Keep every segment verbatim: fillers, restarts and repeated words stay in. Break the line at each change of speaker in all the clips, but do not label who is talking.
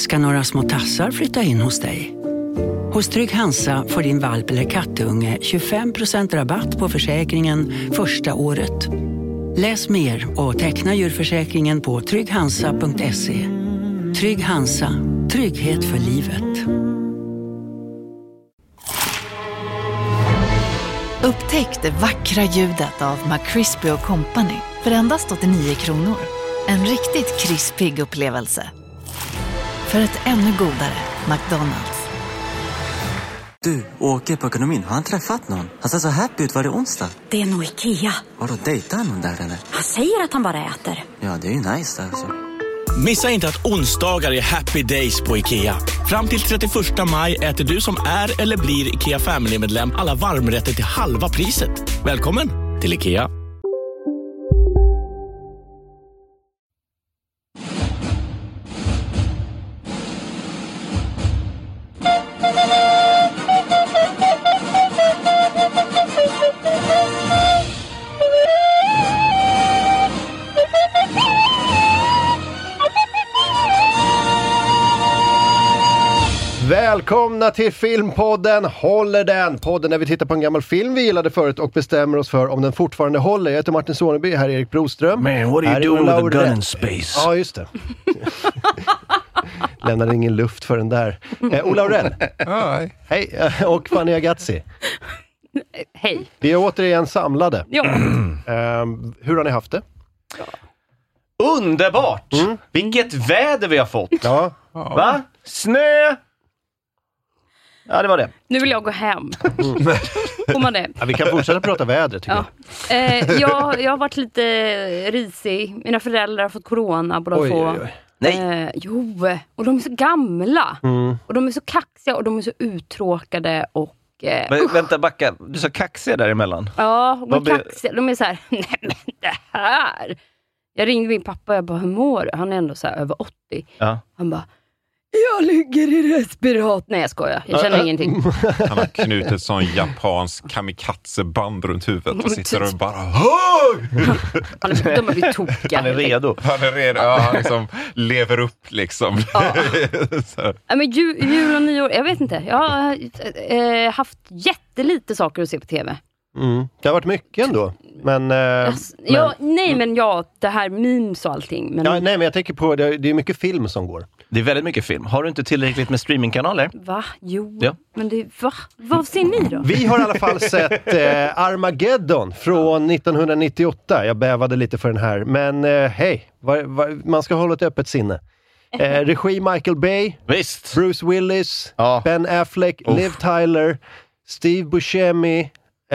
Ska några små tassar flytta in hos dig? Hos Trygg Hansa får din valp eller kattunge tjugofem procent rabatt på försäkringen första året. Läs mer och teckna djurförsäkringen på trygg hansa punkt se. Trygg Hansa, trygghet för livet.
Upptäck det vackra ljudet av McCrispy och Company för endast åttionio kronor. En riktigt krispig upplevelse. För ett ännu godare McDonald's.
Du, åker på ekonomin. Har han träffat någon? Han ser så happy ut. Var det onsdag?
Det är nog Ikea.
Har du dejtat någon där eller?
Han säger att han bara äter.
Ja, det är ju nice där alltså.
Missa inte att onsdagar är happy days på Ikea. Fram till trettioförsta maj äter du som är eller blir Ikea Family-medlem alla varmrätter till halva priset. Välkommen till Ikea.
Välkomna till Filmpodden Håller den? Podden där vi tittar på en gammal film vi gillade förut och bestämmer oss för om den fortfarande håller. Jag heter Martin Soneby, här är Erik Broström.
Man, what are you doing with a gun in space?
Ja, just det. Lämnade ingen luft för den där. Eh, Ola Aurell.
Hej.
Hej. Och Fanny Agazzi.
Hej.
Vi är återigen samlade.
Ja.
Eh, hur har ni haft det?
Underbart! Mm. Vilket väder vi har fått.
Ja.
Va? Snö! Ja, det var det.
Nu vill jag gå hem. Får man det?
Ja, vi kan fortsätta prata vädret tycker
ja. jag. Eh, jag. Jag har varit lite risig. Mina föräldrar har fått corona båda
oj,
två.
Oj, oj.
Nej.
Eh, jo, och de är så gamla.
Mm.
Och de är så kaxiga och de är så uttråkade och... Eh,
men, vänta, backa. Du sa kaxiga däremellan.
Ja, de är
Vad be-
kaxiga. De är så här, nej men det här... Jag ringde min pappa och jag bara, hur mår du? Han är ändå så här över åttio.
Ja.
Han bara, jag ligger i respirat. Nej, jag skojar. Jag känner ingenting.
Han har knutit ett sån japansk kamikaze-band runt huvudet och sitter och bara
Han är, de har blivit tokiga.
Han är redo.
Han är redo. Ja, han liksom lever upp liksom.
Ja. Ja, men jul, jul och nyår, jag vet inte. Jag har äh, haft jättelite saker att se på tv.
Mm. Det har varit mycket ändå. Men, eh,
yes.
men
ja, nej, men ja, det här memes och allting. Men...
Ja, nej, men jag tänker på, det, det är mycket film som går.
Det är väldigt mycket film. Har du inte tillräckligt med streamingkanaler?
Va? Jo.
Ja.
Men det, va? Vad ser ni då?
Vi har i alla fall sett eh, Armageddon från nittonhundranittioåtta. Jag bävade lite för den här. Men eh, hej, va, va, man ska hålla ett öppet sinne. Eh, regi Michael Bay.
Visst.
Bruce Willis.
Ja.
Ben Affleck.
Uff.
Liv Tyler. Steve Buscemi.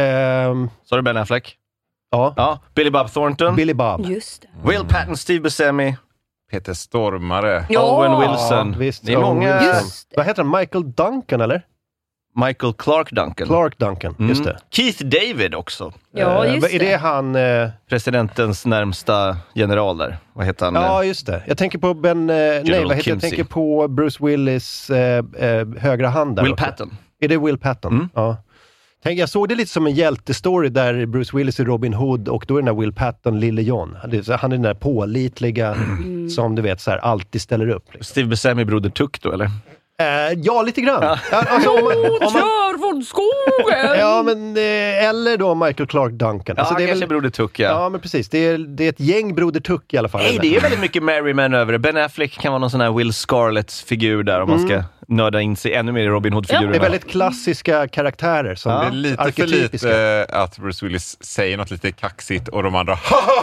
Ehm,
Så är det Ben Affleck?
ja.
Ja. Billy Bob Thornton.
Billy Bob.
Just det.
Will Patton, Steve Buscemi.
Peter Stormare.
Ja.
Owen Wilson.
Ja, visst.
Det är många.
Just det.
Vad heter han? Michael Duncan, eller?
Michael Clark Duncan.
Clark Duncan,
Mm.
just det.
Keith David också.
Ja,
Eh,
just
är det
det.
han... Eh,
Presidentens närmsta general där. Vad heter han?
ja, just det. Jag tänker på Ben... Eh, nej, vad heter jag?
Kinsey.
tänker på Bruce Willis eh, eh, högra hand där
Will
också.
Patton.
Är det Will Patton?
Mm.
Ja. Tänk, jag såg det lite som en hjältestory där Bruce Willis är Robin Hood och då är den där Will Patton Lille John. Han är, han är den där pålitliga
Mm.
som du vet så här alltid ställer upp. Liksom.
Steve Buscemi broder Tuck då, eller?
Eh, ja, lite grann. Ja. Alltså, om man, om man,
Kör från skogen!
ja, men eh, eller då Michael Clark Duncan.
Ja,
Alltså, det är
kanske
väl,
broder Tuck, ja.
ja, men precis. Det är, det är ett gäng Broder Tuck i alla fall.
Nej, det är väldigt mycket Merry Men över det. Ben Affleck kan vara någon sån här Will Scarlett-figur där om man ska nörda in sig ännu mer i Robin Hood-figurerna.
Det är väldigt klassiska karaktärer som
Det är lite för
arketypiska.
lite eh, att Bruce Willis säger något lite kaxigt och de andra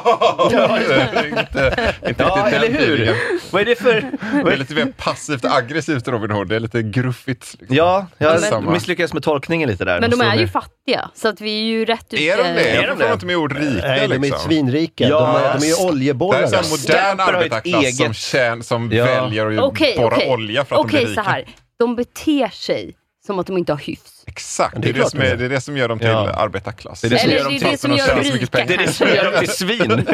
ja, inte, inte
Ja, eller hur? Vad är det för...
Det är lite mer passivt aggressivt Robin Hood. Det är lite gruffigt. Liksom.
Ja, jag
Samma.
misslyckades med tolkningen lite där.
Men de
Så
är ju
det-
fattiga, så att vi är ju rätt ute.
Är de det?
Är de
Jag
det?
får inte med ord rika
Nej, de är
liksom.
svinrika.
Ja,
de, är, de är ju
Det
oljebollar.
är en sån modern
Stämplar har ett
arbetarklass som,
eget-
tjän, som
Ja.
väljer att
Okej,
borra
okej.
olja för att
Okej,
de blir
så
rika.
här. De beter sig som att de inte har hyfs.
Exakt,
Det
det
är
är det,
klart
som
de
är,
är.
det är det som gör dem till
Ja.
arbetarklass.
Det är det som
Eller
gör
det
dem
är det
till-
som
de
gör
tjänar
dem
så mycket
rika.
pengar.
Det är det som gör dem till svin.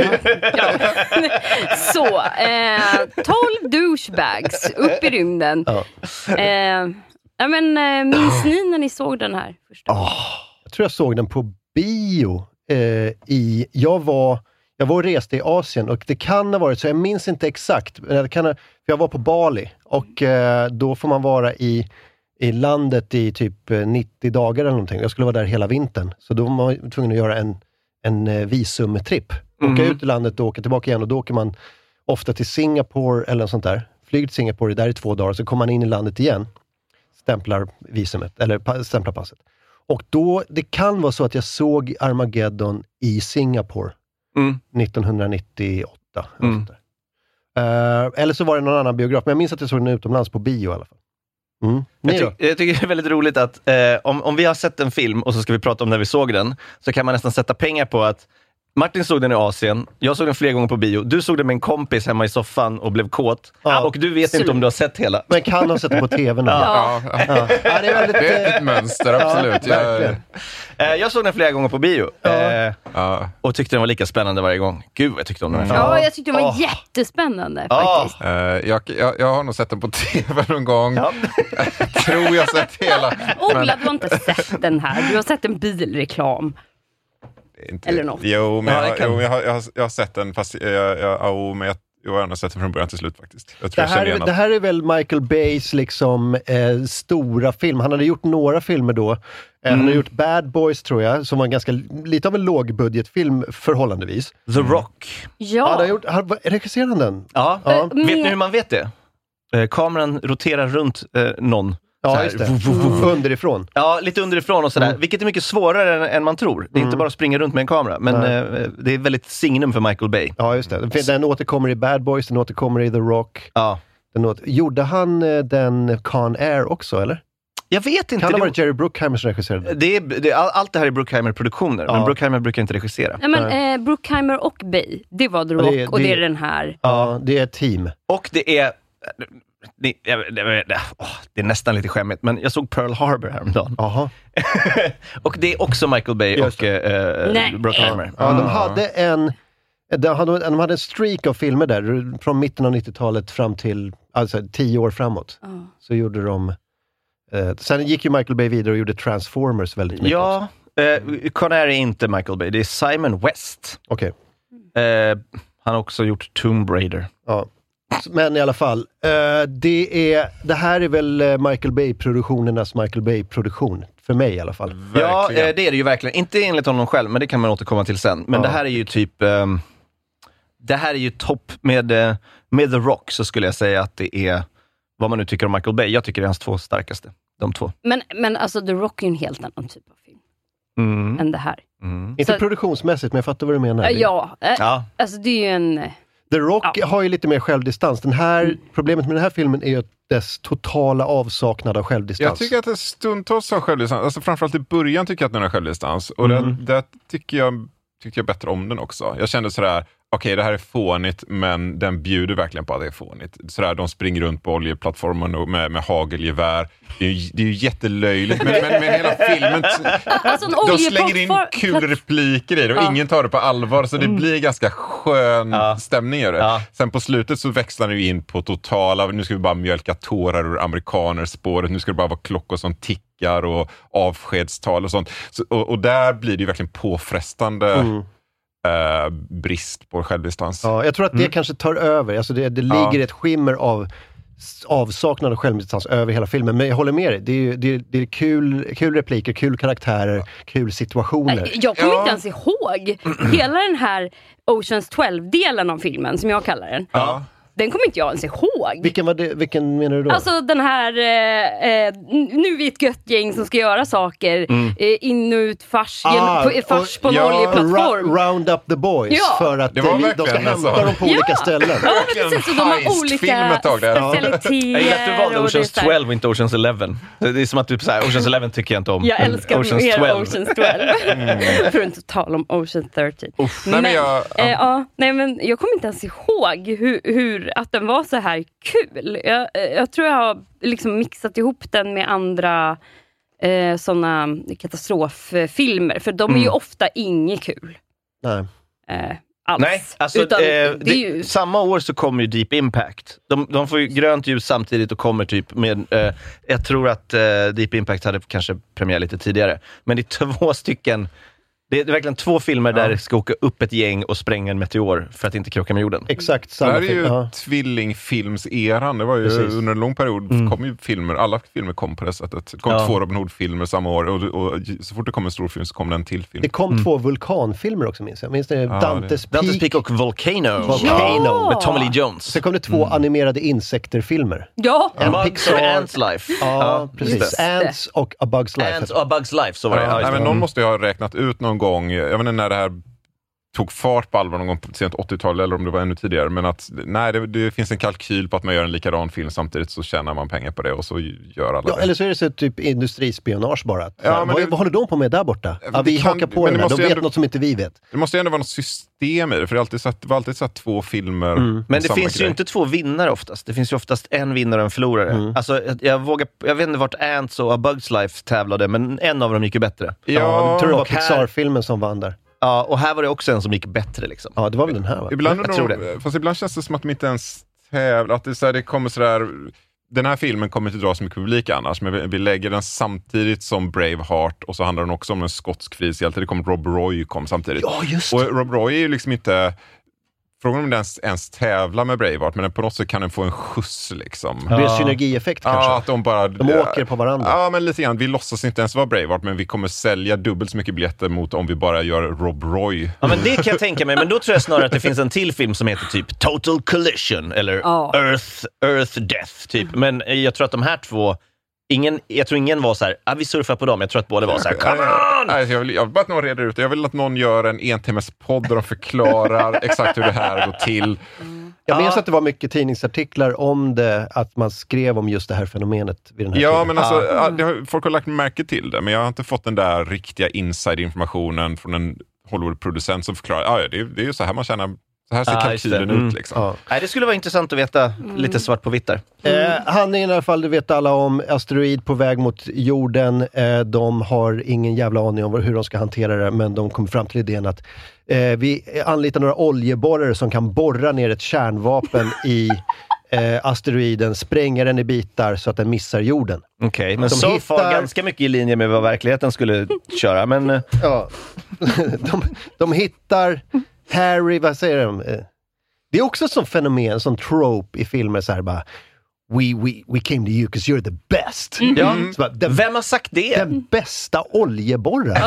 Ja. Så, eh, tolv douchebags upp i rymden.
Ja.
Eh, ja, men, eh, minns ni när ni såg den här första?
Jag tror jag såg den på bio. Eh, i, jag var... Jag var och reste i Asien och det kan ha varit så, jag minns inte exakt. Men det kan ha, för jag var på Bali och eh, då får man vara i, i landet i typ nittio dagar eller någonting. Jag skulle vara där hela vintern. Så då var man tvungen att göra en, en visumtripp. Åka mm. ut i landet och åka tillbaka igen och då åker man ofta till Singapore eller något sånt där. Flyg till Singapore, där i två dagar, så kommer man in i landet igen. Stämplar visumet, eller stämplar passet. Och då, det kan vara så att jag såg Armageddon i Singapore mm. nittonhundranittioåtta. Mm. Uh, eller så var det någon annan biograf, men jag minns att jag såg den utomlands på bio i alla fall. Mm.
Jag, ty- jag tycker det är väldigt roligt att eh, om, om vi har sett en film och så ska vi prata om när vi såg den, så kan man nästan sätta pengar på att Martin såg den i Asien, jag såg den flera gånger på bio, du såg den med en kompis hemma i soffan och blev kåt, ja. Och du vet inte om du har sett hela.
Men kan ha sett det på tv nu.
Ja. Ja. Ja. Ja, det är väldigt det är ett mönster, absolut.
Ja, jag... jag såg den flera gånger på bio ja. eh, ja. och tyckte den var lika spännande varje gång. Gud, jag tyckte om den här filmen.
Ja, jag tyckte den var oh. jättespännande faktiskt.
Uh, jag, jag, jag har nog sett den på tv någon gång. Ja. Tror jag sett hela.
Ola, men... du har inte sett den här. Du har sett en bilreklam.
Inte,
eller något.
Jo, men
ja,
jag, jo, jag, har, jag, har, jag har sett den, fast jag, jag, jag, men jag, jag har sett den från början till slut faktiskt. Jag tror
det, här,
jag
det här är väl Michael Bays liksom, eh, stora film. Han hade gjort några filmer då. Mm. Han hade gjort Bad Boys, tror jag, som var en ganska, lite av en lågbudgetfilm förhållandevis.
The Rock.
Ja.
ja han gjort, han, regisserar han den?
Ja. ja. Äh, vet ni hur man vet det? Eh, kameran roterar runt eh, någon.
Ja, just det. Mm. Underifrån.
Ja, lite underifrån och sådär. Mm. Vilket är mycket svårare än, än man tror. Det är mm. inte bara att springa runt med en kamera. Men eh, det är väldigt signum för Michael Bay.
Ja, just det. Den återkommer i Bad Boys, den återkommer i The Rock.
Ja.
Den åter... Gjorde han eh, den Con Air också, eller?
Jag vet inte.
Kan det ha varit Jerry Bruckheimer som regisserade?
Det är, det är, allt det här är Bruckheimer-produktioner. Ja. Men Bruckheimer brukar inte regissera.
Ja, men eh, Bruckheimer och Bay, det var The Rock det, det, och det är den här.
Ja, det är ett team.
Och det är... Det, det, det, oh, det är nästan lite skämmigt, men jag såg Pearl Harbor häromdagen.
Aha.
Och det är också Michael Bay och eh, Bruckheimer.
Ja, de hade en de hade, de hade en streak av filmer där från mitten av nittiotalet fram till alltså tio år framåt. Oh. Så gjorde de eh, sen gick ju Michael Bay vidare och gjorde Transformers väldigt mycket.
Ja, eh, Con Air är inte Michael Bay, det är Simon West.
Okej.
Okay. Eh, han har också gjort Tomb Raider.
Ja. Men i alla fall, uh, det, är, det här är väl Michael Bay-produktionernas Michael Bay-produktion. För mig i alla fall.
Verkligen. Ja, det är det ju verkligen. Inte enligt honom själv, men det kan man återkomma till sen. Men ja. det här är ju typ... Um, det här är ju topp med, uh, med The Rock, så skulle jag säga att det är... Vad man nu tycker om Michael Bay. Jag tycker det är hans två starkaste. De två.
Men, men alltså The Rock är ju en helt annan typ av film. Mm. Än det här.
Mm. Inte produktionsmässigt, men jag fattar vad du menar.
Ja, äh, ja. Alltså det är ju en...
The Rock ja. har ju lite mer självdistans. Den här, mm. Problemet med den här filmen är ju dess totala avsaknad av självdistans.
Jag tycker att det stundtals har självdistans. Alltså framförallt i början tycker jag att den har självdistans. Och mm. det, det tycker jag, tycker jag bättre om den också. Jag kände sådär, okej, okay, det här är fånigt, men den bjuder verkligen på att det är fånigt. Sådär, de springer runt på oljeplattformen och med, med hagelgevär. Det är ju, det är ju jättelöjligt, men, men, men hela filmen...
Alltså
de slänger in kul repliker i det och ja. ingen tar det på allvar, så det mm. blir ganska skön ja. stämning i det. Ja. Sen på slutet så växlar det in på totala, nu ska vi bara mjölka tårar ur amerikanerspåret, nu ska det bara vara klockor som tickar och avskedstal och sånt. Så, och, och där blir det ju verkligen påfrestande... Mm. Uh, brist på självdistans.
Ja, jag tror att det mm. kanske tar över. Alltså det, det ligger ja. ett skimmer av avsaknad av självdistans över hela filmen. Men jag håller med dig. Det är, det är, det är kul, kul repliker, kul karaktärer, ja. kul situationer.
Jag kommer ja. inte ens ihåg hela den här Oceans twelve-delen av filmen, som jag kallar den. Ja. Den kommer inte jag ens ihåg.
Vilken, var det, vilken menar du då?
Alltså den här, eh, nu är vi ett gött gäng som ska göra saker. Mm. Eh, in och ut fars, ah, på, fars på en ja, oljeplattform.
Ra- round up the boys. Ja. För att de ska hämta dem på
ja.
olika ställen.
Ja, precis. Så de har olika specialiteter.
Jag gillar att du valde Oceans twelve och inte Oceans eleven. Det är som att du säger Oceans eleven tycker jag inte om.
Jag älskar Oceans mer twelve. Oceans twelve. Mm. För att inte tala om Oceans thirteen.
Uff, men, nej, men jag, ja.
Eh, ja, nej, men jag kommer inte ens ihåg hur, hur att den var så här kul. Jag, jag tror jag har liksom mixat ihop den med andra eh, såna katastroffilmer. För de är mm. ju ofta inget kul.
Nej.
Eh, alls.
Nej, alltså
Utan,
eh,
det
det,
ju...
samma år så kommer ju Deep Impact. De, de får ju grönt ljus samtidigt och kommer typ med, eh, jag tror att eh, Deep Impact hade kanske premiär lite tidigare. Men det är två stycken Det är verkligen två filmer där det ska åka upp ett gäng och spränga en meteor för att inte krocka med jorden.
Exakt samma.
Det här är ju
ja.
tvillingfilmseran. Det var ju
Precis.
under en lång period
Mm.
kom ju filmer, alla filmer kom på det sättet. Det kom
Ja.
två Robin Hood-filmer samma år och, och så fort det kom en stor film så kom det en till film.
Det kom
Mm.
två vulkanfilmer också, minns jag. Minns det?
Ja,
Dantes
det-
Peak.
Dante's Peak och Volcano.
Volcano.
Med Tommy Lee Jones.
Sen kom det två animerade insekterfilmer.
Ja,
En
Bugs
Pixar-
och Ants Life.
Ja, precis.
just det.
Ants och A Bug's Life.
Ants och A Bug's Life, så var det.
Ja,
Ja,
nej,
just
men
det.
någon måste ju ha räknat ut någon gång, jag vet inte när det här tog fart på allvar någon gång på sent åttiotal eller om det var ännu tidigare, men att nej, det, det finns en kalkyl på att man gör en likadan film samtidigt så tjänar man pengar på det och så gör alla
Ja,
det.
eller så är det så typ industrispionage bara. Att,
Ja,
ja,
men
vad,
det-
vad håller de på med där borta? Ja,
det
vi
kan-
hakar på
men det
den här.
måste
De
ju
vet
ändå-
något som inte vi vet.
Det måste ju ändå vara något system i det, för det, är alltid så att, det var alltid så att två filmer
Mm.
med
Men det
samma
finns
grej.
ju inte två vinnare oftast. Det finns ju oftast en vinnare och en förlorare.
Mm.
Alltså, jag, jag, vågar, jag vet inte vart Ants och A Bug's Life tävlade, men en av dem gick ju bättre.
Ja,
Ja,
jag tror det var
och här-
Pixar-filmen som vann där.
Ja, och här var det också en som gick bättre liksom.
Ja, det var väl den här va?
Ibland,
Jag
är
tror
de, fast ibland känns det som att de inte ens tävlar, att det, är så här, det kommer sådär, den här filmen kommer inte dra så mycket publik annars, men vi, vi lägger den samtidigt som Braveheart och så handlar den också om en skotsk frihetshjälte. Det kommer Rob Roy kom samtidigt.
Ja, just det.
Och Rob Roy är ju liksom inte, frågan om den ens, ens tävlar med Braveheart, men på något sätt kan den få en skjuts liksom.
Det blir en synergieffekt kanske.
Ja, att de bara...
De åker på varandra.
Ja, men lite grann. Vi låtsas inte ens vara Braveheart, men vi kommer sälja dubbelt så mycket biljetter mot om vi bara gör Rob Roy.
Ja, men det kan jag tänka mig, men då tror jag snarare att det finns en till film som heter typ Total Collision eller
Ja.
Earth, Earth Death typ. Men jag tror att de här två, ingen, jag tror ingen var så här, ah, vi surfar på dem. Jag tror att båda var så här, come on!
Nej, jag, vill, jag vill bara att någon reder ut det. Jag vill att någon gör en entimmes podd där de förklarar exakt hur det här går till.
Jag minns
Ja.
att det var mycket tidningsartiklar om det, att man skrev om just det här fenomenet vid den här
Ja,
tiden.
men alltså, ja, det har, folk har lagt märke till det, men jag har inte fått den där riktiga inside-informationen från en Hollywood-producent som förklarar, ja, det, är- det är ju så här man tjänar, så här ser
Ja, just det.
kalkylen
Mm.
ut liksom.
Ja.
Nej, det skulle vara intressant att veta lite svart på vitt där.
Eh, handlingen i alla fall, det vet alla om. Asteroid på väg mot jorden. Eh, de har ingen jävla aning om hur de ska hantera det, men de kommer fram till idén att eh, vi anlitar några oljeborrare som kan borra ner ett kärnvapen i eh, asteroiden, spränga den i bitar så att den missar jorden.
Okej, men
De
så far
hittar-
ganska mycket i linje med vad verkligheten skulle köra, men eh,
Ja. de, de hittar Harry, vad säger de? Eh, Det är också ett sånt fenomen, som trope i filmer så här bara We, we, we came to you because you're the best.
ja.
Så bara, den,
Vem har sagt det?
den bästa oljeborraren.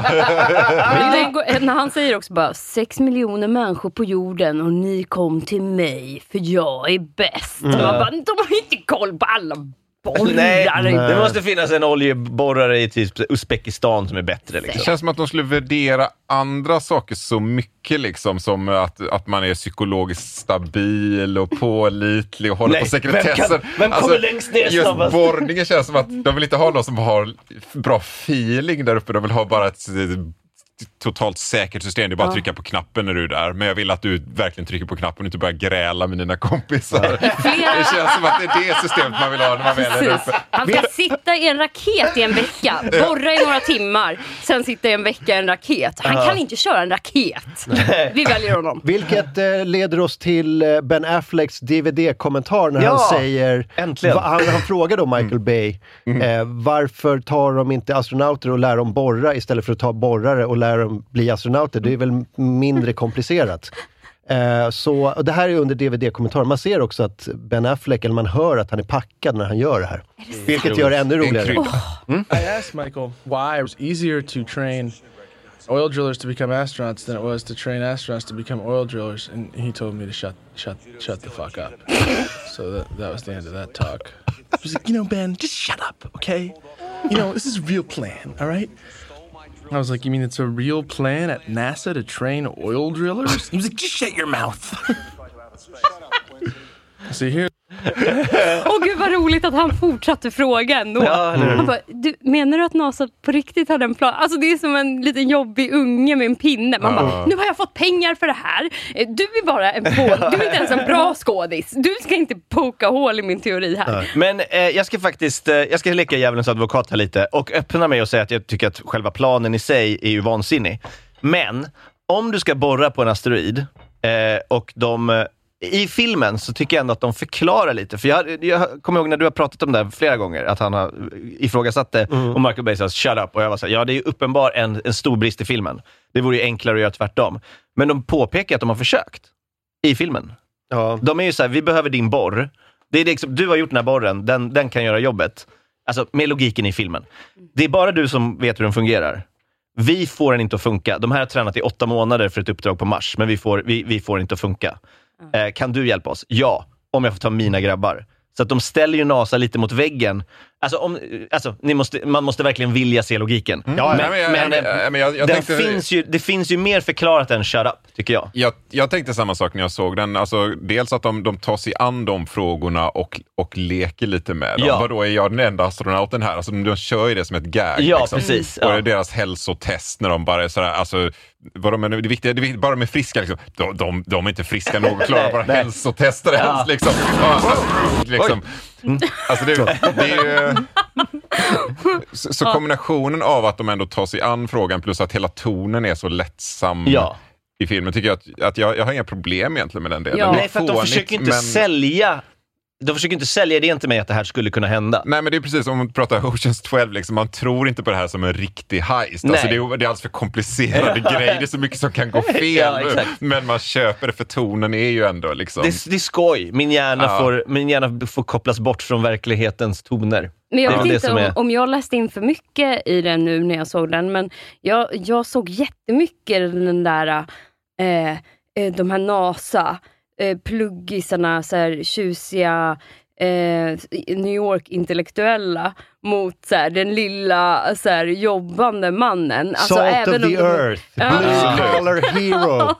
Men det går- när han säger också bara sex miljoner människor på jorden och ni kom till mig för jag är bäst. Man bara, de har inte koll på alla
Nej,
borrare.
det måste finnas en oljeborrare i typ Uzbekistan som är bättre
Det
liksom.
känns som att de skulle värdera andra saker så mycket, liksom, som att, att man är psykologiskt stabil och pålitlig och håller
Nej,
på sekretessen.
vem kan- vem kommer längst ner
Just
snabbast?
borrningen känns som att de vill inte ha någon som har bra feeling där uppe. De vill ha bara ett totalt säkert system. Det är bara att trycka på knappen när du är där. Men jag vill att du verkligen trycker på knappen och inte börjar gräla med dina kompisar. Det känns som att det är det systemet man vill ha när man väl är där
Precis.
uppe.
Han ska sitta i en raket i en vecka, borra i några timmar, sen sitta i en vecka i en raket. Han kan inte köra en raket. Vi väljer honom.
Vilket eh, leder oss till eh, Ben Afflecks D V D-kommentar när
Ja,
han säger...
äntligen.
Va, han, han frågar då Michael Bay, eh, varför tar de inte astronauter och lär dem borra istället för att ta borrare och lär dem bli astronauter? Det är väl mindre komplicerat. Eh, så och det här är under D V D-kommentaren. Man ser också att Ben Affleck, eller man hör att han är packad när han gör det här. Vilket gör det ännu
En
roligare.
krydda.
I asked Michael why it was easier to train oil drillers to become astronauts than it was to train astronauts to become oil drillers, and he told me to shut, shut, shut the fuck up. So that that was the end of that talk. He was like, you know, Ben, just shut up, okay? You know, this is a real plan, all right? I was like, you mean it's a real plan at NASA to train oil drillers? He was like, just shut your mouth. So here.
Åh gud vad roligt att han fortsatte fråga ändå.
Ja, eller hur?
Han bara, du, menar du att NASA på riktigt hade en plan? Alltså det är som en liten jobbig unge med en pinne. Man bara, nu har jag fått pengar för det här. Du är bara en fål. Du är inte ens en bra skådis. Du ska inte poka hål i min teori här.
Men eh, jag ska faktiskt eh, jag ska leka djävulens advokat här lite och öppna mig och säga att jag tycker att själva planen i sig är ju vansinnig. Men om du ska borra på en asteroid eh, och de i filmen så tycker jag ändå att de förklarar lite. För jag, jag kommer ihåg när du har pratat om det flera gånger, att han har ifrågasatt det mm. och Michael Bay sa shut up. Och jag var så här, ja det är ju uppenbar en, en stor brist i filmen. Det vore ju enklare att göra tvärtom. Men de påpekar att de har försökt i filmen. Ja. De är ju så här, vi behöver din borr. Det är det, du har gjort den här borren, den, den kan göra jobbet. Alltså med logiken i filmen. Det är bara du som vet hur den fungerar. Vi får den inte att funka. De här har tränat i åtta månader för ett uppdrag på Mars, men vi får, vi, vi får inte att funka. Eh, kan du hjälpa oss? Ja, om jag får ta mina grabbar. Så att de ställer ju NASA lite mot väggen. Alltså, om, alltså ni måste, man måste verkligen vilja se logiken. Mm. Ja, men, men, jag, men, men, men jag, jag tänkte, finns ju, det finns ju mer förklarat än shut up, tycker jag.
Jag, jag tänkte samma sak när jag såg den. Alltså, dels att de, de tar sig an de frågorna och, och leker lite med dem. Ja. Vadå, är jag den enda astronauten här? Alltså, de kör ju det som ett gag.
Ja,
liksom.
precis.
Och
ja.
det är deras hälsotest när de bara är sådär, alltså, vad de, det är viktigt, det är viktigt, bara de är friska liksom. de, de, de är inte friska nog att klara bara hälsotester ja. ens liksom. liksom. Alltså det, det är ju så, så kombinationen av att de ändå tar sig an frågan plus att hela tonen är så lättsam ja. i filmen tycker jag att, att jag, jag har inga problem egentligen med den delen.
Ja. Nej, för att de försöker inte men... sälja De försöker inte sälja det inte med att det här skulle kunna hända.
Nej, men det är precis om man pratar Oceans tolv, liksom, man tror inte på det här som en riktig heist. Alltså, det, är, det är alldeles för komplicerade grejer, det är så mycket som kan gå fel. Ja, men man köper det för tonen är ju ändå liksom...
Det, det är skoj. Min hjärna, ja. får, min hjärna får kopplas bort från verklighetens toner.
Men jag
det
vet inte om,
är...
om jag läste in för mycket i den nu när jag såg den, men jag, jag såg jättemycket den där eh, de här NASA eh, pluggisarna, så här tjusiga eh, New York-intellektuella mot så här, den lilla så här, jobbande mannen. Alltså,
Salt
även
of the
de...
earth, blue collar hero.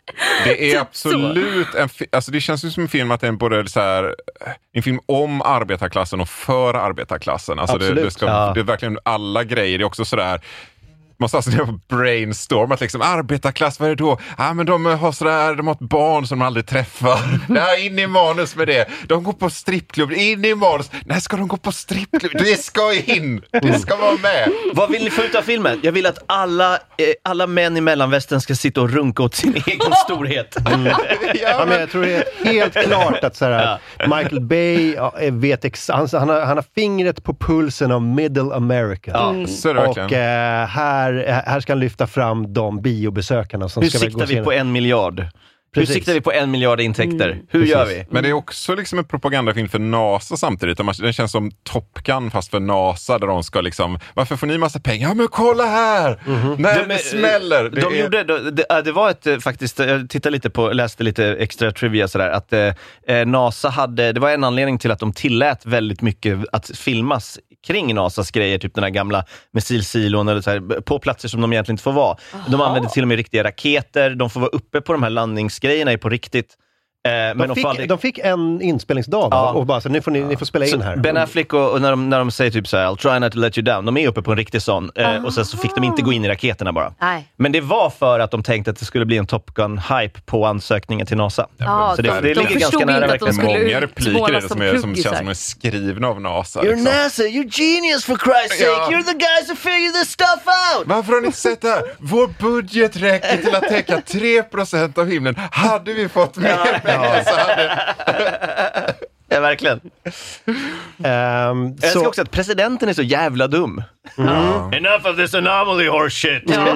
Det är absolut en fi- alltså det känns ju som en film att det är en, både så här, en film om arbetarklassen och för arbetarklassen. Alltså det, det, ska, ja. det är verkligen alla grejer. Det är också sådär, man måste alltså brainstorm att liksom, arbetarklass, vad är det då? Ja, men de har sådär, de har ett barn som de aldrig träffar. Nej, in i manus med det. De går på strippklubb, in i manus. Nej, ska de gå på strippklubb? Det ska in, det ska vara med.
Vad vill ni få ut av filmen? Jag vill att alla, eh, alla män i mellanvästern ska sitta och runka åt sin egen storhet.
Mm. Ja, men jag tror det är helt klart att såhär, ja. Michael Bay vet ex- han, han, har, han har fingret på pulsen av Middle America.
Ja, mm. så är det verkligen.
Och eh, här Här ska han lyfta fram de biobesökarna som
Hur
ska
siktar vi på en miljard? Precis. Hur siktar vi på en miljard intäkter? Mm. Hur
Precis.
gör vi?
Men det är också liksom en propagandafilm för NASA samtidigt. Den känns som Top Gun fast för NASA, där de ska liksom, varför får ni massa pengar? Ja, men kolla här! Mm-hmm. Nej, de, det smäller!
De
det,
gjorde, det, det var ett faktiskt, jag tittade lite på, läste lite extra trivia sådär, att eh, NASA hade, det var en anledning till att de tillät väldigt mycket att filmas kring NASAs grejer, typ den här gamla missilsilon eller så här, på platser som de egentligen inte får vara. Aha. De använder till och med riktiga raketer, de får vara uppe på de här landningsgrejerna på riktigt. Eh,
de,
men de,
fick,
aldrig...
de fick en inspelningsdag
ja.
och bara så nu får ni, ja. ni får spela in så här.
Ben Affleck och, och när, de, när de säger typ så här, I'll try not to let you down, de är uppe på en riktig sån eh, och sen så fick de inte gå in i raketerna bara.
Nej.
Men det var för att de tänkte att det skulle bli en Top Gun-hype på ansökningen till NASA.
Ja,
så det,
de,
det
de
ligger ganska nära verkligen.
Det är många repliker det som, är, som känns som är skrivna av NASA.
You're
liksom.
NASA, you're genius for Christ's sake, ja. You're the guys who figure this stuff out.
Varför har ni inte sett det här? Vår budget räcker till att täcka tre procent av himlen. Hade vi fått mer pengar så hade...
Ja, verkligen.
Um,
jag älskar
så...
också att presidenten är så jävla dum. Mm. Mm. Enough of this anomaly horse shit. Ja.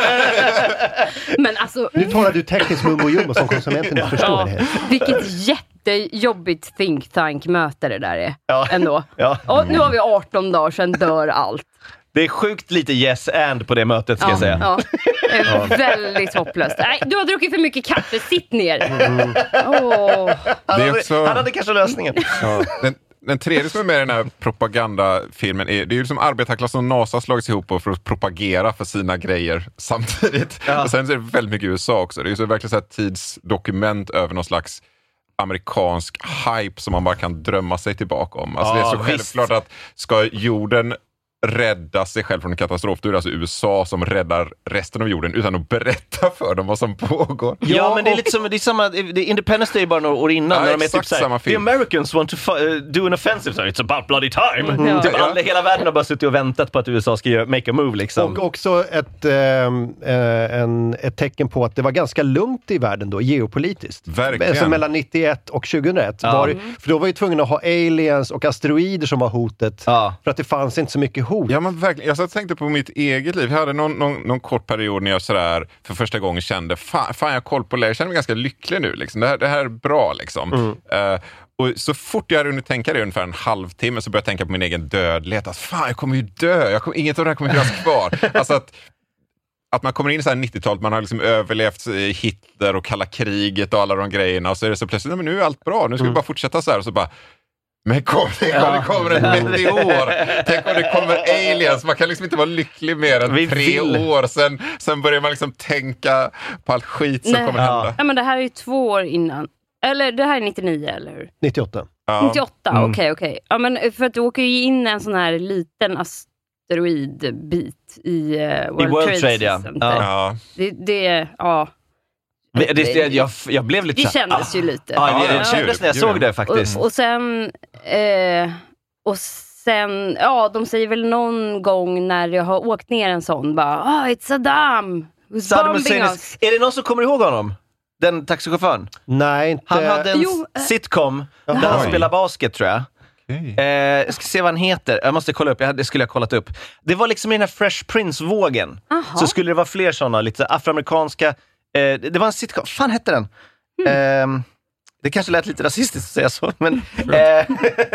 Men alltså...
Nu talar du tekniskt mumbo jumbo som konsumenten inte förstår ja. det.
Vilket jättejobbigt think tank-möte det där är. Ja. Ändå.
Ja.
Och nu har vi arton dagar, sen dör allt.
Det är sjukt lite yes and på det mötet, ska
ja,
jag säga.
Ja. Det är väldigt hopplöst. Nej, du har druckit för mycket kaffe, sitt ner. Mm. Oh.
Han, hade, också... han hade kanske lösningen.
Ja. Den, den tredje som är med i den här propagandafilmen är, det är ju som arbetarklassen och NASA slagits ihop för att propagera för sina grejer samtidigt. Ja. Och sen är det väldigt mycket U S A också. Det är ju så verkligen så här tidsdokument över någon slags amerikansk hype som man bara kan drömma sig tillbaka om. Alltså ja, det är så visst. Självklart att ska jorden rädda sig själv från en katastrof, då är det alltså U S A som räddar resten av jorden utan att berätta för dem vad som pågår.
Ja, ja men det är lite som, det är samma, det Independence Day bara några år innan, ja, när de är typ såhär, the Americans want to uh, do an offensive, so it's about bloody time. Mm. Ja. Typ alla, hela världen har bara suttit och väntat på att U S A ska göra, make a move liksom.
Och också ett, äh, en, ett tecken på att det var ganska lugnt i världen då, geopolitiskt.
Verkligen.
Alltså mellan nittioett och tjugohundraett. Ja. Var, för då var ju tvungna att ha aliens och asteroider som var hotet. Ja. För att det fanns inte så mycket hot.
Ja, men verkligen. Jag tänkte på mitt eget liv. Jag hade någon, någon, någon kort period när jag sådär för första gången kände, fan, fan jag har koll på det. Jag känner mig ganska lycklig nu. Liksom. Det, här, det här är bra liksom. Mm. Uh, och så fort jag hade hunnit tänka det ungefär en halvtimme så började jag tänka på min egen dödlighet. Att fan, jag kommer ju dö. Jag kommer, inget av det här kommer finnas kvar. Alltså att Att man kommer in i så här nittiotalet, man har liksom överlevt Hitler och kalla kriget och alla de grejerna, och så är det så plötsligt, nej men nu är allt bra, nu ska mm. vi bara fortsätta så här, och så bara, men kom, tänk om det kommer en meteor, tänk om det kommer aliens, man kan liksom inte vara lycklig mer än vi tre vill. år, sen, sen börjar man liksom tänka på allt skit som nej. kommer hända.
Ja, men det här är ju två år innan, eller det här är nittionio, eller hur?
nittioåtta.
Ja. nittioåtta, okej, mm. okej. Okay, okay. Ja, men för att du åker ju in en sån här liten asteroidbit i uh, World,
I World
Trade,
Trade ja. ja.
Det, det, ja.
Det, det, jag, jag blev lite
det kändes ah. ju lite.
Ja, det, det, det kändes när jag såg det faktiskt.
Och, och sen eh, och sen ja, de säger väl någon gång när jag har åkt ner en sån bara, ah, it's Saddam who's bombing us.
Är det någon som kommer ihåg honom? Den taxichauffören?
Nej, inte.
Han hade en jo. sitcom där han spelade basket, tror jag. Okay. Eh, jag ska se vad han heter. Jag måste kolla upp, jag, det skulle jag kollat upp. Det var liksom i den här Fresh Prince-vågen. Aha. Så skulle det vara fler sådana, lite afroamerikanska. Eh, det var en sitcom, vad fan hette den? Mm. Eh, det kanske lät lite rasistiskt att säga så, men eh,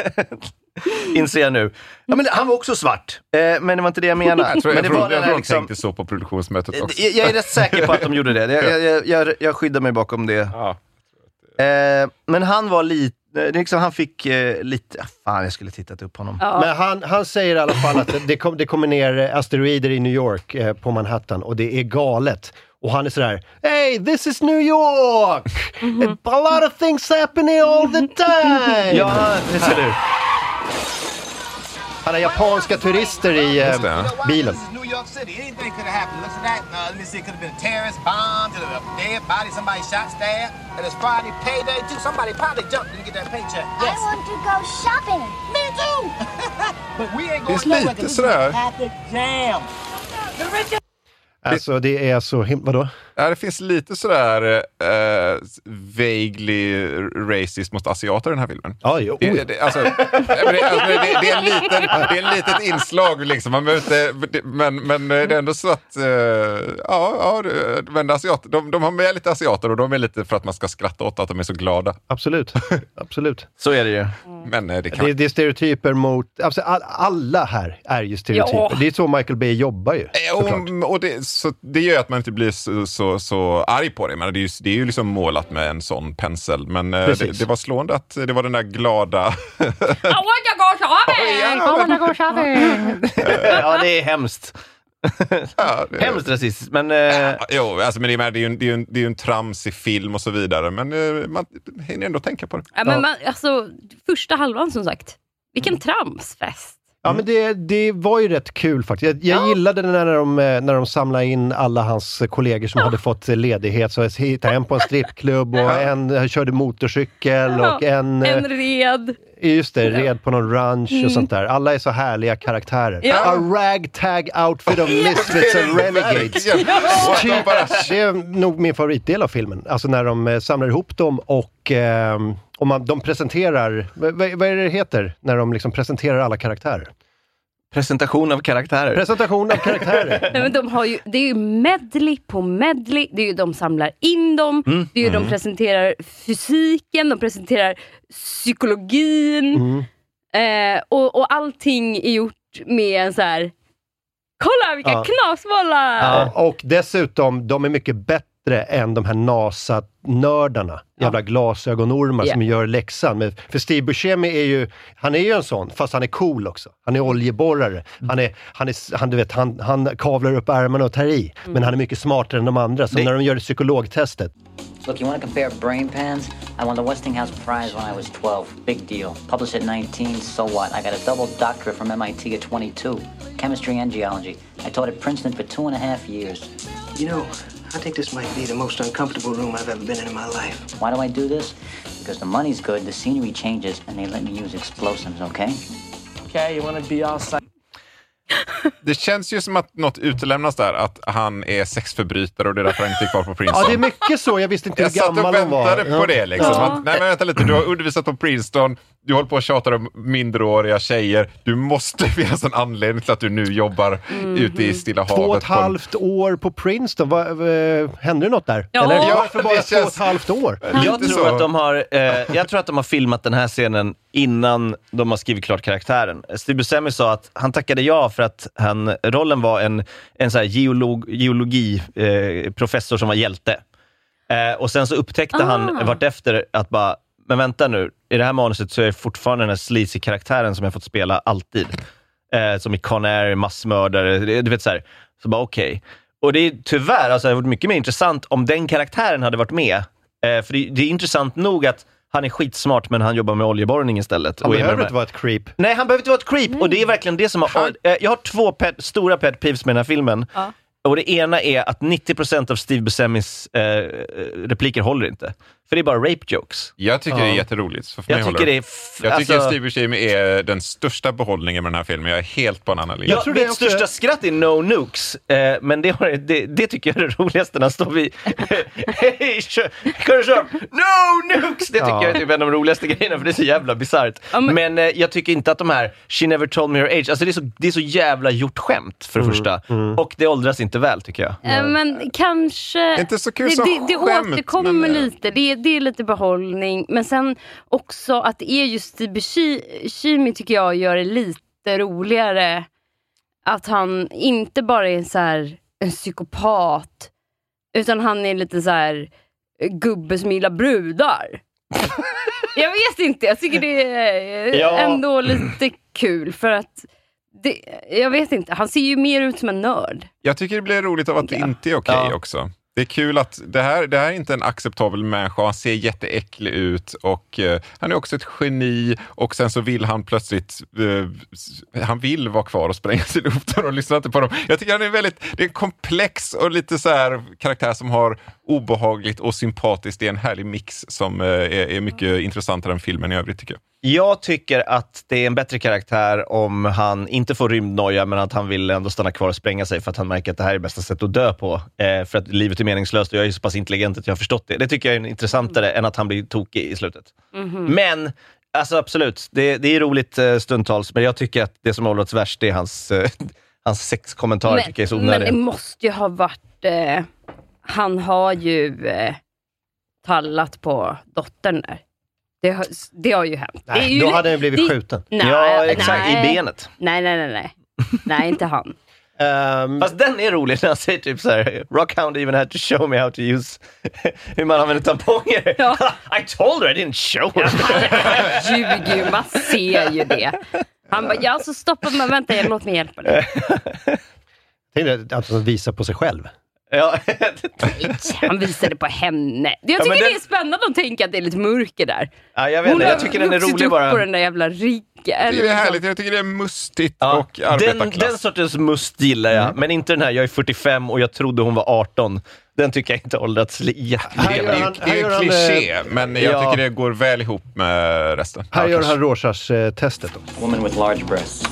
inser jag nu. Ja, men han var också svart, eh, men det var inte det jag menade.
Jag tror,
men det
jag
var
jag
den
jag
liksom,
tänkte så på produktionsmötet också.
Jag, jag är rätt säker på att de gjorde det. Jag, jag, jag, jag skyddar mig bakom det.
Ja.
Eh, men han var lite, liksom, han fick eh, lite, fan jag skulle tittat upp honom.
Ja. Men han, han säger i alla fall att det, kom, det kommer ner asteroider i New York eh, på Manhattan, och det är galet. Och han är sådär, hey, this is New York! Mm-hmm. A lot of things happening all the time!
Ja, det ser du.
Han är japanska turister i eh, bilen.
New York City, anything could have happened. Listen to that. Uh, let me see, it could have been a terrorist bomb, could have been a dead body, somebody shot stabbed. And it's Friday payday too. Somebody probably jumped and get that paycheck. Yes.
I want to go shopping.
Me too. But we ain't going
nowhere because we
have to jam.
Alltså det är så himla, vadå?
Ja, det finns lite sådär uh, vaguely racist mot asiater i den här filmen.
Ja, jo.
Det, det, alltså, det, alltså, det, det, är en liten, det är en litet inslag liksom. Man möter, men, men det är ändå så att uh, ja, ja, men asiater, de, de har med lite asiater, och de är lite för att man ska skratta åt att de är så glada.
Absolut, absolut.
Så är det ju.
Men det, kan...
det, det är stereotyper mot, alltså, all, alla här är ju stereotyper. Ja. Det är så Michael Bay jobbar ju.
Och, och det, så det gör att man inte blir så, så, så arg på det. Men det är ju, det är ju liksom målat med en sån pensel. Men det, det var slående att det var den där glada...
I want to go shopping! I want to go shopping!
Ja, det är hemskt. Ja, det är... Hemskt rasistiskt, men... Eh...
Ja, jo, alltså, men det är ju en, det är en, det är en tramsig film och så vidare. Men eh, man hinner ändå tänka på det.
Ja, men man, alltså, första halvan som sagt. Vilken mm. tramsfest.
Ja, men det, det var ju rätt kul faktiskt. Jag, jag ja. gillade det när de, när de samlade in alla hans kollegor som ja. hade fått ledighet. Så jag hittade en på en strippklubb och ja. en körde motorcykel ja. och en...
En red.
Just det, red på någon ranch mm. och sånt där. Alla är så härliga karaktärer. Ja. A ragtag outfit of misfits and renegades. Ja. Det är nog min favoritdel av filmen. Alltså när de samlar ihop dem och... Eh, Och man, de presenterar, vad, vad är det det heter när de liksom presenterar alla karaktärer?
Presentation av karaktärer.
Presentation av karaktärer.
Nej, men de har ju, det är ju medley på medley. Det är ju, de samlar in dem. Mm. Det är ju, mm. de presenterar fysiken. De presenterar psykologin. Mm. Eh, och, och allting är gjort med en så här... Kolla vilka ja. knasbollar!
Ja, och dessutom, de är mycket bättre än de här NASA nördarna, jävla glasögonormar
Yeah.
som gör läxan. Men för Steve Buscemi är ju, han är ju en sån, fast han är cool också. Han är oljeborrare. Han är, han är, han, du vet, han, han kavlar upp ärmarna och tar i. Mm. Men han är mycket smartare än de andra. Så det... när de gör det psykologtestet.
Look, you want to compare brain pans? I won the Westinghouse Prize when I was twelve. Big deal. Published at nineteen, so what? I got a double doctorate from M I T at twenty-two. Chemistry and geology. I taught at Princeton for two and a half years.
You know, I think this might be the most uncomfortable room I've ever been in in my life.
Why do I do this? Because the money's good, the scenery changes, and they let me use explosives, okay?
Okay, you want to be all side.
Det känns ju som att något utelämnas där, att han är sexförbrytare och det är därför han inte är kvar på Princeton.
Ja, det är mycket så. Jag visste inte hur gammal han var.
Jag satt och väntade på det liksom.
Ja.
Att, nej men vänta lite, du har undervisat på Princeton, du håller på att tjata om mindreåriga tjejer. Du måste finnas en anledning till att du nu jobbar mm. ute i Stilla havet.
Två och ett halvt år på Princeton. Va, va, hände det något där?
Ja.
Eller
Ja,
varför bara
känns...
två och ett halvt år?
Jag tror, att de har, eh, jag tror att de har filmat den här scenen innan de har skrivit klart karaktären. Steve Buscemi sa att han tackade ja för att han, rollen var en, en så här geolog, geologi eh, professor som var hjälte. Eh, och sen så upptäckte ah. han vartefter att bara, men vänta nu, i det här manuset så är det fortfarande den här sleazy karaktären som jag fått spela alltid. Eh, som i Con Air, massmördare, du vet så här. Så bara okej. Okay. Och det är tyvärr, alltså det hade varit mycket mer intressant om den karaktären hade varit med. Eh, för det, det är intressant nog att han är skitsmart, men han jobbar med oljeborrning istället.
Han
och
behöver inte vara ett creep.
Nej, han behöver inte vara ett creep. Nej. Och det är verkligen det som har... Äh, jag har två pet, stora pet peeves med den här filmen. Ja. Och det ena är att nittio procent av Steve Buscemis äh, repliker håller inte. För det är bara rape jokes.
Jag tycker
ja.
det är jätteroligt. Så
jag tycker det är... F-
jag tycker
alltså...
Steve Buscemi är den största behållningen med den här filmen. Jag är helt på en annan linje.
Jag tror det mitt också... största skratt är No Nukes. Eh, men det, har, det, det tycker jag är det roligaste när han står vid... Hej, kör, No Nukes! Det tycker ja. jag är typ en av de roligaste grejerna, för det är så jävla bizarrt. Ja, men men eh, jag tycker inte att de här She Never Told Me Her Age, alltså det är så, det är så jävla gjort skämt för det mm, första. Mm. Och det åldras inte väl, tycker jag.
Eh, men kanske...
Inte så kul
det,
som
det, det
skämt,
återkommer
men...
lite. Det, det är lite behållning. Men sen också att det är just Steve Buscemi, tycker jag, gör det lite roligare. Att han inte bara är så här en psykopat, utan han är lite så här gubbe som gillar brudar. Jag vet inte, jag tycker det är ja. ändå lite kul, för att det, jag vet inte, han ser ju mer ut som en nörd.
Jag tycker det blir roligt av att det inte är okej okay ja. också. Det är kul att det här, det här är inte en acceptabel människa. Han ser jätteäcklig ut och uh, han är också ett geni, och sen så vill han plötsligt uh, han vill vara kvar och spränga sig i luften och lyssna inte på dem. Jag tycker han är väldigt, det är en komplex och lite så här karaktär som har obehagligt och sympatiskt. Det är en härlig mix som uh, är, är mycket intressantare än filmen i övrigt, tycker jag.
Jag tycker att det är en bättre karaktär om han inte får rymdnoja, men att han vill ändå stanna kvar och spränga sig för att han märker att det här är bästa sätt att dö på. Eh, för att livet är meningslöst och jag är så pass intelligent att jag har förstått det. Det tycker jag är intressantare mm. än att han blir tokig i slutet. Mm-hmm. Men, alltså absolut, det, det är roligt eh, stundtals, men jag tycker att det som har hållits värst är hans, eh, hans sexkommentarer,
men,
tycker jag är så onödiga.
Men det måste ju ha varit... Eh, han har ju eh, tallat på dottern där. Det har, det har ju hänt.
Nej,
det är ju,
då hade han blivit
det,
skjuten.
Nej,
ja, exakt.
Nej.
I benet.
Nej, nej, nej. Nej, nej inte han.
Um, Fast den är rolig när han säger typ såhär: Rockhound even had to show me how to use hur man använder tamponger. Ja. I told her I didn't show her.
Han ljuger ju, man ser ju det. Han bara, ja så stoppa mig, vänta, jag låt mig hjälpa dig.
Tänkte att han visar på sig själv.
Ja.
Han visade på henne. Jag tycker ja, det är spännande att tänka att det är lite mörker där.
Ja, jag vet inte. Jag tycker den är rolig bara.
På den där jävla rika.
Det är härligt. Jag tycker det är mustigt ja, och arbetarklass.
Den, den sortens must gillar jag. Mm. Men inte den här, jag är fyrtiofem och jag trodde hon var arton. Den tycker jag inte åldrats jättelänge.
Det är ju en kliché, men jag ja. tycker det går väl ihop med resten.
Här gör han Rorschach-testet då.
Woman with large breasts.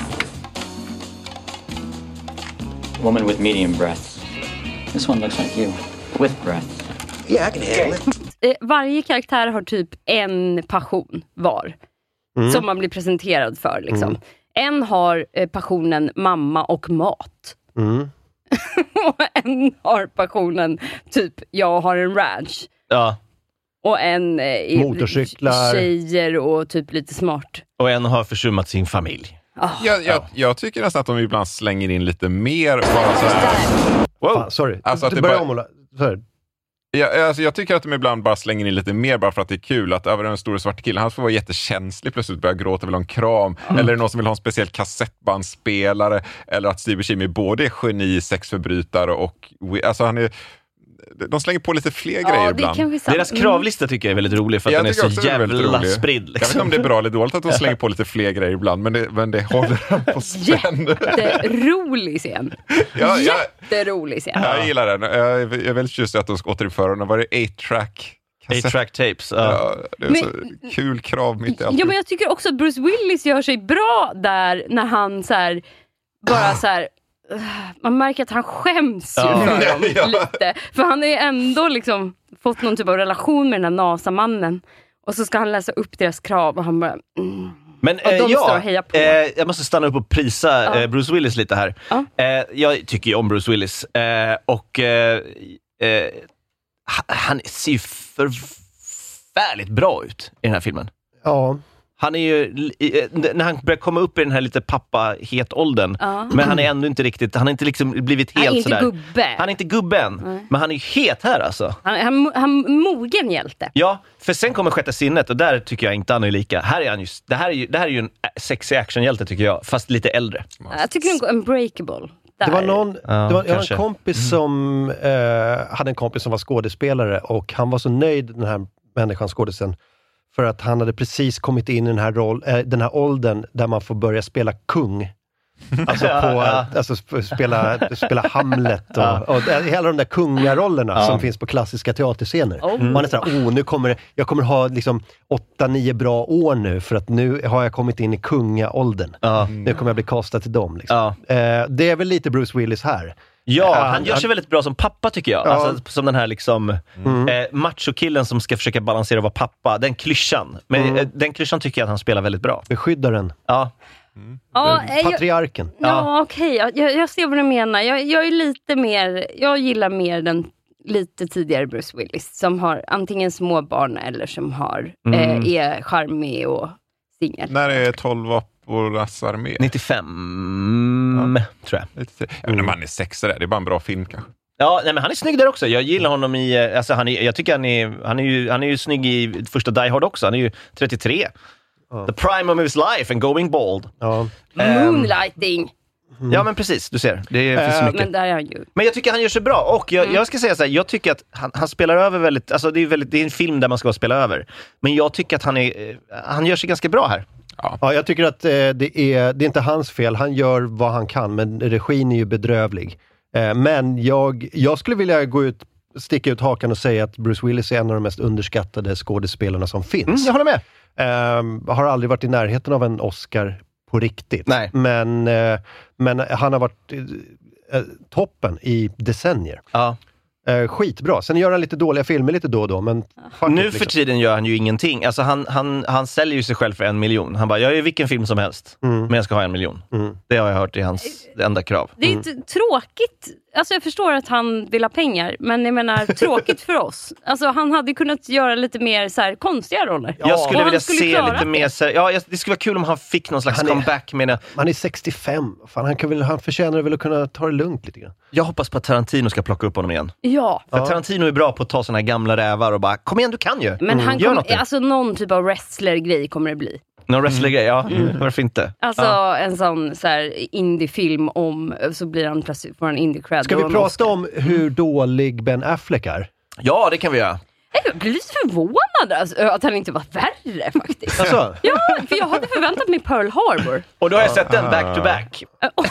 Woman with medium breasts. This one looks like you. With breasts.
Yeah, I can handle it.
Varje karaktär har typ en passion var. Mm. Som man blir presenterad för liksom. Mm. En har passionen mamma och mat. Mm. Och en har passionen typ jag har en ranch.
Ja.
Och en är
motorcyklar,
tjejer och typ lite smart.
Och en har försummat sin familj.
Oh. Jag, jag, jag tycker nästan att de ibland slänger in lite mer bara så här.
Wow. Fan, sorry.
Alltså att
du
det
börjar
bara...
ommåla. Sorry.
Ja, alltså jag tycker att de ibland bara slänger in lite mer bara för att det är kul. Att över den stora svarta killen, han får vara jättekänslig, plötsligt börja gråta, vill ha en kram. Mm. Eller är det någon som vill ha en speciell kassettbandspelare. Eller att Steve Buscemi både är geni, sexförbrytare och... Alltså han är... De slänger på lite fler ja, grejer ibland.
Deras kravlista tycker jag är väldigt rolig för att jag den är så jävla spridd. Liksom.
Jag vet inte om det är bra eller dåligt att de slänger på lite fler grejer ibland, men det, men det håller på spänn.
Jätterolig scen.
ja, ja,
Jätterolig scen.
Jag gillar den. Jag är väldigt just att de ska återinföra den. Var det eight-track?
eight-track tapes. Uh.
Ja, det är
men,
så kul krav mitt i allt.
Ja, men jag tycker också att Bruce Willis gör sig bra där när han så här, bara så här... Man märker att han skäms ju ja. för dem ja. lite. För han har ju ändå liksom fått någon typ av relation med den här NASA-mannen. Och så ska han läsa upp deras krav och han bara... Mm.
Men eh, ja, eh, jag måste stanna upp och prisa ja. eh, Bruce Willis lite här. Ja. Eh, jag tycker ju om Bruce Willis. Eh, och eh, eh, han ser ju förfärligt bra ut i den här filmen.
Ja.
Han är ju, när han börjar komma upp i den här lite pappa-het-åldern, ja. men han är ändå inte riktigt, han har inte liksom blivit helt
han är inte
sådär.
Gubbe.
Han är inte gubben, Nej. men han är ju het här alltså.
Han, han, han mogen hjälte.
Ja, för sen kommer Sjätte sinnet och där tycker jag inte han är lika. Här är han just, det här är ju, det här är ju en sexy action-hjälte tycker jag, fast lite äldre.
Jag tycker han går unbreakable. Där.
Det var någon,
ja,
det var, jag har en kompis som eh, hade en kompis som var skådespelare och han var så nöjd, den här människan, skådespelaren, för att han hade precis kommit in i den här, roll, äh, den här åldern där man får börja spela kung. Alltså, på, ja, ja. alltså spela, spela Hamlet och, ja. och, och hela de där kungarollerna ja. som finns på klassiska teaterscener. Mm. Man är såhär, oh, nu kommer jag kommer ha liksom åtta, nio bra år nu för att nu har jag kommit in i kungaåldern. Ja. Nu kommer jag bli kastad till dem. Liksom. Ja. Eh, det är väl lite Bruce Willis här.
Ja, uh, han gör sig väldigt bra som pappa tycker jag. Uh, alltså, som den här liksom mm. eh, machokillen som ska försöka balansera och vara pappa. Den klyschan. Men mm. eh, den klyschan tycker jag att han spelar väldigt bra.
Beskyddaren.
Ja.
Mm. Ja, patriarken.
Jag, ja, okej. Okay. Jag, jag ser vad du menar. Jag, jag är lite mer... Jag gillar mer den lite tidigare Bruce Willis. Som har antingen småbarn eller som har mm. eh, är charmig och singel.
När är tolv appornas armé?
nittiofem ja. tror jag.
Jag vet inte, man är sex där. Det är bara en bra film kanske.
Ja, nej, men han är snygg där också. Jag gillar honom i... Alltså, han är, jag tycker han är, han, är ju, han är ju snygg i första Die Hard också. Han är ju trettiotre. Ja. The prime of his life and going bald.
Ja.
Um,
Moonlighting.
Mm. Ja, men precis. Du ser. Det äh, finns så mycket.
Men, där är han ju.
Men jag tycker han gör sig bra. Och jag, mm. jag ska säga så här, jag tycker att han, han spelar över väldigt... Alltså det är, väldigt, det är en film där man ska spela över. Men jag tycker att han, är, han gör sig ganska bra här.
Ja, ja jag tycker att eh, det, är, det är inte hans fel. Han gör vad han kan, men regin är ju bedrövlig. Eh, men jag, jag skulle vilja gå ut, sticka ut hakan och säga att Bruce Willis är en av de mest underskattade skådespelarna som finns.
Mm, jag håller med.
Eh, har aldrig varit i närheten av en Oscar på riktigt.
Nej.
Men, eh, men han har varit eh, toppen i decennier.
Ja.
Eh, skitbra. Sen gör han lite dåliga filmer lite då och då. Men
nu liksom. För tiden gör han ju ingenting. Alltså han, han, han säljer ju sig själv för en miljon. Han bara, jag gör vilken film som helst. Mm. Men jag ska ha en miljon. Mm. Det har jag hört i hans enda krav.
Det är mm. tråkigt. Alltså jag förstår att han vill ha pengar. Men jag menar, tråkigt för oss. Alltså han hade kunnat göra lite mer så här, konstiga roller.
Ja. Jag skulle vilja skulle se lite mer så här, ja, det skulle vara kul om han fick någon slags han är, comeback med det.
Han är sextiofem. Fan, han, kan väl, han förtjänar väl att kunna ta det lugnt lite grann.
Jag hoppas på att Tarantino ska plocka upp honom igen.
Ja.
För ja. Tarantino är bra på att ta såna här gamla rävar och bara, kom igen, du kan ju.
Men han mm. kom, alltså någon typ av wrestler-grej kommer det bli.
Någon wrestler-grej, ja. Mm. Varför inte?
Alltså
ja.
en sån så här indie-film om, så blir han plötsligt, får han indie-cred.
Ska vi prata om hur dålig Ben Affleck är?
Ja, det kan vi göra.
Jag blir lite förvånad alltså, att han inte var värre faktiskt.
Alltså?
Ja, för jag hade förväntat mig Pearl Harbor.
Och då har jag sett den back to back.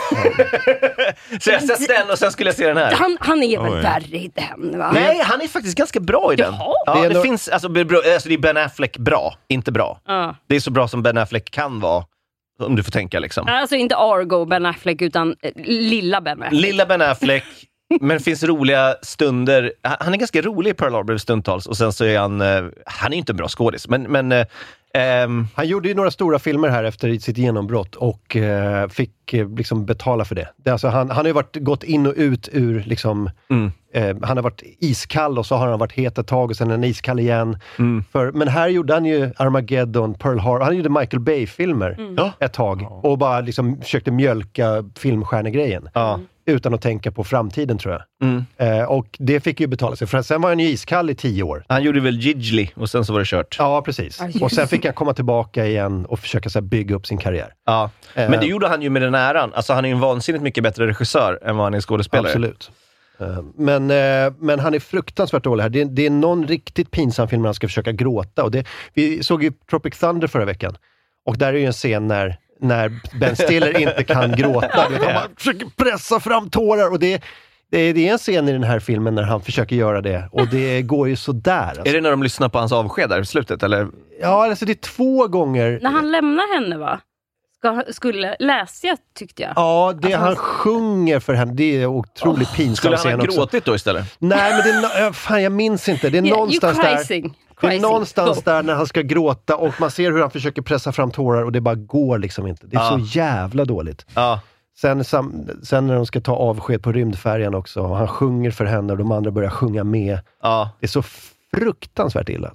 Så jag har sett den och sen skulle jag se den här.
Han, han är väl Oj. värre i den, va?
Nej, han är faktiskt ganska bra i den.
Jaha.
Ja, det, det ändå... finns, alltså, alltså det är Ben Affleck bra, inte bra.
Uh.
Det är så bra som Ben Affleck kan vara. Om du får tänka liksom.
Alltså inte Argo Ben Affleck utan eh, lilla Ben Affleck.
Lilla Ben Affleck. Men det finns roliga stunder. Han är ganska rolig i Pearl Harbor stundtals. Och sen så är han... Han är ju inte en bra skådis. Men... men ähm...
han gjorde ju några stora filmer här efter sitt genombrott. Och äh, fick äh, liksom betala för det. det är alltså, han, han har ju varit, gått in och ut ur liksom... Mm. Äh, han har varit iskall och så har han varit het ett tag. Och sen en iskall igen. Mm. För, men här gjorde han ju Armageddon, Pearl Harbor. Han gjorde Michael Bay-filmer mm. ett tag. Och bara liksom försökte mjölka filmstjärnegrejen.
Ja.
utan att tänka på framtiden, tror jag.
Mm.
Eh, och det fick ju betala sig. För sen var han ju iskall i tio år.
Han gjorde väl Gigli och sen så var det kört.
Ja, precis.
Ah,
och sen fick han komma tillbaka igen och försöka så här, bygga upp sin karriär.
Ja.
Eh,
Men det gjorde han ju med den äran. Alltså han är ju en vansinnigt mycket bättre regissör än vad han är skådespelare.
Absolut. Eh, men, eh, men han är fruktansvärt dålig här. Det, det är någon riktigt pinsam film när han ska försöka gråta. Och det, vi såg ju Tropic Thunder förra veckan. Och där är ju en scen när när Ben Stiller inte kan gråta. Han bara försöker pressa fram tårar. Och det, det, det är en scen i den här filmen när han försöker göra det. Och det går ju sådär. Alltså.
Är det när de lyssnar på hans avsked där i slutet? Eller?
Ja, alltså det är två gånger.
När han lämnar henne, va? Ska, skulle läsa, tyckte jag.
Ja, det
alltså,
han sjunger för henne. Det är otroligt oh, pinsamt.
Skulle han ha gråtit då istället?
Nej, men det är, fan, jag minns inte. Det är yeah, någonstans där. Det är någonstans där när han ska gråta och man ser hur han försöker pressa fram tårar och det bara går liksom inte. Det är ja. så jävla dåligt.
Ja.
Sen, sam, sen när de ska ta avsked på rymdfärjan också, och han sjunger för henne och de andra börjar sjunga med.
Ja.
Det är så fruktansvärt illa.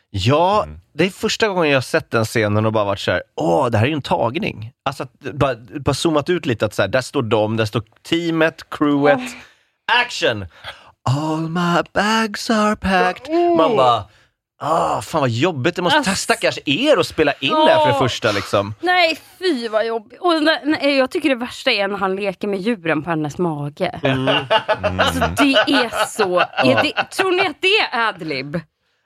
Ja, det är första gången jag har sett den scenen och bara varit så här: åh, det här är ju en tagning. Alltså, att, bara, bara zoomat ut lite att så här, där står de, där står teamet, crewet, oh. action! All my bags are packed. Oh. Man bara, ah, fan vad jobbigt. Det måste
Ass.
testa kanske er att spela in oh. det här för det första liksom.
Nej, fy vad jobbigt. Och nej, jag tycker det värsta är när han leker med djuren på hennes mage.
Mm.
Mm. Alltså det är så. Är det, tror ni att det är adlib?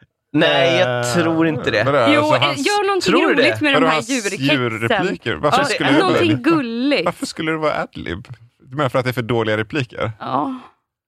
Nej, jag tror inte det.
det
jo,
alltså, hans,
gör någonting roligt med de här
djurrepliker. Varför,
ja,
skulle det
någonting
vara,
gulligt.
Varför skulle det vara adlib? Men för att det är för dåliga repliker?
Ja.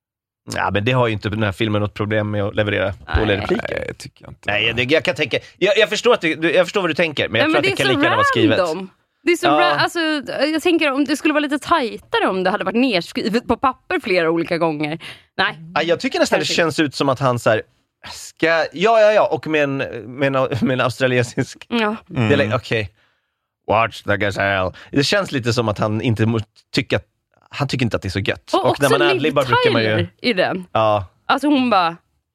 Ja, men det har ju inte den här filmen något problem med att leverera dåliga repliker.
Nej, jag tycker inte.
Nej, det, jag kan tänka. Jag, jag förstår att det, jag förstår vad du tänker, men jag
Nej,
tror
men
att det, det kan lika gärna vara skrivet.
Det är så
ja.
ra- alltså, jag tänker om det skulle vara lite tajtare om det hade varit nedskrivet på papper flera olika gånger. Nej.
Ja, jag tycker nästan Kanske. det känns ut som att han så här, ska, ja, ja, ja, och med en, med en, med en australiensisk
ja.
mm. okej. Okay. Watch the gazelle. Det känns lite som att han inte tycker att han tycker inte att det är så gött.
Och, och när man adlibbar brukar man ju i den.
Ja.
Alltså hon bara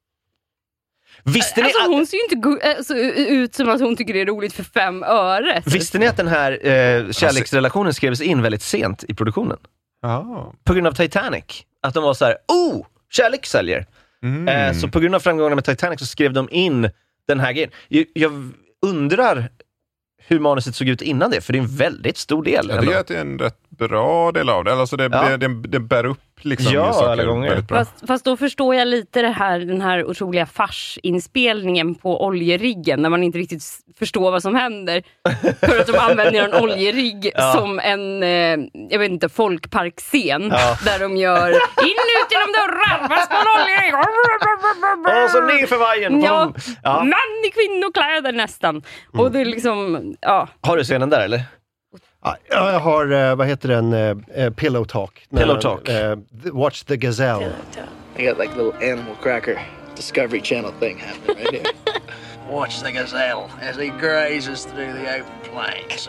Visste ni
alltså,
att...
hon ser ju inte gu- alltså, ut som att hon tycker det är roligt för fem öre.
Visste ni att den här eh, kärleksrelationen skrevs in väldigt sent i produktionen?
Oh.
På grund av Titanic. Att de var så här, oh, kärlek säljer. Mm. Eh, så på grund av framgången med Titanic så skrev de in den här grejen. Jag, jag undrar hur manuset såg ut innan det, för det är en väldigt stor del.
Jag tycker att det är en rätt bra del av det. Alltså det,
ja.
det, det, det bär upp liksom
ja,
saker
alla gånger.
väldigt bra.
Fast, fast då förstår jag lite det här, den här otroliga farsinspelningen på oljeriggen, när man inte riktigt förstår vad som händer. För att de använder en oljerigg ja. som en, eh, jag vet inte, folkparkscen. Ja. Där de gör in ut genom dörrar, fast på en oljerigg.
Och så ner för vajen.
Ja, ja. Man i kvinnokläder nästan. Mm. Och det är liksom, ja.
Har du scenen där eller?
Ja, jag har, uh, vad heter den, uh, Pillow Talk.
Pillow Talk.
Uh, watch the gazelle.
I got like a little animal cracker Discovery Channel thing happening right here. Watch the gazelle as he grazes through the open plains.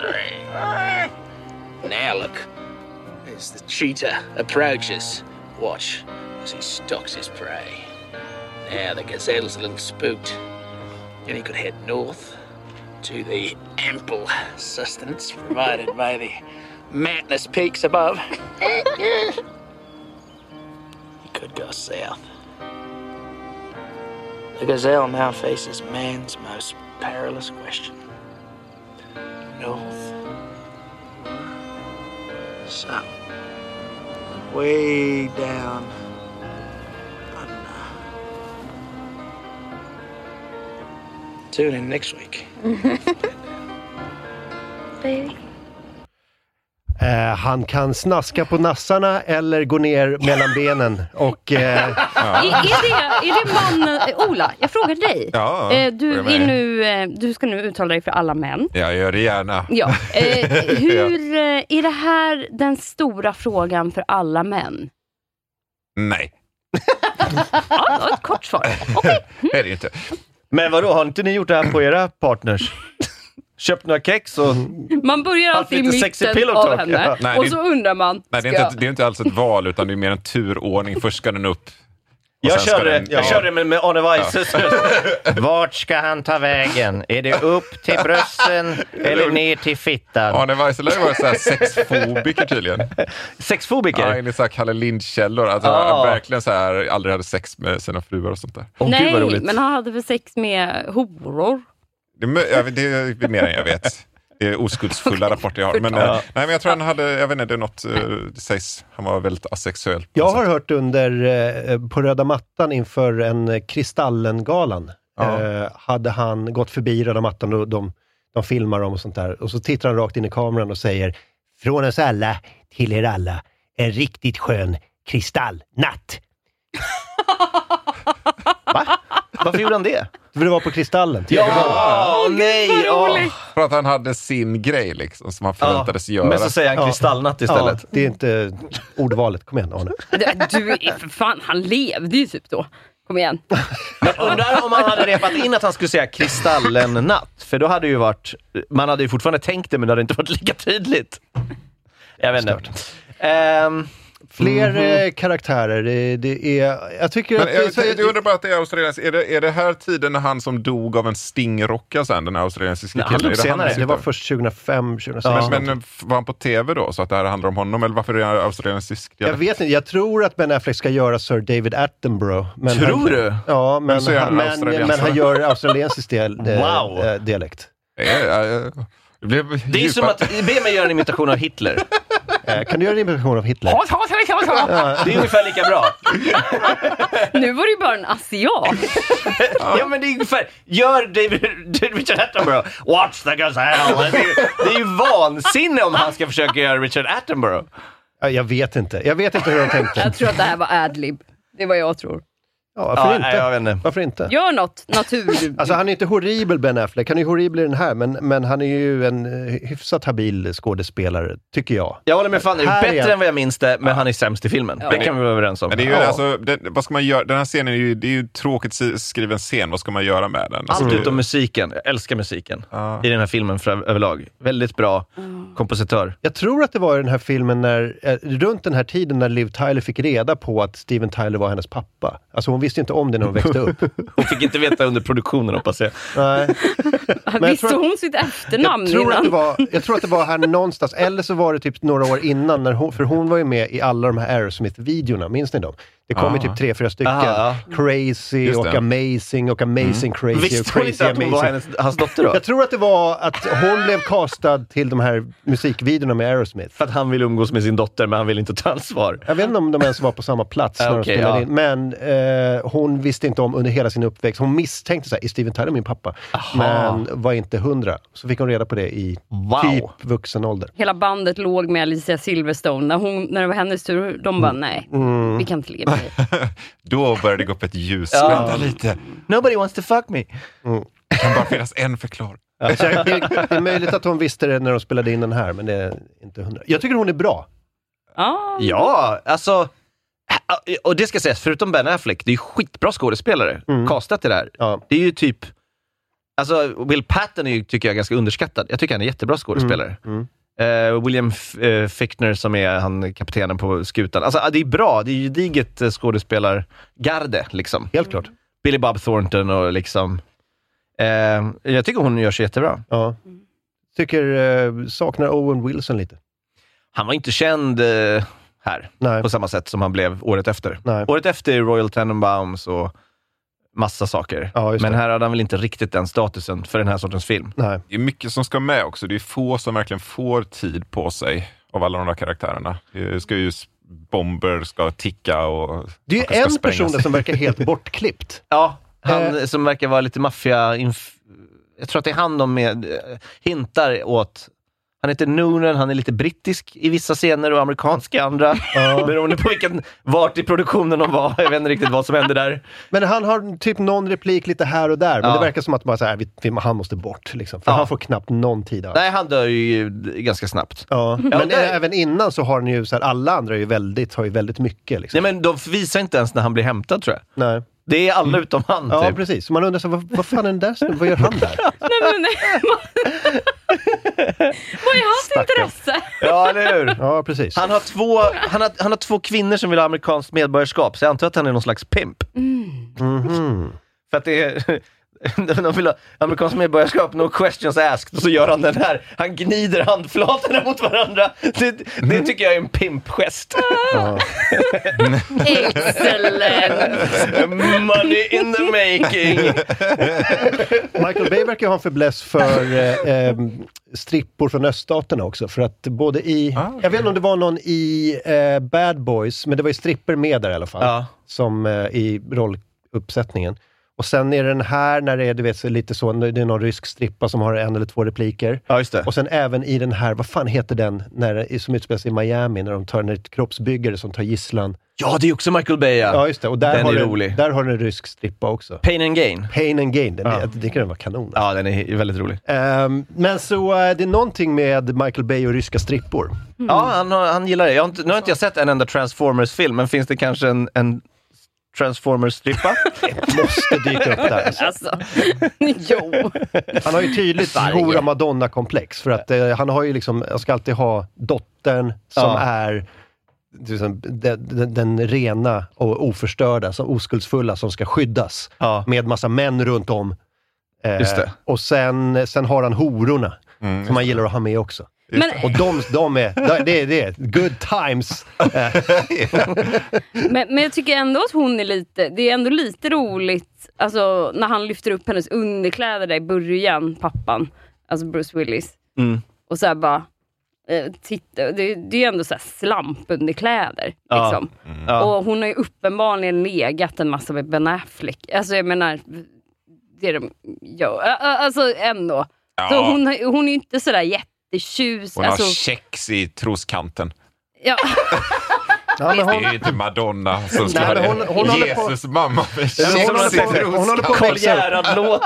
Now look, as the cheetah approaches, watch as he stalks his prey. Now the gazelle's a little spooked, and he could head north to the ample sustenance provided by the mountainous peaks above. He could go south. The gazelle now faces man's most perilous question. North. South. Way down under. Tune in next week.
Baby.
Uh, han kan snaska på nassarna eller gå ner mellan benen och... Uh,
ja. är, är, det, är det mannen... Ola, jag frågar dig.
Ja,
uh, du, är nu, uh, du ska nu uttala dig för alla män.
Jag gör det gärna.
Ja. Uh, hur uh, är det här den stora frågan för alla män?
Nej.
Ja, ett kort svar. Okay.
Det är det inte.
Men vadå, har inte ni gjort det här på era partners? Köpt några kex och...
Man börjar alltid i mitten av henne. Ja. Nej, och så undrar man...
Nej, det är, inte, det är inte alls ett val, utan det är mer en turordning. Först ska den upp
Jag körde,
den,
jag
ja.
körde med, med Arne Weises. Ja. Vart ska han ta vägen? Är det upp till brösten eller ner till fittan?
Arne Weise lär ju vara så här sexfobiker tydligen.
Sexfobiker?
Ja, enligt så här Kalle Lind-källor. Alltså
Ah.
han verkligen så här, aldrig hade sex med sina fruar och sånt där.
Oh,
Nej,
Gud vad roligt.
men han hade väl sex med horor?
Det, är- ja, det är mer än jag vet. Det är oskuldsfulla rapporter jag har. Men,
Ja.
eh, nej, men jag tror han hade, jag vet inte, det är något, eh, det sägs, han var väldigt asexuell. på
Jag
något
har
sätt.
hört under, eh, på röda mattan inför en eh, Kristallen-galan,
Ja.
eh, hade han gått förbi röda mattan och de, de filmar dem och sånt där. Och så tittar han rakt in i kameran och säger: från oss alla till er alla, en riktigt skön kristallnatt.
Va? Varför gjorde han det?
För det var på Kristallen.
Ja, nej. Ja.
För att han hade sin grej liksom, som han förväntades göra.
Men så säger han kristallnatt istället.
Ja, det är inte ordvalet. Kom igen, Arne.
Du, du är för fan, han levde ju typ då. Kom igen.
Men undrar om han hade repat in att han skulle säga kristallen natt. För då hade ju varit, man hade ju fortfarande tänkt det, men det hade inte varit lika tydligt. Jag vet inte. Um,
Fler
mm-hmm.
eh, karaktärer, det, det är... Jag tycker
Men
att...
jag,
det,
jag, jag undrar bara att det är australiensk. Är det, är det här tiden när han som dog av en stingrocka sen, den australiensiska
Nej, han
killen?
dog
Är det,
senare.
han
det var först tjugohundrafem, tjugohundrasex.
men, men var han på tv då, så att det här handlar om honom? Eller varför är det australiensisk?
Jag vet inte, jag tror att Ben Affleck ska göra Sir David Attenborough. Men
Tror
han,
du?
Ja, men,
Men så är han
han, men,
australiensare.
men han gör australiensisk del, eh,
Wow.
eh, dialekt.
Ja, ja, det, blev
det är ju som
djupa-
att, be mig göra en imitation av Hitler.
Eh, kan du göra en imitation av Hitler?
Det är ungefär lika bra.
Nu var det ju bara en asiat.
Ja, men det är ungefär, gör David, Richard Attenborough, watch the gazelle. Det är, det är ju vansinne om han ska försöka göra Richard Attenborough.
Ja, jag vet inte. Jag vet inte hur de tänkte.
Jag tror att det här var adlib. Det är vad jag tror.
Ja, varför
Ja,
inte?
nej, jag vet inte.
Varför inte?
Gör något natur.
Alltså han är inte horribel, Ben Affleck. Han är horribel i den här, men, men han är ju en eh, hyfsat habil skådespelare, tycker jag.
Jag håller med, fan, det är
Här är
bättre
han.
än vad jag minns det, men han är sämst i filmen.
Ja.
Det kan vi vara överens om.
Men det är ju,
Ja.
alltså, det, vad ska man göra? Den här scenen är ju, det är ju tråkigt si- skriven scen. Vad ska man göra med den? Alltså,
Allt
det-
utom musiken. Jag älskar musiken
Ja.
i den här filmen för, överlag. Väldigt bra kompositör.
Jag tror att det var i den här filmen när, eh, runt den här tiden när Liv Tyler fick reda på att Steven Tyler var hennes pappa. Alltså hon visste inte om det när hon växte upp.
Hon fick inte veta under produktionen, hoppas jag.
Nej. Men jag
Visste
tror-
hon sitt efternamn
Jag tror,
innan?
att det var, jag tror att det var här någonstans, eller så var det typ några år innan, när hon, för hon var ju med i alla de här Aerosmith-videorna, minns ni dem? Det kom ju
Ah.
typ tre, fyra stycken.
Ah,
Crazy
Just
och
det.
Amazing och Amazing Crazy och
Visste hon
Crazy
inte att hon var
Amazing.
hennes, hans dotter då?
Jag tror att det var att hon blev castad till de här musikvideorna med Aerosmith.
För att han vill umgås med sin dotter, men han vill inte ta ansvar.
Jag vet inte om de ens var på samma plats när
Ah,
de
okej,
spelade
ja.
in. Men eh, hon visste inte om under hela sin uppväxt. Hon misstänkte så här, är Steven Tyler min pappa?
Aha.
Men var inte hundra. Så fick hon reda på det i
Wow.
typ vuxen ålder.
Hela bandet låg med Alicia Silverstone. När, hon, när det var hennes tur, de bara nej,
Mm.
vi kan inte ligga med dig.
Då började det gå upp ett ljus.
Ja.
Vänta lite.
Nobody wants to fuck me.
Det kan bara finnas en förklaring.
Så jag- Det, det är möjligt att hon visste det när de spelade in den här, men det är inte hundra. Jag tycker hon är bra.
Ah.
Ja, alltså... Och det ska sägas, förutom Ben Affleck, det är ju skitbra skådespelare
Mm.
castat i det här.
Ja.
Det är ju typ... Alltså, Will Patton är ju, tycker jag, ganska underskattad. Jag tycker han är jättebra skådespelare.
Mm.
Eh, William F- eh, Fichtner som är han kaptenen på skutan. Alltså, det är bra. Det är ju diget eh, skådespelargarde, liksom.
Helt klart.
Billy Bob Thornton och liksom... Eh, jag tycker hon gör sig jättebra.
Ja. Tycker, eh, saknar Owen Wilson lite.
Han var inte känd eh, här
Nej.
på samma sätt som han blev året efter.
Nej.
Året efter Royal Tenenbaums och massa saker.
Ja, just
Men
det.
här hade han väl inte riktigt den statusen för den här sortens film.
Nej.
Det är mycket som ska med också. Det är få som verkligen får tid på sig av alla de där karaktärerna. Det ska ju bomber ska ticka och...
Det är
saker
ju
ska
en
sprängas.
person där som verkar helt bortklippt.
Ja, han
Eh.
som verkar vara lite maffia... Inf- jag tror att det är han de med, eh, hintar åt... Han heter Noonan, han är lite brittisk i vissa scener och amerikansk i andra.
Ja.
Beroende på vilken, vart i produktionen de var. Jag vet inte riktigt vad som hände där.
Men han har typ någon replik lite här och där. Men
Ja.
det verkar som att bara så här, vi, vi, han måste bort. Liksom. För
Ja.
han får knappt någon tid alls.
Nej, han dör ju ganska snabbt.
Ja. Men
det-
även innan så har han ju så här, alla andra är ju väldigt, har ju väldigt mycket. Liksom.
Nej, men de visar inte ens när han blir hämtad, tror jag.
Nej.
Det är alla utom han,
Ja,
typ.
precis. Så man undrar, så, vad, vad fan är den där snubben? Vad gör han där?
Nej, men nej. Vad är hans
Stackarn.
intresse?
Ja, eller hur?
Ja, precis.
Han har, två, han, har, han har två kvinnor som vill ha amerikanskt medborgarskap, så jag antar att han är någon slags pimp.
Mm.
Mhm.
För att det är... De vill ha amerikanskt medborgarskap, no questions asked. Och så gör han den här. Han gnider handflatorna mot varandra. Det, det tycker jag är en pimpgest.
Ja.
Excellent.
Money in the making.
Michael Bay verkar ha en fäbless för eh, eh, strippor från öststaterna också. För att både i...
Ah, okay.
Jag vet inte om det var någon i eh, Bad Boys, men det var ju stripper med där i alla fall.
Ja.
Som eh, i rolluppsättningen. Och sen är den här när det är, du vet, så lite så, det är någon rysk strippa som har en eller två repliker.
Ja, just det.
Och sen även i den här, vad fan heter den, när, som utspelas i Miami, när de tar en kroppsbyggare som tar gisslan.
Ja, det är också Michael Bay. Ja,
ja just det. Och där
den
har
är
den,
rolig.
Där har den en rysk strippa också.
Pain and Gain.
Pain and Gain, den
Ja.
är, det kan den vara kanon.
Ja, den är väldigt rolig.
Um, men så uh, det är någonting med Michael Bay och ryska strippor.
Mm. Ja, han, har- han gillar det. Jag har inte, nu har inte jag sett en enda Transformers-film, men finns det kanske en, en Transformers-strippa?
Måste dyka upp där.
Alltså, jo.
Han har ju tydligt Hora Madonna-komplex. För att eh, han har ju liksom, jag ska alltid ha dottern som
Ja.
är liksom, den, den, den rena och oförstörda, så oskuldsfulla som ska skyddas.
Ja.
Med massa män runt om. Eh,
Just det.
Och sen, sen har han hororna.
Mm,
som han gillar att ha med också.
Men,
Och de, de är, det är, det är good times.
men, men jag tycker ändå att hon är lite, det är ändå lite roligt, alltså när han lyfter upp hennes underkläder där i början, pappan, alltså Bruce Willis.
Mm.
Och så här bara, eh, titta, det, det är ju ändå så här slampunderkläder.
Ja.
Liksom.
Mm. Ja.
Och hon har ju uppenbarligen legat en massa med Ben Affleck. Alltså jag menar, det de gör, Ä- ä- alltså ändå.
Ja.
Så hon, har- hon är ju inte sådär jättetjus.
Hon
Alltså,
har kex i troskanten.
ja.
Ja, men
Det
hon,
är ju inte Madonna som ska
Nej,
ha
men
det.
hon- hon håller på-
Jesus mamma med
men
kex
hon håller
i
på- hon håller på att
troskanten.
växa upp.
Gerhard-låt.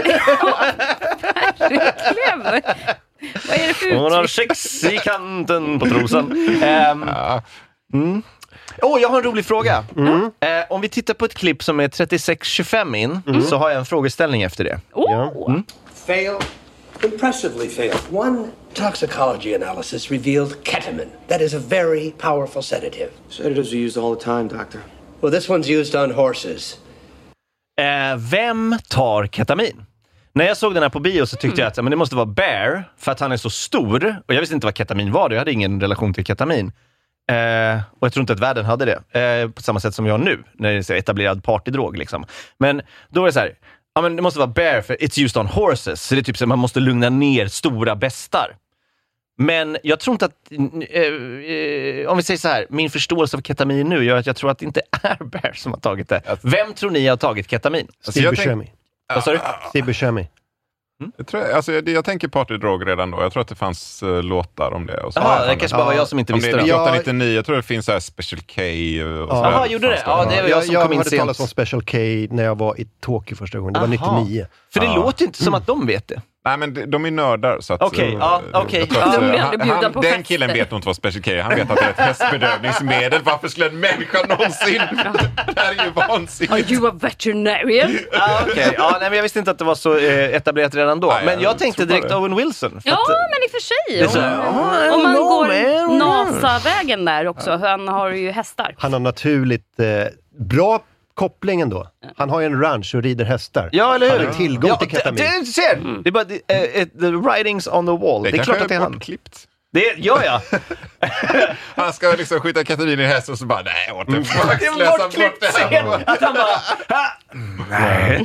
Verkligen. Vad är det för
Hon har
uttryck?
kex i kanten på trosan. Um,
Ja.
mm. Oh, jag har en rolig fråga. Eh, om vi tittar på ett klipp som är trettiosex tjugofem in, så har jag en frågeställning efter det.
Oh.
Mm.
Fail? Impressively failed. One toxicology analysis revealed ketamine. That is a very powerful sedative.
Sedatives are used all the time, doctor.
Well, this one's used on horses.
Eh, vem tar ketamin? När jag såg den här på bio så tyckte jag att ja, men det måste vara Bear, för att han är så stor. Och jag visste inte vad ketamin var, jag hade ingen relation till ketamin. Eh, och jag tror inte att världen hade det. Eh, på samma sätt som jag nu, när det är så etablerad partydrog. Liksom. Men då var det så här, ja, men det måste vara Bear för it's used on horses. Så det är typ så att man måste lugna ner stora bestar. Men jag tror inte att, eh, eh, om vi säger så här, min förståelse av ketamin nu gör att jag tror att det inte är Bear som har tagit det. Vem tror ni har tagit ketamin?
Steve
jag tänk-
Buscemi.
Vad sa du?
Steve Buscemi.
Jag, tror, alltså, jag, jag tänker partydrog redan då. Jag tror att det fanns uh, låtar om det. Och så.
Jaha, det kanske bara var jag som inte
Om
visste
det är
det.
nittioåtta
Ja.
nittionio, jag tror det finns så här Special K. Och så
Jaha,
här.
gjorde det?
Fanns
Ja, det var jag som
jag
kom in
hörde
sent.
talas om Special K när jag var i Tokyo första gången. Det var
Aha.
nittionio.
För det
Ja.
låter inte som att de vet det.
Nej, men de, de är nördar. Så att,
Okej,
eh,
ja,
jag
okej.
tror att,
De blir
eh,
aldrig bjudna
han,
på
Den
fester.
killen vet nog inte vad Special K är. Han vet att det är ett hästbedövningsmedel. Varför skulle en människa någonsin... Det här är ju vansinnigt.
Are you a veterinarian?
Ah, okay. Ja, nej, men jag visste inte att det var så eh, etablerat redan då.
Nej,
men jag
jag
tänkte
tror
direkt
det.
Owen Wilson. För
Ja,
att,
men i och för sig.
Det är så-
Om,
Ja, I
om man
don't
går
know, man.
NASA-vägen där också. Han har ju hästar.
Han har naturligt eh, bra koppling ändå. Han har ju en ranch och rider hästar.
Ja, eller hur?
Han har tillgång
ja,
till ketamin.
Det, det, ser. det är bara det, eh, eh, the writings on the wall. Det,
Det
är
kanske
klart att det är
är
han.
bortklippt.
Det gör jag.
Han ska liksom skjuta ketamin i häst och så bara, nej, what the fuck,
Det är en
slösa bort
bortklippt
det
scen.
här.
Att han bara... "Ha." Nej.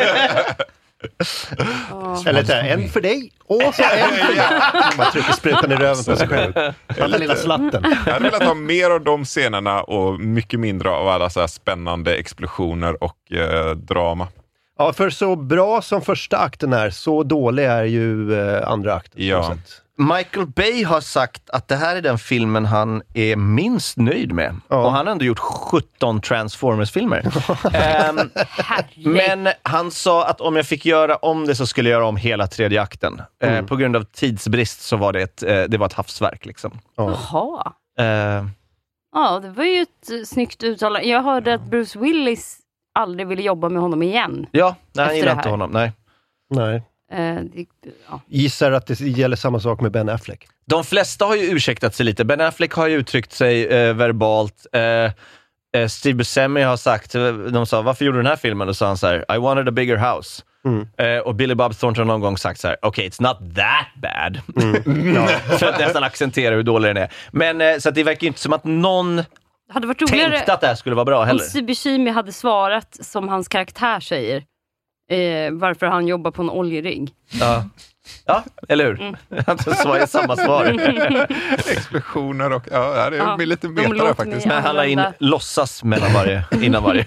Eller så här, en för dig och så en för dig. Man trycker sprutan i röven på sig själv. Den där lilla slatten.
Jag hade velat ha mer av de scenerna och mycket mindre av alla så här spännande explosioner och eh, drama.
Ja, för så bra som första akten är, så dålig är ju eh, andra akten.
Ja.
på något sätt.
Michael Bay har sagt att det här är den filmen han är minst nöjd med.
Ja.
Och han har ändå gjort sjutton Transformers-filmer. Ehm, men han sa att om jag fick göra om det så skulle jag göra om hela tredje akten.
Mm.
Eh, på grund av tidsbrist så var det ett, eh, det var ett havsverk. Liksom.
Ja.
Jaha.
Eh,
Ja, det var ju ett snyggt uttalande. Jag hörde att Bruce Willis aldrig ville jobba med honom igen.
Ja, nej, han gillar
det
inte
här.
honom. Nej.
Nej.
Eh, det, ja.
Gissar att det gäller samma sak med Ben Affleck.
De flesta har ju ursäktat sig lite. Ben Affleck har ju uttryckt sig eh, verbalt. Eh, eh, Steve Buscemi har sagt, de sa, varför gjorde du den här filmen? Och så sa han så här, I wanted a bigger house.
Mm.
Eh, och Billy Bob Thornton har någon gång sagt så här, okej, okay, it's not that bad.
Mm.
Ja, för att nästan accentuera hur dålig den är. Men eh, så att det verkar ju inte som att någon
hade varit roligare
tänkte att det här skulle vara bra heller.
Om Steve Buscemi hade svarat som hans karaktär säger, eh, varför han jobbar på en oljerigg.
Ja, ja eller hur? Mm. Alltså, svar är samma svar.
Explosioner och ja, det är
ja,
lite meta där faktiskt.
Men han la in låtsas mellan varje, innan varje.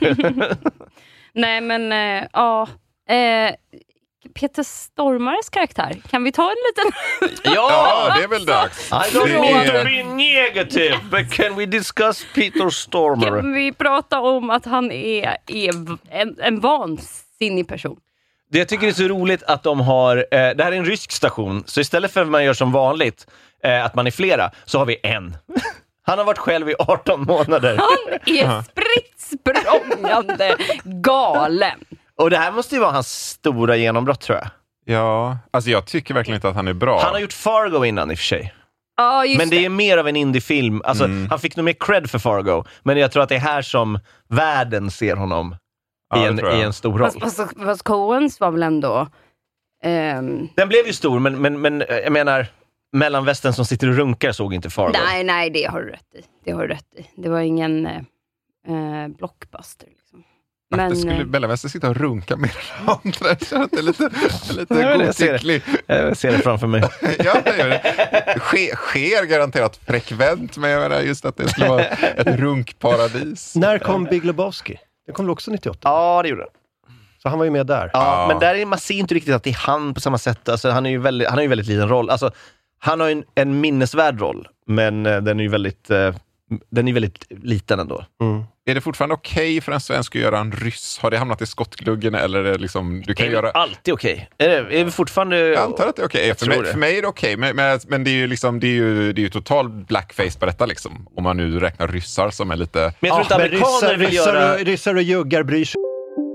Nej men, äh, ja. Äh, Peter Stormares karaktär. Kan vi ta en liten...
ja,
ja, det är väl dags.
I don't mean to be negative, but can we discuss Peter Stormare?
Kan vi prata om att han är, är en, en vansinnig person?
Det jag tycker är så roligt att de har... Eh, det här är en rysk station, så istället för att man gör som vanligt, eh, att man är flera, så har vi en. Han har varit själv i arton månader.
Han är spritt språngande galen.
Och det här måste ju vara hans stora genombrott, tror jag.
Ja, alltså jag tycker verkligen inte att han är bra.
Han har gjort Fargo innan i och för sig.
Ja, just
men det,
det
är mer av en indiefilm. Alltså, mm. Han fick nog mer cred för Fargo. Men jag tror att det är här som världen ser honom ja, i, en, i en stor roll.
Fast, fast, fast Coens var väl ändå... Um...
Den blev ju stor, men, men, men jag menar... Mellanvästern som sitter och runkar såg inte Fargo.
Nej, nej, det har du rätt i. Det har du rätt i. Det var ingen eh, blockbuster. Liksom.
Men, det skulle Mellanvästern sitta och runka med andra. Det är lite, lite godtycklig.
Jag ser det framför mig.
Ja, det gör det. Sker, sker garanterat frekvent, men jag menar just att det skulle vara ett runkparadis.
När kom Big Lebowski? Det kom väl också nittioåtta?
Ja, det gjorde det.
Så han var ju med där.
Ja,
ja.
Men där är man ser inte riktigt att det är han på samma sätt. Alltså, han, är ju väldigt, han har ju väldigt liten roll. Alltså, han har ju en, en minnesvärd roll, men uh, den är ju väldigt, uh, den är väldigt liten ändå.
Mm. Är det fortfarande okej okay för en svensk att göra en ryss? Har det hamnat i skottgluggen eller är det liksom... Du kan
det är
göra...
alltid okej. Okay. Är, det, är det fortfarande...
Jag antar att det är okej. Okay. För, mig, för mig är det okej. Okay. Men, men, men det är ju liksom, det är ju, det är ju total blackface på detta liksom. Om man nu räknar ryssar som är lite...
Men jag tror
ja,
inte amerikaner vill
ryssar,
göra...
Ryssar och, ryssar och juggar bryr sig.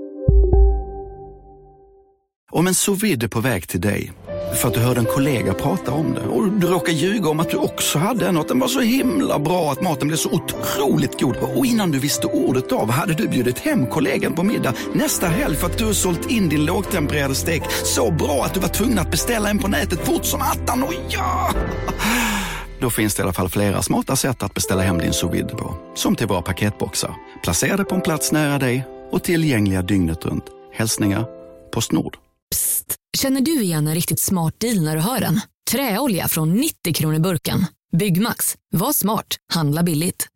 Om en sous vide är på väg till dig för att du hörde en kollega prata om det och du råkar ljuga om att du också hade en och att den var så himla bra att maten blev så otroligt god. Och innan du visste ordet av hade du bjudit hem kollegan på middag nästa helg för att du har sålt in din lågtempererade stek så bra att du var tvungen att beställa en på nätet fort som attan. Och ja! Då finns det i alla fall flera smarta sätt att beställa hem din sous vide på. Som till våra paketboxar. Placerade på en plats nära dig och tillgängliga dygnet runt. Hälsningar Postnord.
Psst, känner du igen en riktigt smart deal när du hör den? Träolja från nittio kronor burken. Byggmax, var smart, handla billigt.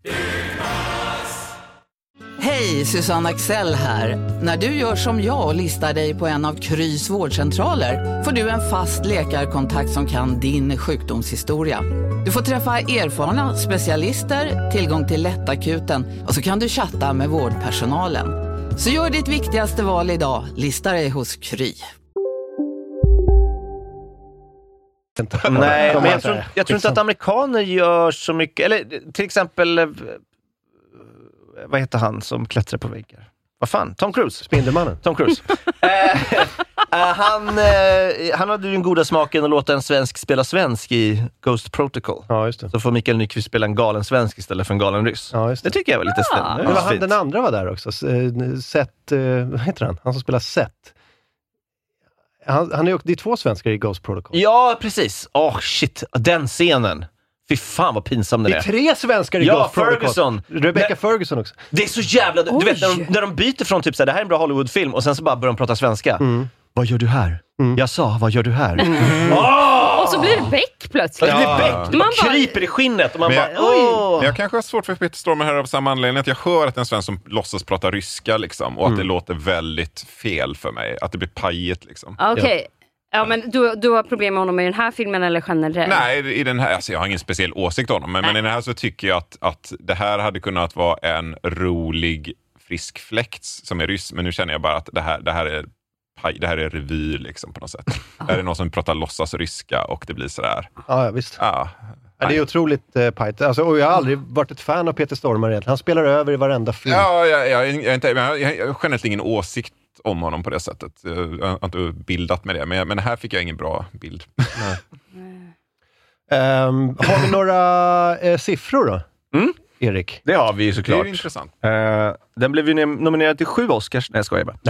Hej, Susanne Axel här. När du gör som jag och listar dig på en av Krys vårdcentraler får du en fast läkarkontakt som kan din sjukdomshistoria. Du får träffa erfarna specialister, tillgång till lättakuten och så kan du chatta med vårdpersonalen. Så gör ditt viktigaste val idag, lista dig hos Kry.
Nej, men jag tror, jag tror inte att amerikaner gör så mycket. Eller till exempel, vad heter han som klättrar på väggar? Vad fan? Tom Cruise.
Spindelmannen.
Tom Cruise. uh, uh, han, uh, han hade ju den goda smaken att låta en svensk spela svensk i Ghost Protocol.
Ja, just det.
Så får Mikael Nyqvist spela en galen svensk istället för en galen ryss.
Ja, just det.
det tycker jag var lite
ja.
snällt.
Det var han, den andra var där också. Seth, uh, vad heter han? Han som spelar Seth. Han, han är ju, det är två svenskar i Ghost Protocol.
Ja, precis. Åh, oh, shit. Den scenen. Fy fan vad pinsam den är.
Det är tre svenskar i
ja,
Ghost
Ferguson.
Protocol. Rebecca
det,
Ferguson också.
Det är så jävla... Du vet, när de, när de byter från typ så här, det här är en bra Hollywoodfilm och sen så bara börjar de prata svenska.
Mm.
Vad gör du här? Mm. Jag sa, vad gör du här? Mm.
Oh! Och så blir det Beck plötsligt.
Ja, det blir Beck. Det man bara kryper i skinnet och man
men
bara...
jag,
Åh.
Men jag kanske har svårt för Peter Stormare här av samma anledning att jag hör att en svensk som låtsas prata ryska liksom, och att mm. det låter väldigt fel för mig. Att det blir pajigt liksom.
Okej. Okay. Ja. Ja, men du, du har problem med honom i den här filmen eller generellt?
Nej, i den här, alltså jag har ingen speciell åsikt om honom, men, men i den här så tycker jag att, att det här hade kunnat vara en rolig, frisk fläkt som är ryss, men nu känner jag bara att det här, det här är det här är revy liksom på något sätt. Det här är någon som pratar låtsas ryska och det blir sådär.
Ja, visst.
Ja.
Ja, det är otroligt uh, pajt. Alltså, och jag har aldrig varit ett fan av Peter Stormare egentligen. Han spelar över i varenda film.
Ja, jag, jag, jag, jag, inte, jag, jag har generellt ingen åsikt om honom på det sättet. Jag har inte bildat med det, men, men här fick jag ingen bra bild.
um, har vi några uh, siffror då?
Mm.
Erik?
Det har vi ju såklart.
Det är ju intressant.
Uh, den blev ju nominerad till sju Oscars. Nej, jag skojar bara.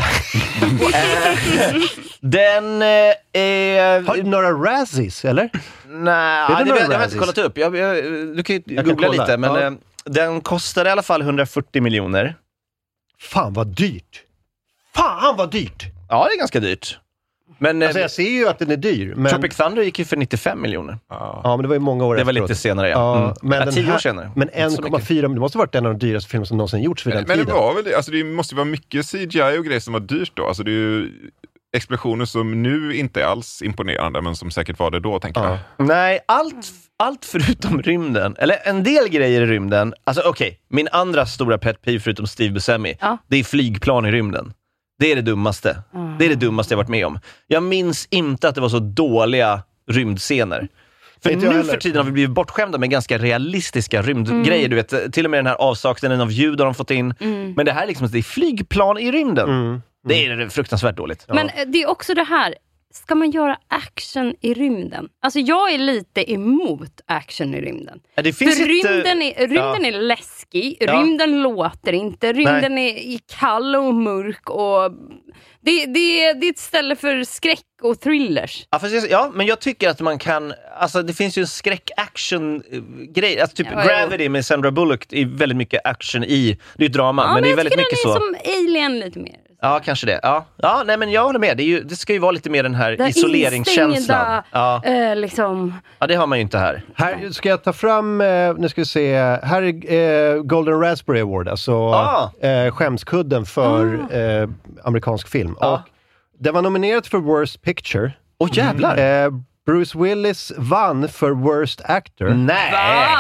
uh, den uh, är...
Har du några Razzies, eller?
Nej, det, det, det har jag inte kollat upp. Jag, jag, du kan ju jag googla kan lite, men ja. uh, den kostade i alla fall hundrafyrtio miljoner.
Fan vad dyrt! Fan vad dyrt!
Ja, det är ganska dyrt. Men,
alltså jag ser ju att den är dyr. Men...
Tropic Thunder gick ju för nittiofem miljoner.
Ja. ja, men det var ju många år
Det
efteråt.
var lite senare, ja. Mm.
Men
ja,
den
tio
här,
år senare.
Men en komma fyra, det måste ha varit en av de dyraste filmer som någonsin gjorts vid
men,
den
men
tiden.
Men det var väl, alltså det måste ju vara mycket C G I och grejer som var dyrt då. Alltså det är ju explosioner som nu inte är alls imponerande, men som säkert var det då, tänker
ja.
jag.
Nej, allt, allt förutom rymden. Eller en del grejer i rymden. Alltså okej, okay, min andra stora pet peeve förutom Steve Buscemi, ja. det är flygplan i rymden. Det är det dummaste. Mm. Det är det dummaste jag varit med om. Jag minns inte att det var så dåliga rymdscener. För nu för tiden har vi blivit bortskämda med ganska realistiska rymdgrejer. Mm. Du vet, till och med den här avsaknaden av ljud har de fått in. Mm. Men det här är liksom, det är flygplan i rymden. Mm. Mm. Det är fruktansvärt dåligt.
Men ja. det är också det här. Ska man göra action i rymden? Alltså jag är lite emot action i rymden.
Ja, det finns
För
ett,
rymden, är, rymden ja. är läskig. Ja. Rymden låter inte. Rymden Nej. är kall och mörk. Och det, det, det är ett ställe för skräck och thrillers.
Ja, fast, ja, men jag tycker att man kan... Alltså det finns ju en skräck-action-grej. Alltså typ ja, Gravity ja. med Sandra Bullock är väldigt mycket action i... Det är ju drama,
ja,
men,
men
det är väldigt mycket så...
Ja, men jag tycker den är som Alien lite mer.
Ja, kanske det. Ja, ja nej, men jag håller med. Det, är ju, det ska ju vara lite mer den här den isoleringskänslan. Ja.
Eh, liksom.
ja, det har man ju inte här.
Här ska jag ta fram, eh, nu ska vi se, här är eh, Golden Raspberry Award, alltså ah. eh, skämskudden för ah. eh, amerikansk film. Ah. Och den var nominerad för Worst Picture.
Åh oh, jävlar!
Eh, Bruce Willis vann för Worst Actor.
Nej!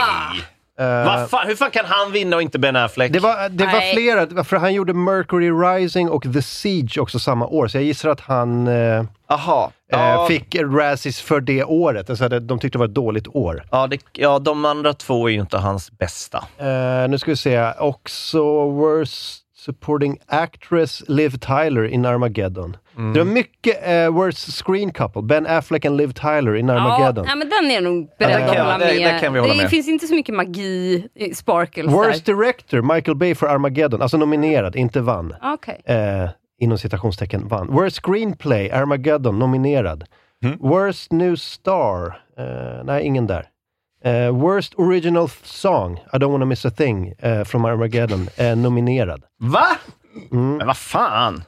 Uh, Vad fan, hur fan kan han vinna och inte Ben Affleck?
Det var, det var flera, för han gjorde Mercury Rising och The Siege också samma år, så jag gissar att han uh,
Aha.
Uh,
ja.
fick Razzies för det året. Alltså, de tyckte det var ett dåligt år.
Ja, det, ja, de andra två är ju inte hans bästa.
Uh, nu ska vi se, också Worst Supporting Actress Liv Tyler in Armageddon. Mm. Det var mycket uh, Worst Screen Couple, Ben Affleck and Liv Tyler in Armageddon.
Ja, men den är nog beredd
ja,
att hålla med.
Det, det, kan vi hålla med.
Det finns inte så mycket magi, sparkles
Worst
där.
Director, Michael Bay för Armageddon. Alltså nominerad, inte vann.
Okay.
Uh, inom citationstecken vann. Worst Screenplay, Armageddon, nominerad. Mm. Worst New Star, uh, nej, ingen där. Uh, worst Original Song, I Don't Wanna Miss a Thing, uh, från Armageddon, uh, nominerad.
Va?
Mm.
Men vad fan?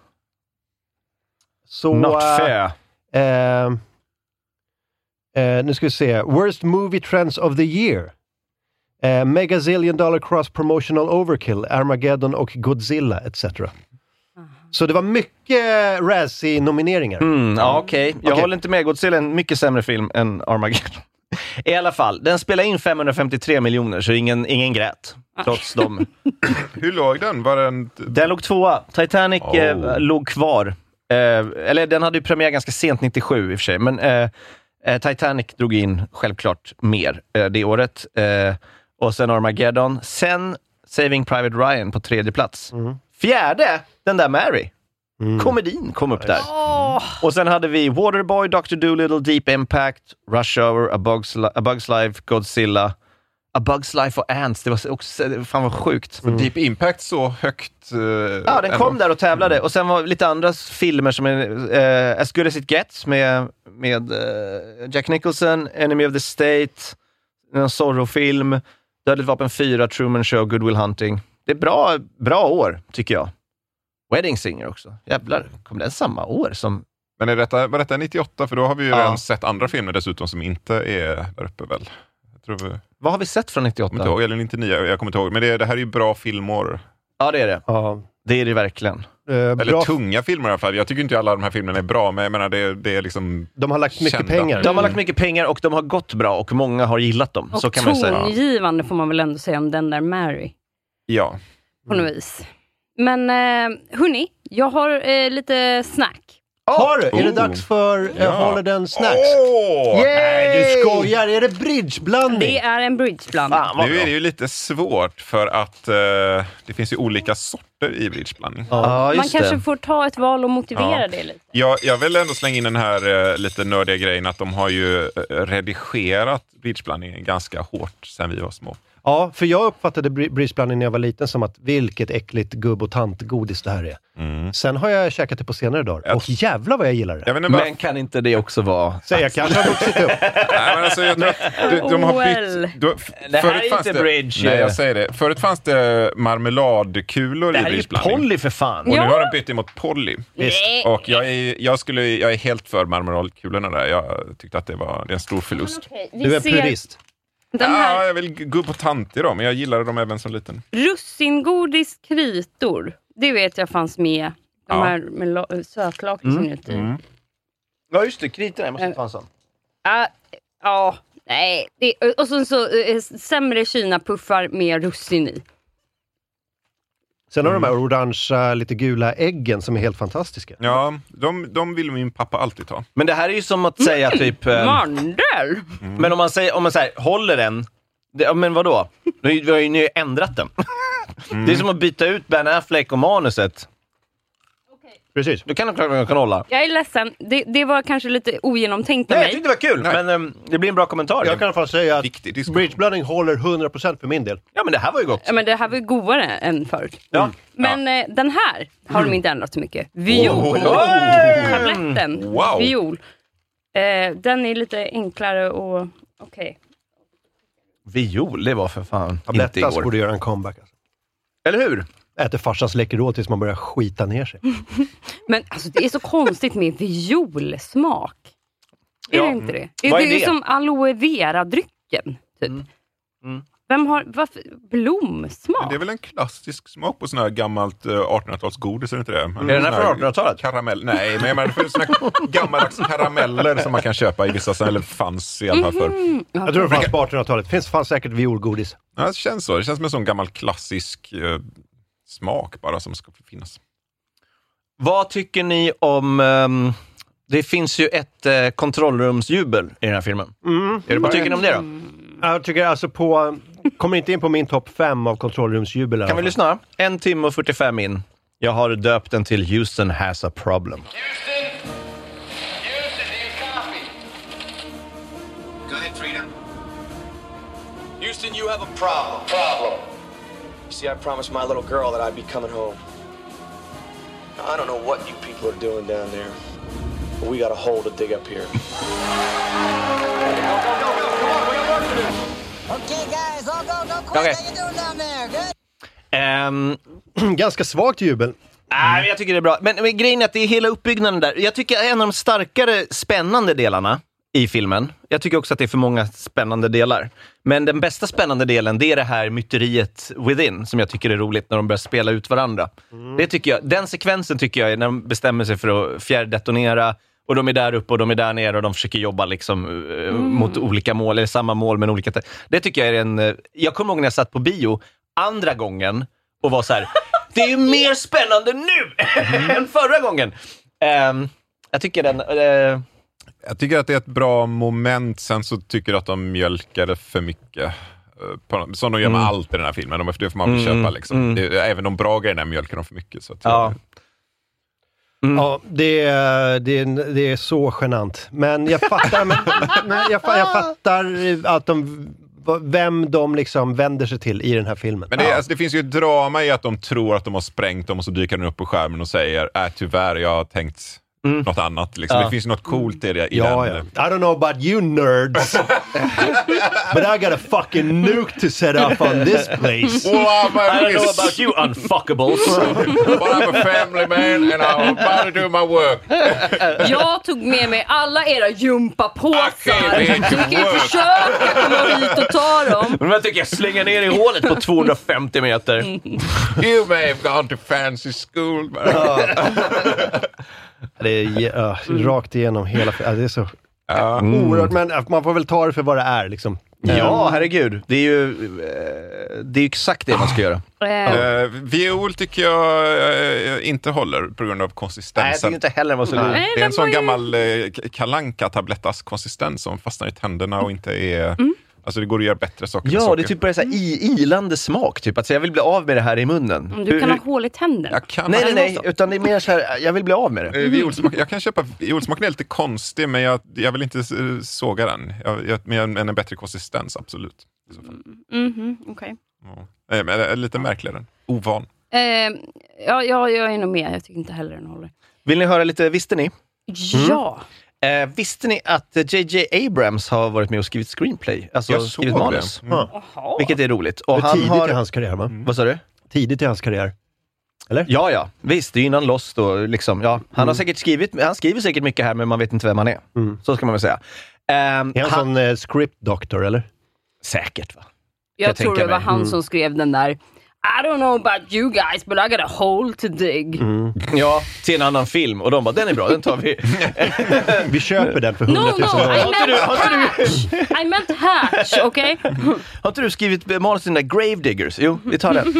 Så,
Not fair.
Uh, uh, nu ska vi se. Worst Movie Trends of the Year. Uh, Megazillion Dollar Cross Promotional Overkill, Armageddon och Godzilla, et cetera. Så det var mycket Razzie-nomineringar.
Mm, ja, okej. Okay. Jag
okay.
håller inte med. Godzilla är en mycket sämre film än Armageddon. I alla fall, den spelar in femhundrafemtiotre miljoner, så ingen, ingen grät. Trots dem.
Hur låg den? Var den...
den låg tvåa. Titanic oh. eh, låg kvar. Eh, eller den hade ju premiär ganska sent, nittiosju i och för sig. Men eh, eh, Titanic drog in självklart mer eh, det året. Eh, och sen Armageddon. Sen Saving Private Ryan på tredje plats. Mm. Fjärde, den där Mary. Mm. Komedin kom upp där. Oh. Och sen hade vi Waterboy, doctor Dolittle, Deep Impact, Rush Hour, A Bug's, Li- A Bug's Life, Godzilla, A Bug's Life och Ants. Det var också, fan vad sjukt.
Mm. Deep Impact så högt. Uh,
ja, den kom där och tävlade. Och sen var lite andra filmer som är uh, As Good As It Gets med, med uh, Jack Nicholson, Enemy of the State, en Zorro-film, Dödligt Vapen fyra, Truman Show, Good Will Hunting. Det är bra, bra år, tycker jag. Wedding Singer också. Jävlar, kom den samma år som...
Men är detta, var detta nittioåtta? För då har vi ju ja. redan sett andra filmer dessutom som inte är där uppe väl. Jag tror vi...
Vad har vi sett från nittioåtta?
Jag ihåg, eller nittionio, jag kommer inte ihåg. Men det, det här är ju bra filmår.
Ja, det är det.
Ja.
Det är det verkligen.
Uh,
eller
bra...
tunga filmer i alla fall. Jag tycker inte alla de här filmerna är bra, men jag menar det, det är liksom...
De har lagt mycket
kända.
pengar.
De har lagt mycket pengar och de har gått bra och många har gillat dem.
Och
så kan man säga.
tongivande får man väl ändå säga om den där Mary.
Ja.
På något vis. Men eh, hörni, jag har eh, lite snack.
Har du?
Oh.
Är det dags för
Ja.
uh, Holiday Snacks?
Åh!
Nej, du skojar! Är det bridgeblandning?
Det är en bridgeblandning.
Nu är det ju lite svårt för att uh, det finns ju olika sorter i bridgeblandning.
Ja, Man kanske det. får ta ett val och motivera
Ja.
det lite.
Jag, jag vill ändå slänga in den här uh, lite nördiga grejen att de har ju uh, redigerat bridgeblandningen ganska hårt sen vi var små.
Ja, för jag uppfattade bridgeblandning när jag var liten som att vilket äckligt gubb- och tantgodis det här är.
Mm.
Sen har jag käkat det på senare dagar. Och jävlar vad jag gillar det.
Jag vet inte, bara...
Men kan inte det också vara...
Så jag kanske har vuxit upp.
Nej, men alltså, jag tror att de, de har bytt... Då,
det här är inte
det,
bridge.
Nej, jag säger det. Förut fanns det marmeladkulor
det
i
här
bridgeblandning.
är ju Polly för fan.
Och
Ja.
nu har de bytt emot Polly.
Nej.
Och jag är, jag, skulle, jag är helt för marmeladkulorna där. Jag tyckte att det var det är en stor förlust.
Okej, vi
Du är
ser
purist.
Den här
Ja, jag vill gå på tant i dem, men jag gillade dem även som liten.
russingodis kritor. Det vet jag fanns med. De
Ja.
här med la- sötlakritsen
Mm.
inuti.
Mm.
Ja, just det. Kritorna måste inte vara en sån.
Ja, ja, nej. Det, och så, så äh, sämre Kina-puffar med russin i.
Sen har de här orangea, lite gula äggen som är helt fantastiska.
Ja, de, de vill min pappa alltid ta.
Men det här är ju som att säga typ... eh,
Mandel!
Mm.
Men om man säger, om man säger håller den... Det, ja, men vadå? Nu vi har ju nu ändrat den.
Mm.
Det är som att byta ut Ben Affleck och manuset.
Precis.
Du kan klart kan hålla.
Jag är ledsen. Det, det var kanske lite ogenomtänkt av
Nej, jag
mig.
tyckte det var kul,
Nej.
men um, det blir en bra kommentar.
Jag kan i alla fall säga att
Viktig diskussion.
bridgeblandning håller hundra procent för min del.
Ja, men det här var ju gott.
Ja, men det här var ju godare än förut.
Ja.
Men eh, den här har de inte ändrat så mycket. Viol.
Oh.
Tabletten.
Wow.
Viol. Eh, den är lite enklare och... Okej.
Viol, det var för fan inte
Tablettas
igår.
borde göra en comeback. Alltså.
Eller hur?
Äter farsans Läkerol tills man börjar skita ner sig.
Men alltså, det är så konstigt med violsmak. Är
Ja.
det inte det?
Vad är
det är
det?
som aloe vera-drycken, typ.
Mm. Mm.
Vem har... Varför? Blomsmak?
Men det är väl en klassisk smak på sån här gammalt uh, artonhundratalsgodis, är det inte det? Mm.
Är den här från artonhundratalet?
Karamell. Nej, men jag menar för såna här gammaldags karameller som man kan köpa i vissa såna, eller fanns i alla fall förr.
Mm.
Jag tror det fanns på artonhundratalet. Det finns fanns säkert violgodis.
Ja, det känns så. Det känns som en sån gammal klassisk uh, smak bara som ska finnas.
Vad tycker ni om... Um, det finns ju ett uh, kontrollrumsjubel i den här filmen.
Mm.
Är det, vad tycker ni om det då?
Jag tycker alltså på... Kommer inte in på min topp fem av kontrollrumsjubel. i alla
Kan vi
fall.
lyssna? En timme och fyrtiofem in. Jag har döpt den till Houston has a problem.
Houston! Houston, do you copy? Go ahead, Frida. Houston, you have a problem. Problem. You see, I promised my little girl that I'd be coming home. Now, I don't know what you people are doing down there, but we got a hole to dig up here.
Okay, guys, all go, go quick.
Okay.
How you doing down there? Good?
Um,
Ganska svagt jubel.
Nej, men jag tycker det är bra. Men, men grejen är att det är hela uppbyggnaden där. Jag tycker en av de starkare spännande delarna i filmen. Jag tycker också att det är för många spännande delar. Men den bästa spännande delen, det är det här myteriet within, som jag tycker är roligt när de börjar spela ut varandra. Mm. Det tycker jag, den sekvensen tycker jag är när de bestämmer sig för att fjärrdetonera. Och de är där uppe och de är där nere och de försöker jobba liksom mm. mot olika mål, eller samma mål men olika... Det tycker jag är en... Jag kommer ihåg när jag satt på bio andra gången och var så här: det är ju mer spännande nu mm. än förra gången. Um, jag tycker den... Uh...
Jag tycker att det är ett bra moment. Sen så tycker jag att de mjölkade för mycket. På, som de gör med mm. allt i den här filmen. De, det får man väl mm. köpa liksom. Mm. Det, även de bra grejerna mjölkar de för mycket. Så att,
ja.
Mm. Ja, det är, det, är, det är så genant. Men jag fattar, men, men jag, jag fattar att de, vem de liksom vänder sig till i den här filmen.
Men det,
ja.
alltså, det finns ju ett drama i att de tror att de har sprängt dem och så dyker den upp på skärmen och säger äh, tyvärr, jag har tänkt mm. något annat. Liksom. Ja. Det finns ju något coolt i det. I
ja,
den.
Ja. I don't know about you nerds, but I got a fucking nuke to set up on this place.
Well, I'm a,
I don't know about you unfuckables.
But I'm a family man and I'm about to do my work.
Jag tog med mig alla era gympapåsar.
Okay,
du kan ju försöka komma hit och ta dem.
Men jag tycker jag slänger ner i hålet på tvåhundrafemtio meter.
Mm.
You may have gone to fancy school.
Det är uh, rakt igenom hela... Uh, det är så
uh,
oerhört, men man får väl ta det för vad det är. Liksom.
Ja, herregud. Det är ju det är ju exakt det man ska göra.
Uh, viol tycker jag uh, inte håller på grund av konsistensen.
Nej, jag tycker inte heller var så god.
Det är en sån gammal uh, kalanka tablettas konsistens som fastnar i tänderna och inte är... Mm. Alltså det går att göra bättre saker.
Ja,
saker.
det är typ bara så här i, ilande smak. Typ att säga, jag vill bli av med det här i munnen.
Om du kan
hur,
ha hål i tänderna.
Kan
nej, nej, nej. Utan det är mer så här, jag vill bli av med det.
Mm. Violsmak, jag kan köpa, violsmaken är lite konstig, men jag, jag vill inte såga den. Jag, jag, men en bättre konsistens, absolut.
Mhm, okej.
Okay. Ja. Men lite märkligare. Ovan.
Eh, ja, ja, jag är nog med. Jag tycker inte heller den håller.
Vill ni höra lite, visste ni?
Ja.
Eh, visste ni att J J Abrams har varit med och skrivit screenplay? Alltså
jag
skrivit manus.
Mm.
Mm. Vilket är roligt. Och
det är
han
tidigt
har...
i hans karriär, va?
Mm. Vad sa du?
Tidigt i hans karriär. Eller?
Ja, ja. Visst, det är innan Lost då, liksom. Ja, han
mm.
har säkert skrivit, han skriver säkert mycket här, men man vet inte vem han är.
Mm.
Så ska man väl säga. Um,
är han, han sån eh, script doctor, eller?
Säkert, va?
Jag,
jag
tror det var
mig.
han
mm.
som skrev den där I don't know about you guys, but I got a hole to dig.
Mm.
Ja, till en annan film. Och de bara, den är bra, den tar vi.
Vi köper den för hundratusen
no, no,
dollar.
I meant Hatch! I meant Hatch, okej? Okay?
Har inte du skrivit manus till den där Gravediggers? Jo, vi tar den.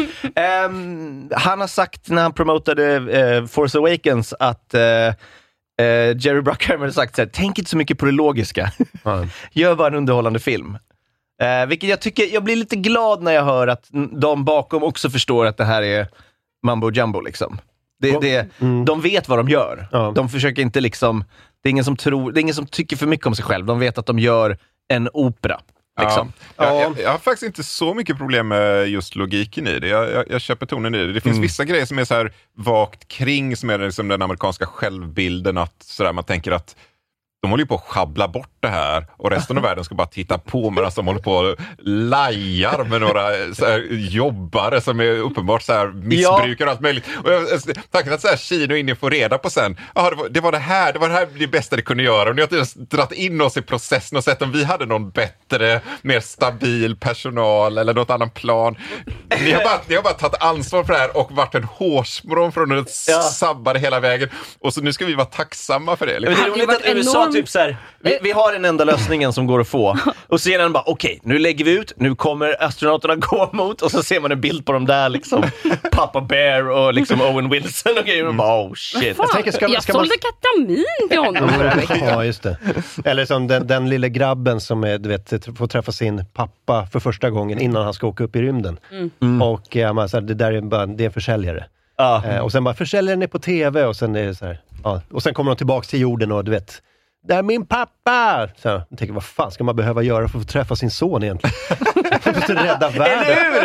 um, han har sagt när han promotade uh, Force Awakens att uh, uh, Jerry Bruckheimer har sagt så här, tänk inte så mycket på det logiska.
Mm.
Gör bara en underhållande film. Uh, vilket jag tycker, jag blir lite glad när jag hör att de bakom också förstår att det här är mambo jumbo liksom. Det, det, mm. De vet vad de gör. Ja. De försöker inte liksom, det är ingen som tror, det är ingen som tycker för mycket om sig själv. De vet att de gör en opera. Liksom.
Ja. Jag, jag, jag har faktiskt inte så mycket problem med just logiken i det. Jag, jag, jag köper tonen i det. Det finns mm. vissa grejer som är så här vagt kring, som är liksom den amerikanska självbilden, att så där, man tänker att de håller ju på att schabbla bort det här och resten av världen ska bara titta på medan de håller på och lajar med några så här, jobbare som är uppenbart så här missbrukar och allt möjligt. Och jag tackar att så här Kino inne får reda på sen. Ja, det, det var det här, det var det här det bästa det kunde göra. Och ni har dratt in oss i processen och sett om vi hade någon bättre, mer stabil personal eller något annan plan. Ni har bara, ni har bara tagit ansvar för det här och varit en hårsmån från att ja. sabba det hela vägen. Och så nu ska vi vara tacksamma för det. Liksom.
Det är roligt att U S A typ så här, vi, vi har en enda lösningen som går att få. Och sedan bara, okej, okay, nu lägger vi ut, nu kommer astronauterna gå mot, och så ser man en bild på dem där liksom, Papa Bear och liksom Owen Wilson och grejer, och bara, oh shit.
Jag, tänker, ska, jag ska sålde man... katamin till honom förra veckan.
Ja, just det. Eller som den, den lilla grabben som är, du vet, får träffa sin pappa för första gången innan han ska åka upp i rymden. Mm. Mm. Och ja, man, så här, det där är bara, det är en försäljare. Ah. Eh, och sen bara, försäljaren är på tv, och sen är det så här, ja, och sen kommer de tillbaka till jorden och du vet, där är min pappa! Så jag tänker, vad fan ska man behöva göra för att få träffa sin son egentligen? För att rädda världen.
Eller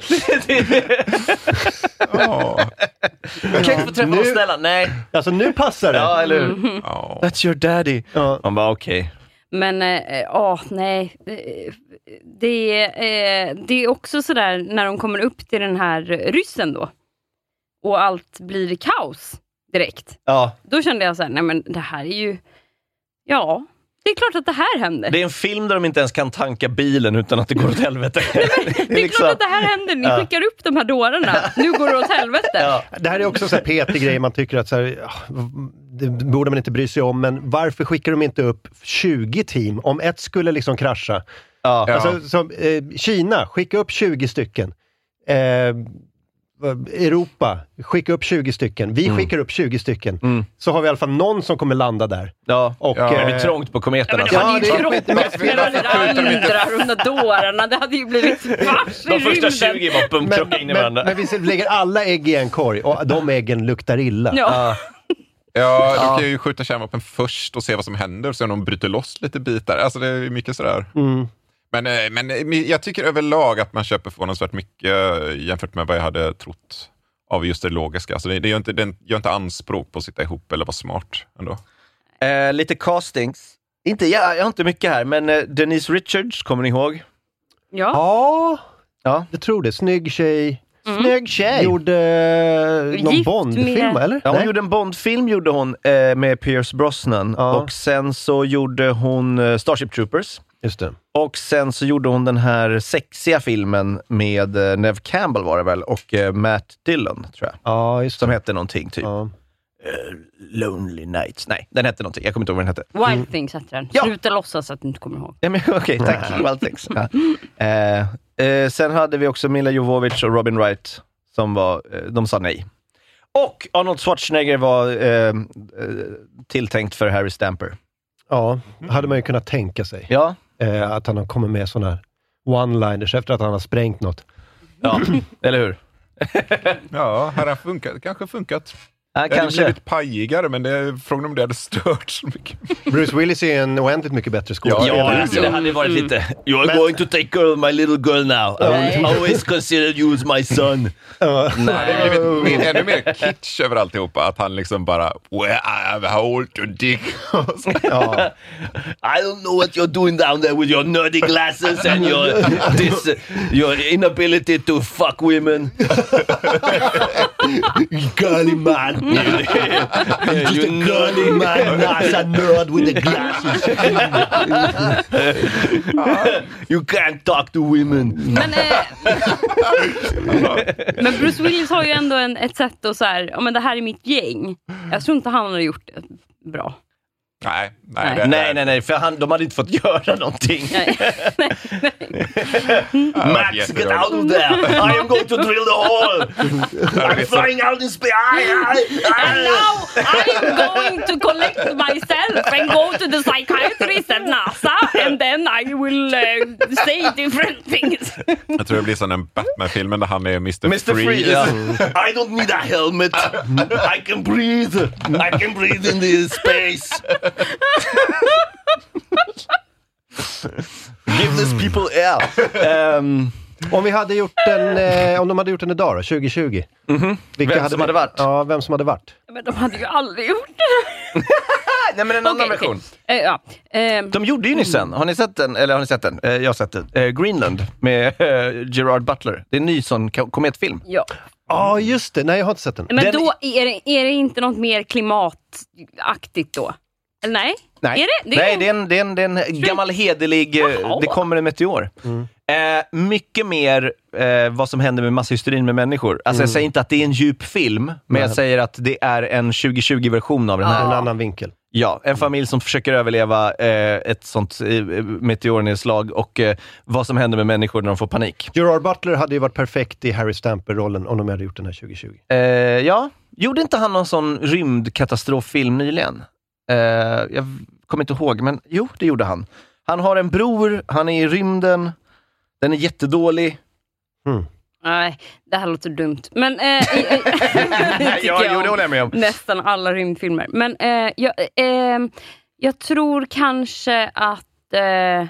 hur? oh. Jag kan inte få träffa nu, snälla, nej.
Alltså nu passar det.
Ja, eller hur? Mm. Oh. That's your daddy. Ja. Man bara, okej. Okay.
Men, ja, äh, nej. Det, äh, det är också sådär när de kommer upp till den här ryssen då. Och allt blir kaos direkt. Ja. Då kände jag så här, nej men det här är ju... Ja, det är klart att det här händer.
Det är en film där de inte ens kan tanka bilen utan att det går åt helvete.
Nej, men, det är, det är liksom... klart att det här händer. Ni ja. skickar upp de här dårarna. Nu går det åt helvete. Ja.
Det här är också så här petig grej. Man tycker att så här, det borde man inte bry sig om. Men varför skickar de inte upp tjugo team om ett skulle liksom krascha? Ja. Alltså, som, eh, Kina, skicka upp tjugo stycken. Eh, Europa, skicka upp tjugo stycken. Vi mm. skickar upp tjugo stycken. Mm. Så har vi i alla fall någon som kommer landa där.
Ja,
och,
ja.
Eh,
det blir trångt på kometerna.
Ja, men det hade ju krockat med de andra runda dårarna. Det hade ju blivit fars i
de första tjugo var pumpkrocka in i varandra.
Men, men vi lägger alla ägg i en korg och de äggen luktar illa.
Ja.
Ja, du kan ju skjuta kärnvapen först och se vad som händer, så om de bryter loss lite bitar. Alltså det är mycket sådär.
Mm.
Men, men jag tycker överlag att man köper förvånansvärt mycket jämfört med vad jag hade trott av just det logiska. Alltså det, det gör, inte, det gör inte anspråk på att sitta ihop eller vara smart ändå.
Eh, lite castings. Inte, jag, jag har inte mycket här, men eh, Denise Richards, kommer ni ihåg?
Ja.
Ja, ja. Jag tror det. Snygg tjej.
Mm. Snygg tjej.
Gjorde eh, någon Bond-film,
med...
eller?
Ja, hon Nej. gjorde en Bond-film gjorde hon eh, med Pierce Brosnan. Ja. Och sen så gjorde hon eh, Starship Troopers.
Just det.
Och sen så gjorde hon den här sexiga filmen med uh, Neve Campbell var det väl, och uh, Matt Dillon, tror jag.
Ja, just det.
Som hette någonting typ.
Ja.
Uh, Lonely Nights. Nej, den hette någonting. Jag kommer inte ihåg vad den hette.
Wild
Mm.
Things hette den.
Ja.
Sluta låtsas att du inte kommer ihåg.
Ja, men okej, okay, tack. Wild Things. Ja. Uh, uh, sen hade vi också Mila Jovovich och Robin Wright som var, uh, de sa nej. Och Arnold Schwarzenegger var uh, uh, tilltänkt för Harry Stamper.
Ja, hade man ju kunnat tänka sig.
Ja.
Uh, att han har kommit med sådana här one-liners efter att han har sprängt något.
Ja, eller hur?
Ja, här har funkat, kanske funkat.
Ja,
det
kanske.
hade blivit pajigare, men det är frågan om det hade stört så mycket.
Bruce Willis är en oändligt mycket bättre skådespelare.
Ja, ja, alltså, det hade varit lite... You are men, going to take girl, my little girl now. I will always consider you as my son.
Uh, Nej. Det har blivit ännu mer kitsch över alltihopa. Att han liksom bara... Well, I have a hole to dig.
Ja. I don't know what you're doing down there with your nerdy glasses and your, this, uh, your inability to fuck women.
Girly man. He's just a girly man, not a nerd with the glasses.
You can't talk to women.
Men, eh, men Bruce Willis har ju ändå en, ett sätt att så här, ja, men det här är mitt gäng. Jag tror inte han har gjort det bra.
Nej, nej,
nej.
Det,
nej, nej, nej, för han, de hade inte fått göra någonting.
Nej, nej, nej.
Max, get out of there! I am going to drill the hole! I'm flying out in space!
And now I am going to collect myself and go to the psychiatrist at NASA and then I will uh, say different things.
Jag tror det blir som en Batman-filmen där han är mister
mister
Freeze.
Freeze, yeah. I don't need a helmet. I can breathe. I can breathe in the space. Give these people air. Um,
om vi hade gjort en, eh, om de hade gjort en idag då, tjugo tjugo.
Mm-hmm. Vem
hade
som
vi,
hade varit?
Ja, vem som hade varit.
Men de hade ju aldrig gjort det.
Nej, men en annan
okay,
version.
Okay. Uh, ja. uh,
de gjorde ju nyss sen. Har ni sett den? Eller har ni sett den? Uh, jag har sett den. Uh, Greenland med uh, Gerard Butler. Det är en ny sån kometfilm.
Ja.
Ja, oh, just det. Nej, jag har inte sett den.
Men
den...
då är det, är det inte något mer klimataktigt då? Eller nej?
Nej,
är det? Det är
nej
en...
det, är en, det, är en, det är en gammal hederlig... Jaha. Det kommer en meteor. Mm. Eh, mycket mer eh, vad som händer med masshysterin med människor. Alltså mm. jag säger inte att det är en djup film, men nej. Jag säger att det är en tjugo tjugo-version av den här.
En annan vinkel.
Ja, en familj som försöker överleva eh, ett sånt eh, meteornedslag och eh, vad som händer med människor när de får panik.
Gerard Butler hade ju varit perfekt i Harry Stamper-rollen om de hade gjort den här tjugo tjugo.
Eh, ja, gjorde inte han någon sån rymdkatastroffilm nyligen? Uh, jag kommer inte ihåg, men jo, det gjorde han. Han har en bror, han är i rymden, den är jättedålig.
Mm.
Nej, det här låter dumt. Men äh, äh,
ja, jo, det håller jag med om.
Nästan alla rymdfilmer. Men äh, jag, äh, jag tror kanske att äh,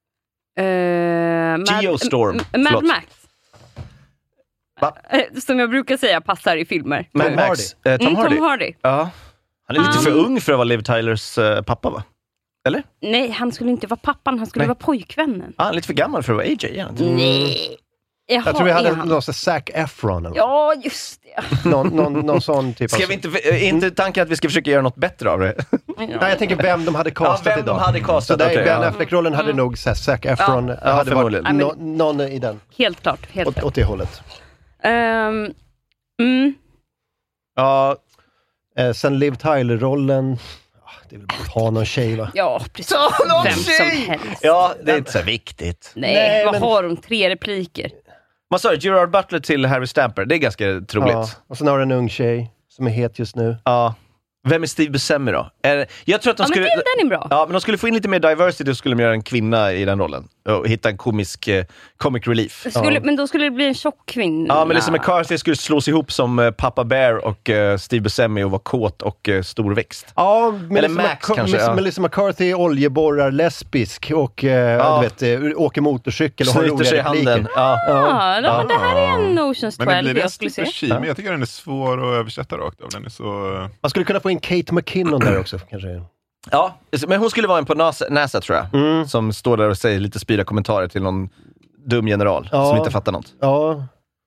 äh,
Geostorm.
Mad, Mad Max. Va? Som jag brukar säga passar i filmer.
Mad Max.
Hardy.
Eh, Tom
mm,
Hardy.
Tom Hardy.
Ja. Han är lite um, för ung för att vara Liv Tylers uh, pappa, va? Eller?
Nej, han skulle inte vara pappan, han skulle
Nej.
vara pojkvännen.
Ah, han är lite för gammal för att vara A J. Ja.
Mm. Nej. Jaha,
jag tror vi hade någon sån Zac Efron. Eller?
Ja, just det.
någon, någon, någon sån typ
ska
av...
vi inte, är inte tanken att vi ska försöka göra något bättre av det?
Ja. Nej, jag tänker vem de hade castat
ja, vem
idag.
De hade castat,
så där
okay,
Ben
ja.
Affleck-rollen hade mm. nog Zac Efron.
Ja.
Ja, hade
ja,
varit no, någon i den.
Helt klart. Helt
åt,
klart.
åt det hållet.
Um, mm.
Ja.
Eh, sen Liv Tyler-rollen... Det är väl bara att ta någon tjej, va?
Ja, precis.
Ta någon
Vem
tjej!
som helst.
Ja, det är inte så viktigt.
Nej,
Nej
vad
men...
har de? Tre repliker.
Man sa Gerard Butler till Harry Stamper. Det är ganska troligt.
Ja, och sen har du en ung tjej som är het just nu.
Ja. Vem är Steve Buscemi då? Jag tror att de
ja,
skulle...
men den är bra.
Ja, men de skulle få in lite mer diversity och skulle de göra en kvinna i den rollen. Och hitta en komisk eh, comic relief.
Skulle,
ja.
Men då skulle det bli en tjock kvinna.
Ja, men Melissa McCarthy skulle slås ihop som eh, Papa Bear och eh, Steve Buscemi och vara kåt och eh, storväxt.
Ja,
Melissa, Max,
Mac-
kanske, ja.
Melissa McCarthy är oljeborrar, lesbisk och eh, ja. du vet, eh, åker motorcykel och har roliga
sig
repliker.
Handen. Ja,
ja, ja. Men det här är en Oceans
men
twelve
det blir
jag skulle se.
Chi, men jag tycker den är svår att översätta rakt av. Den är så...
Man skulle kunna få in Kate McKinnon där också, kanske.
Ja, men hon skulle vara en på NASA, NASA tror jag. Mm. Som står där och säger lite spyra kommentarer till någon dum general
ja.
som inte fattar något.
Ja.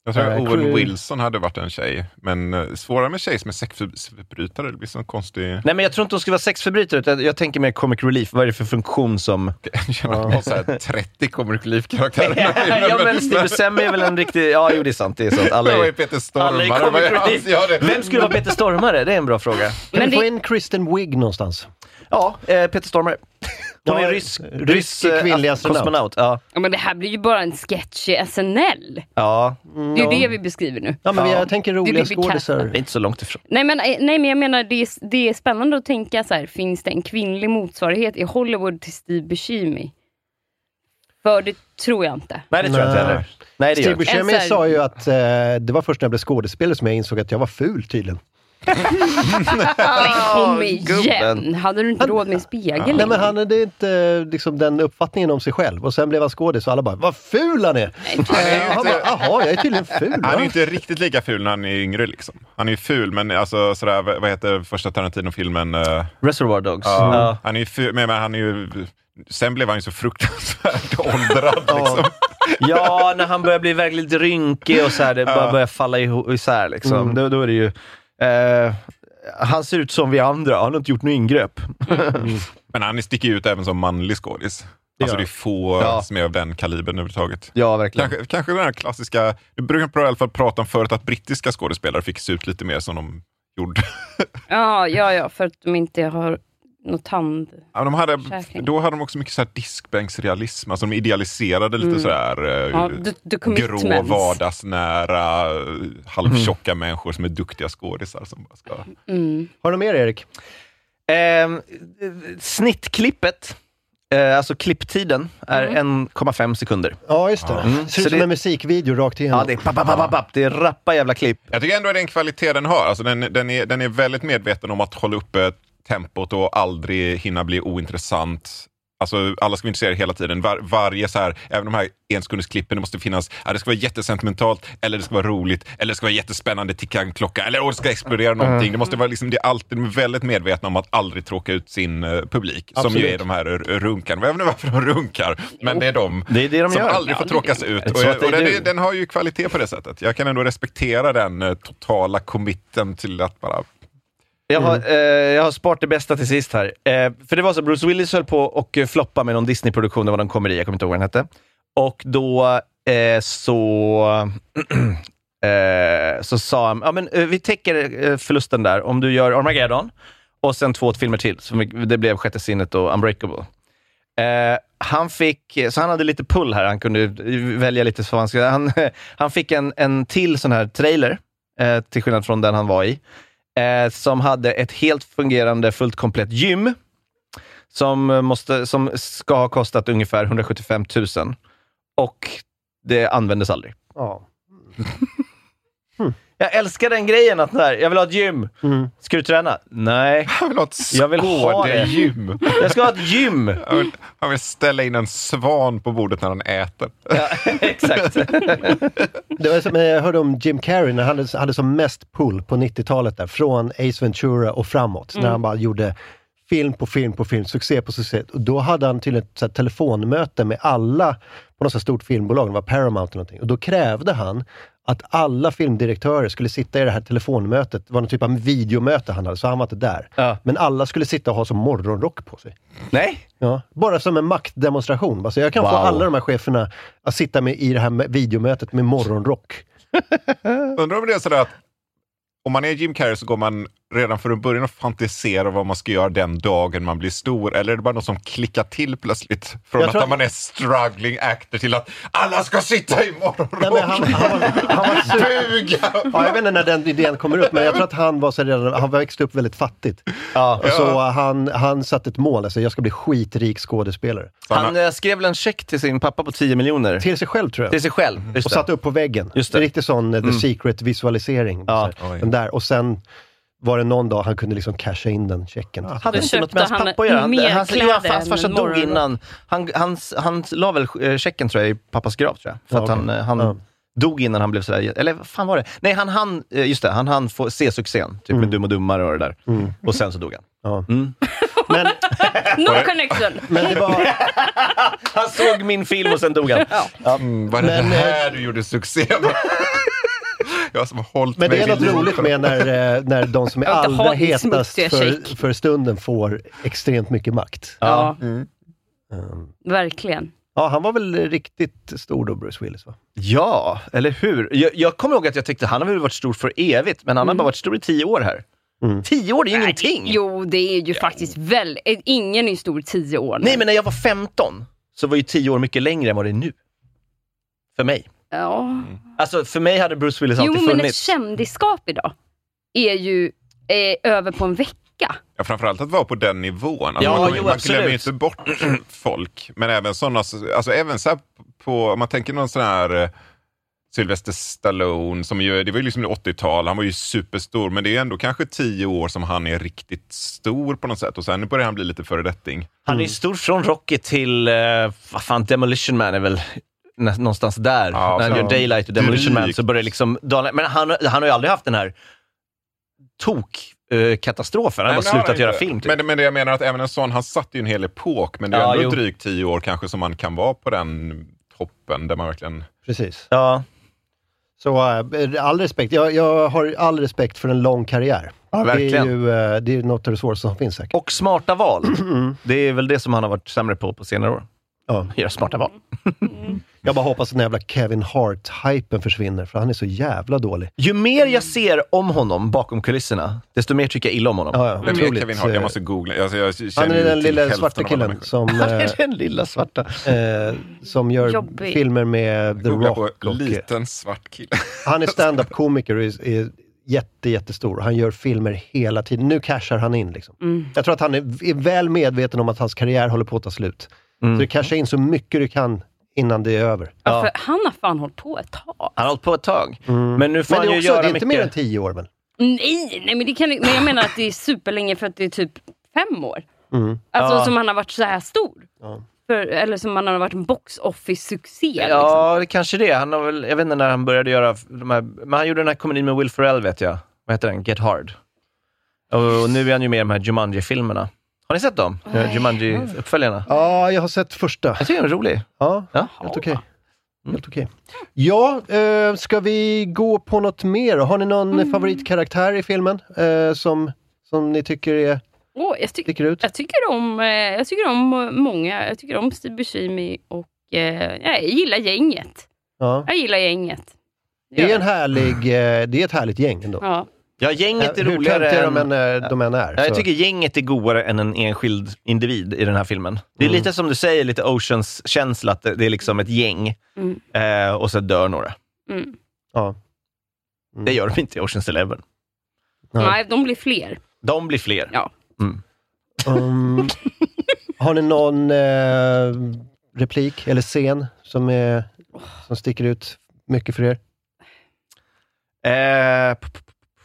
Jag tror att
Uh,
Owen
Cru-
Wilson hade varit en tjej. Men uh, svårare med tjej som är sexförbrytare. Det blir sån konstig...
Nej, men jag tror inte hon ska vara sexförbrytare. Utan jag tänker mer comic relief. Vad är det för funktion som...
Jag har så här trettio comic relief-karaktärer.
Ja, men Steve Buscemi är väl en riktig... Ja, jo, det är sant. Det är sant. Alla är,
är Peter Stormare.
alla är comic relief. Ja, det... Vem skulle vara Peter Stormare? Det är en bra fråga.
Kan
Men
vi få
det-
in Kristen Wiig någonstans?
Ja, eh, Peter Stormare. Hon
Ja,
är rysk,
rysk
rysk eh,
kvinnlig astronaut.
kosmonaut. Ja.
Ja, men det här blir ju bara en sketch i S N L.
Ja.
Det är ju det vi beskriver nu.
Ja, men jag tänker
Det
roliga
blir
skådisar.
Det är inte så långt ifrån.
Nej men, nej, men jag menar det är, det är spännande att tänka så här, finns det en kvinnlig motsvarighet i Hollywood till Steve Buscemi? För det tror jag inte.
Nej, det tror jag inte heller. Nej, det
Steve
gör jag inte.
Buscemi
En så här-
sa ju att eh, det var först när jag blev skådespelare som jag insåg att jag var ful tydligen.
Men kom igen,
gubben.
hade du inte råd med en spegel?
Nej, men han hade inte liksom den uppfattningen om sig själv. Och sen blev han skådis och alla bara, vad ful han är! Eh, han bara, jaha, jag är tydligen ful.
Han är
va?
ju inte riktigt lika ful när han är yngre liksom. Han är ju ful, men alltså sådär, vad vad heter första Tarantino-filmen? Uh,
Reservoir Dogs.
ja,
Ja.
Han är ju ful, men men han är ju... Sen blev han ju så fruktansvärt åldrad liksom.
Ja, när han börjar bli verkligen rynkig och så här, det bara börjar falla iho- isär liksom.
Mm.
Då, då är det ju... Eh, han ser ut som vi andra, han har inte gjort något ingrepp.
Mm.
Men han sticker ju ut även som manlig skådis. Alltså
Ja.
det är få
Ja.
som är av den kalibern överhuvudtaget.
Ja, verkligen.
Kanske, kanske den här klassiska... Vi brukar i alla fall prata om förut att brittiska skådespelare fick se ut lite mer som de gjorde.
Ja, ja, ja, för att de inte har något tand.
Ja, de hade,
Försäkring.
då hade de också mycket så här diskbänksrealism. Alltså de idealiserade lite
Mm.
så här eh,
Ja, the- the commitments.
grå, vardagsnära, eh, halvtjocka människor som är duktiga skådisar. Som bara ska...
Mm.
Har du mer, Erik?
Eh, snittklippet, eh, alltså klipptiden, är
Mm.
en komma fem sekunder.
Ja, just det.
Mm.
Ser
Så
ut som
det-
en musikvideo rakt igenom.
Ja, det är papp, papp, papp, papp. Det är rappa jävla klipp.
Jag tycker ändå att det är en kvalitet den har. Alltså den, den, är, den är väldigt medveten om att hålla uppe tempot och aldrig hinna bli ointressant. Alltså alla ska vara intresserade hela tiden. Var, varje så här, även de här enskundersklippen, det måste finnas, ja, det ska vara jättesentimentalt, eller det ska vara roligt, eller det ska vara jättespännande ticka klocka, eller det ska explodera någonting.
Mm.
Det måste vara liksom, det är alltid, de är väldigt medvetna om att aldrig tråka ut sin uh, publik.
Absolut.
Som ju är de här r- runkarna. Jag vet inte varför de runkar, men det är de,
Det är det de
som
gör.
aldrig
Ja,
får
det-
tråkas ut.
Jag
Och,
tror
jag,
att det
och
är
den,
du.
är, den har ju kvalitet på det sättet. Jag kan ändå respektera den uh, totala committen till att bara...
Jag har, eh, jag har sparat det bästa till sist här. Eh, för det var så, Bruce Willis höll på och eh, floppa med någon Disney-produktion, det var någon komedi, jag kommer inte ihåg vad den hette. Och då eh, så eh, så sa han, ja men eh, vi täcker eh, förlusten där om du gör Armageddon och sen två filmer till, så det blev Sjätte sinnet och Unbreakable. Eh, han fick, så han hade lite pull här, han kunde välja lite så han skulle, han, han fick en, en till sån här trailer, eh, till skillnad från den han var i. Eh, som hade ett helt fungerande, fullt komplett gym som, måste, som ska ha kostat ungefär hundrasjuttiofem tusen och det användes aldrig.
Ja.
Jag älskar den grejen att när, jag vill ha ett gym.
Mm.
Ska du träna? Nej.
Jag vill ha ett
Jag vill ha det.
skådegym.
Jag ska ha ett gym.
Han vill, han vill ställa in en svan på bordet när han äter.
Ja, exakt.
Det var som jag hörde om Jim Carrey när han hade, hade som mest pull på nittiotalet där, från Ace Ventura och framåt.
Mm.
När han bara gjorde film på film på film, succé på succé. Och då hade han tydligen ett så här telefonmöte med alla på något så stort filmbolag, det var Paramount eller någonting. Och då krävde han att alla filmdirektörer skulle sitta i det här telefonmötet. Det var någon typ av videomöte han hade, så han var inte där.
Ja.
Men alla skulle sitta och ha som morgonrock på sig.
Nej.
Ja, bara som en maktdemonstration. Alltså jag kan få
Wow.
alla de här cheferna att sitta med i det här videomötet med morgonrock.
Undrar om det är sådär att om man är Jim Carrey så går man redan från början och fantiserar vad man ska göra den dagen man blir stor, eller är det bara något som klickar till plötsligt från
Jag
att
tror att-
man är struggling actor till att alla ska sitta i morgonrock.
Nej, men han, han, var, han var super... Ja, jag vet inte när den idén kommer upp, men jag tror att han var så redan, han växte upp väldigt fattigt.
Ja.
Och så han, han satte ett mål, alltså jag ska bli skitrik skådespelare.
Han eh, skrev väl en check till sin pappa på tio miljoner.
Till sig själv tror jag.
Till sig själv. Just
Och
det.
satte upp på väggen.
Just det.
En riktig sån uh, The
Mm.
Secret visualisering.
Ja.
Så här. Den där. Och sen var det någon dag han kunde liksom casha in den checken.
Hade
Då
inte något
köpte
med hans
han
pappa att göra. Han,
mer
hans,
kläder
ja, hans farsa
än
dog
morgonrock.
innan. Han, han, han la väl eh, checken tror jag i pappas grav tror jag. För
Ja,
att han,
okej.
eh, han
Ja.
dog innan han blev sådär. Eller vad fan var det? Nej, han han just det. Han han få se succén. Typ med Dum och Dummare och det där.
Mm.
Och sen så dog han.
Ja.
Mm.
Men,
No connection!
men det var...
Han såg min film och sen dog han.
Ja.
Mm, var det
Men,
det här du gjorde succé med? Jag som har hållit
Men det är
mig
något
vid
roligt med när, när de som är
Jag vill inte
allra
ha din
hetast
smutsiga
för,
shake.
för stunden får extremt mycket makt.
Ja,
Mm.
verkligen.
Ja, han var väl riktigt stor då, Bruce Willis, va?
Ja, eller hur? Jag, jag kommer ihåg att jag tyckte han har väl varit stor för evigt, men han har bara varit stor i tio år här.
Mm.
Tio år, det är
Nej,
ingenting.
Jo, det är ju faktiskt väl... Ingen är stor tio år nu.
Nej, men när jag var femton så var ju tio år mycket längre än vad det är nu. För mig.
Ja.
Alltså, för mig hade Bruce Willis alltid
Jo, men ett
funnits.
kändisskap idag är ju eh, över på en vecka.
Ja, framförallt att vara på den nivån. Alltså
Ja,
man
jo,
man
absolut.
glömmer ju inte bort folk. Men även sådana, alltså även så här på, om man tänker någon sån här eh, Sylvester Stallone, som ju, det var ju liksom åttiotal, han var ju superstor, men det är ändå kanske tio år som han är riktigt stor på något sätt. Och sen börjar han bli lite föredetting.
Han är stor från Rocky till, eh, vad fan, Demolition Man är väl nä- någonstans där.
Ja,
när han
så-
gör Daylight och Demolition Man
Drygt.
så börjar liksom, men han, han har ju aldrig haft den här tok eh, katastrofen. Han har bara
Nej, men
slutat
det har
göra
han
film.
inte.
Typ.
Men, men det jag menar att även en sån, han satt ju en hel epok, men det är
Ja,
ändå
jo.
drygt tio år kanske som man kan vara på den toppen där man verkligen...
Precis.
Ja.
Så äh, all respekt. Jag, jag har all respekt för en lång karriär.
Ja, verkligen.
Det är ju äh, det är något av det svåraste som finns säkert.
Och smarta val. Det är väl det som han har varit sämre på på senare år.
Ja.
Göra smarta val.
Jag bara hoppas att den jävla Kevin Hart-hypen försvinner, för han är så jävla dålig.
Ju mer jag ser om honom bakom kulisserna, desto mer tycker jag illa om honom.
Ja, ja,
Men
otroligt.
Kevin Hart, jag måste googla. Alltså, jag känner
Han är
ju
den
till
lilla
hälften
svarta
av alla
killen
människor.
som,
Han är
eh,
den lilla svarta.
eh, som gör
Jobbig.
filmer med The
Googla
Rock.
på
Och, eh,
liten svart kille.
han är stand-up-komiker och är, är jätte, jättestor. Han gör filmer hela tiden. Nu cashar han in. Liksom.
Mm.
Jag tror att han är, är väl medveten om att hans karriär håller på att ta slut.
Mm.
Så du cashar in så mycket du kan innan det är över.
Ja, för han har fan hållit på ett tag.
Han har hållit på ett tag.
Mm.
Men nu får
Men
han
det är,
ju
också,
göra
det är inte
mycket.
mer än tio år väl?
Nej, nej men, det kan, men jag menar att det är superlänge för att det är typ fem år.
Mm.
Alltså
Ja.
som han har varit så här stor.
Ja.
För, eller som han har varit en box office-succé.
Ja, det kanske det. Han har väl, jag vet inte när han började göra de här, men han gjorde den här komedin med Will Ferrell, vet jag. Vad heter den? Get Hard. Och nu är han ju med i de här Jumanji-filmerna. Har ni sett dem?
Nej.
Jumanji-uppföljarna.
Ja, jag har sett första.
Jag tycker den är rolig.
Ja,
Ja.
helt okej. Helt okej. Ja, eh, ska vi gå på något mer? Har ni någon
Mm.
favoritkaraktär i filmen eh, som, som ni tycker är,
Åh, jag, tyck,
sticker ut?
jag, tycker om, eh, jag tycker om många. Jag tycker om Steve Buscemi och eh, jag gillar gänget.
Ja.
Jag gillar gänget.
Det är en härlig, eh, det är ett härligt gäng ändå.
Ja.
Ja, gänget är
Hur
roligare
töntiga
än...
de än, eh, de än är.
Ja, jag
så.
tycker gänget är godare än en enskild individ i den här filmen. Det är
Mm.
lite som du säger, lite Oceans-känsla, att det det är liksom ett gäng
Mm.
eh, och så dör några.
Mm.
Ja.
Det gör de inte i Oceans Eleven.
Ja.
Nej, de blir fler.
De blir fler.
Ja.
Mm.
Um, har ni någon eh, replik eller scen som, är, som sticker ut mycket för er?
Eh, p- p-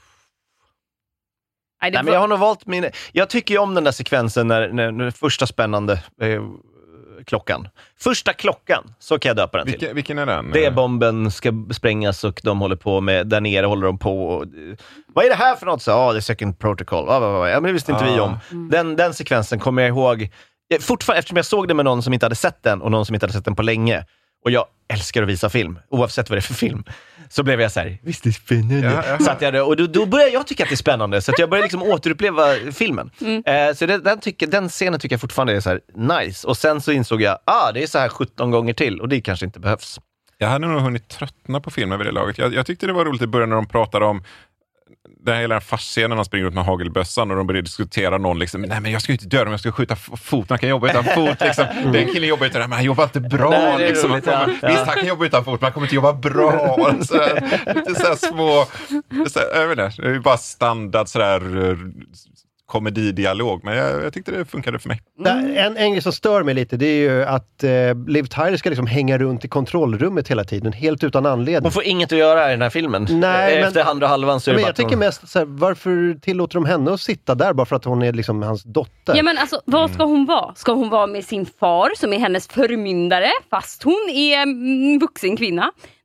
Nej, det
Nej, men
var-
jag har nog valt min... Jag tycker ju om den där sekvensen när, när, när första spännande eh, klockan. Första klockan, så kan jag döpa den till.
Vilken, vilken är den?
Det är bomben ska sprängas och de håller på med, där nere håller de på. Och, vad är det här för något? Så, ah, det är second protocol. Ah, vad, vad, vad. Ja, men det visste inte
Ah.
vi om. Den, den sekvensen kommer jag ihåg. Jag, fortfarande, eftersom jag såg det med någon som inte hade sett den och någon som inte hade sett den på länge. Och jag älskar att visa film, oavsett vad det är för film. Så blev jag så här, visst det är spännande.
Ja, ja.
Så att jag, och då, då började jag tycka att det är spännande. Så att jag började liksom återuppleva filmen.
Mm.
Eh, så det, den, tycker, den scenen tycker jag fortfarande är så här nice. Och sen så insåg jag, ah, det är så här sjutton gånger till. Och det kanske inte behövs.
Jag hade nog hunnit tröttna på filmen vid det laget. Jag, jag tyckte det var roligt i början när de pratade om den här hela farsscenen när han springer ut med hagelbössan och de börjar diskutera någon liksom, nej men jag ska ju inte dö om jag ska skjuta f- fot, man kan jobba utan fot liksom. Den killen jobbar utan, men han jobbar inte bra
Nej, det är
liksom.
roligt,
Man kommer,
ja.
Visst, han kan jobba utan fot, men han kommer inte jobba bra. Så här, lite så här små, så här, jag vet inte, det är ju bara standard sådär uh, komedidialog, men jag, jag tyckte det funkade för mig.
Mm. En, en grej som stör mig lite, det är ju att eh, Liv Tyler ska liksom hänga runt i kontrollrummet hela tiden, helt utan anledning.
Hon får inget att göra i den här filmen.
Nej,
Efter
men-
andra halvan så är det
Men
bara
jag
att
tycker
hon...
mest så här, varför tillåter de henne att sitta där bara för att hon är liksom hans dotter?
Ja, men alltså, vad ska hon vara? Ska hon vara med sin far som är hennes förmyndare fast hon är mm, vuxen kvinna?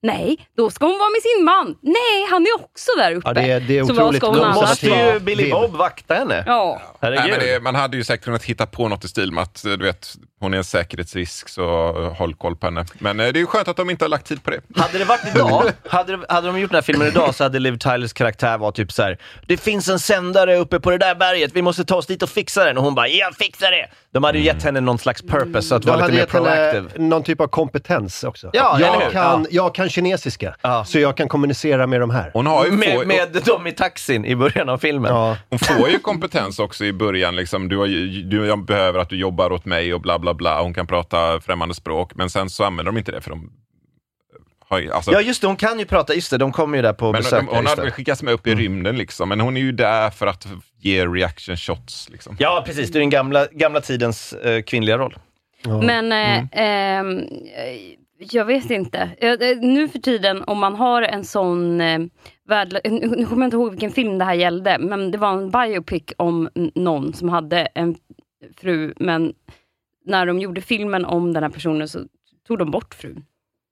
Nej, då ska hon vara med sin man. Nej, han är också där uppe.
Ja, det är, det är
Så
otroligt.
vad ska hon
Då måste ju
annars
Billy
vara?
Bob vakta henne.
Ja.
Nej,
Herregud.
men det, man hade ju säkert kunnat hitta på något i stil med att du vet, hon är en säkerhetsrisk, så håll koll på henne. Men eh, det är ju skönt att de inte har lagt tid på det.
Hade det varit idag, hade, det, hade de gjort den här filmen idag, så hade Liv Tylers karaktär var typ så här: det finns en sändare uppe på det där berget, vi måste ta oss dit och fixa den. Och hon bara, jag fixar det. De hade ju gett henne någon slags purpose, så att
De
vara
hade
lite mer
gett henne
proactive.
någon typ av kompetens också.
Ja, eller hur?
jag, kan,
Ja.
jag kan kinesiska, så jag kan kommunicera med de här.
Hon har ju
Med,
få,
med dem i taxin i början av filmen.
Ja.
Hon får ju kompetens också i början. Liksom. Du, har, ju- du jag behöver att du jobbar åt mig och bla bla bla. Hon kan prata främmande språk. Men sen så använder de inte det för de har ju, alltså,
Ja just det, hon kan ju prata, just det, de kommer ju där på
men
besök.
de, hon
just
hade
det.
väl skickats med upp i rymden liksom. Men hon är ju där för att ge reaction shots liksom.
Ja precis, det är den gamla, gamla tidens eh, kvinnliga roll.
Men eh, ehm, jag vet inte. Jag, eh, nu för tiden, om man har en sån eh, värld, nu kommer jag inte ihåg vilken film det här gällde, men det var en biopic om n- någon som hade en fru, men när de gjorde filmen om den här personen så tog de bort frun.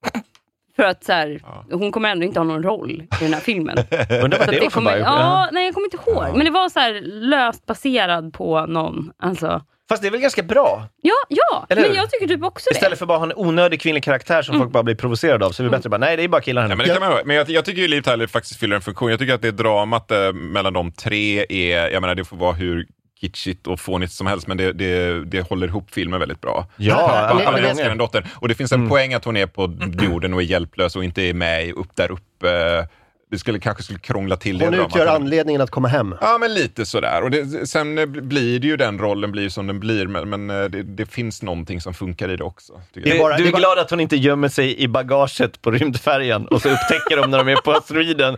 För att så här, hon kommer ändå inte ha någon roll i den här filmen.
Undrar vad
Så att
det var för
kommer,
biopic?
ja, nej, jag kommer inte ihåg. Men det var så här löst baserad på någon. Alltså.
Fast det är väl ganska bra?
Ja, ja.
Eller
Men
hur?
jag tycker typ också det.
Istället för bara ha en onödig kvinnlig karaktär som folk bara blir provocerade av, så är det bättre bara, nej det är bara killar här nu.
Ja, men det kan man, men jag, jag tycker ju Liv Tyler faktiskt fyller en funktion. Jag tycker att det dramat eh, mellan de tre är, jag menar det får vara hur kitschigt och fånigt som helst, men det, det, det håller ihop filmen väldigt bra.
Ja,
Pappan
ja, ja,
älskar den dottern. Och det finns en
Mm.
poäng att hon är på jorden och är hjälplös och inte är med upp där uppe. Det skulle kanske skulle krångla till det.
Hon
dramat.
utgör anledningen att komma hem.
Ja, men lite sådär. Och det, sen blir det ju den rollen blir som den blir, men, men det, det finns någonting som funkar i det också. tycker
Du,
jag.
bara-
du
det
är
är bara-
glad att hon inte gömmer sig i bagaget på rymdfärjan och så upptäcker de när de är på asteroiden.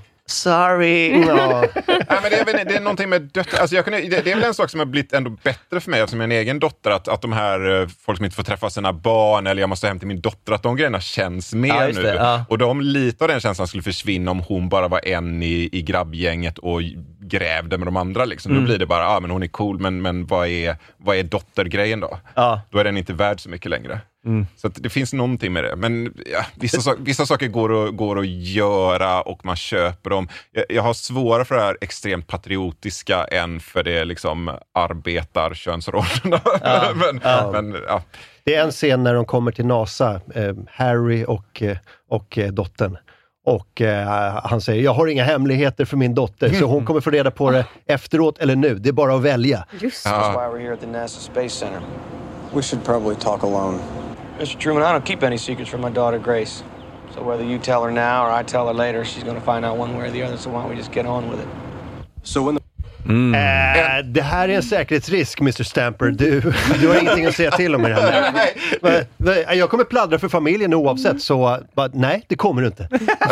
Sorry.
Ja.
Nej, men det, är, väl- det är någonting med döttrar. Alltså jag kunde, det, det är väl en sak som har blivit ändå bättre för mig som en egen dotter, att, att de här eh, folk som inte får träffa sina barn eller jag måste hem till min dotter, att de grejerna känns mer
Ja, just
nu.
det, ja.
Och de lite av den känslan skulle försvinna om hon bara var en i, i grabbgänget och grävde med de andra. Liksom.
Mm.
Då blir det bara, ja ah, men hon är cool, men, men vad, är, vad är dottergrejen då?
Ja.
Då är den inte värd så mycket längre.
Mm.
Så att det finns någonting med det. Men ja, vissa, so- vissa saker går att, går att göra och man köper dem. Jag, jag har svårare för det här extremt patriotiska än för det liksom arbetarkönsrollerna.
Ja.
men,
Ja.
men ja.
Det är en scen när de kommer till NASA, eh, Harry och, eh, och eh, dottern. Och eh, han säger, jag har inga hemligheter för min dotter, så hon kommer få reda på det efteråt eller nu. Det är bara att välja.
Just
That's why we're here at the NASA Space Center. We should probably talk alone. Mister Truman, I don't keep any secrets from my daughter Grace. So whether you tell her now or I tell her later, she's going to find out one way or the other. So why don't we just get on with it? So when the
Eh, det här är en säkerhetsrisk, mister Stamper. Du, du har ingenting att säga till om i det här. Men, men, jag kommer pladdra för familjen oavsett, så bara, nej, det kommer du inte.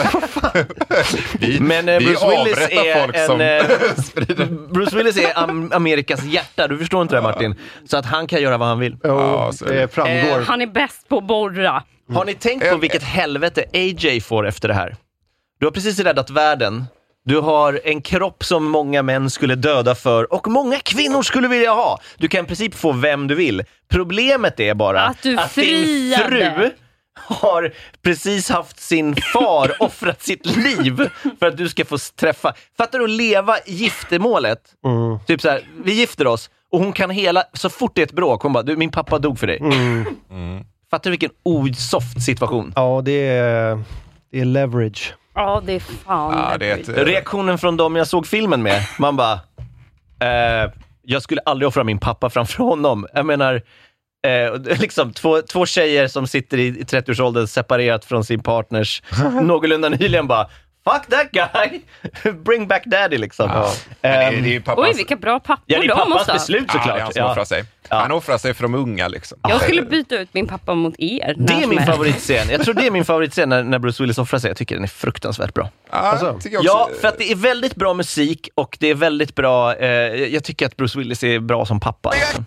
Vi,
Men eh,
vi
Bruce Willis
avrättar
är
folk
en,
som
eh,
sprider.
Bruce Willis är am- Amerikas hjärta, du förstår inte det Martin. Så att han kan göra vad han vill.
Ja,
så
det framgår.
Eh, han är bäst på att borra.
Har ni tänkt på vilket helvete A J får efter det här? Du har precis räddat världen. Du har en kropp som många män skulle döda för och många kvinnor skulle vilja ha. Du kan i princip få vem du vill. Problemet är bara
Att du
din
friade.
fru har precis haft sin far offrat sitt liv för att du ska få träffa. Fattar du att leva i giftermålet?
Mm.
Typ så här, vi gifter oss och hon kan hela, så fort det är ett bråk, hon bara, du, min pappa dog för dig.
Mm.
Fattar du vilken osoft situation?
Ja, det är, det är leverage.
Ja, det är fan.
Ja, det är ett,
Reaktionen från dem jag såg filmen med, man bara, eh, jag skulle aldrig offra min pappa framför honom. Jag menar, eh, liksom två, två tjejer som sitter i, i trettioårsåldern separerat från sin partners någorlunda nyligen bara, fuck that guy, bring back daddy liksom.
Ja. Men det, är- det är ju pappas,
Oj, vilka bra pappor
Ja, det är
de
pappas
måste ha.
beslut
ja, det
såklart.
är han som
Ja.
offrar sig.
Ja.
Han offrar sig för de unga liksom.
Jag skulle byta ut min pappa mot er.
Det
när
är
som
min
helst.
favoritscen. Jag tror det är min favoritscen när, när Bruce Willis offrar sig. Jag tycker den är fruktansvärt bra.
Ja,
Alltså.
tycker jag också.
Ja, för att det är väldigt bra musik och det är väldigt bra, eh, jag tycker att Bruce Willis är bra som pappa. Liksom.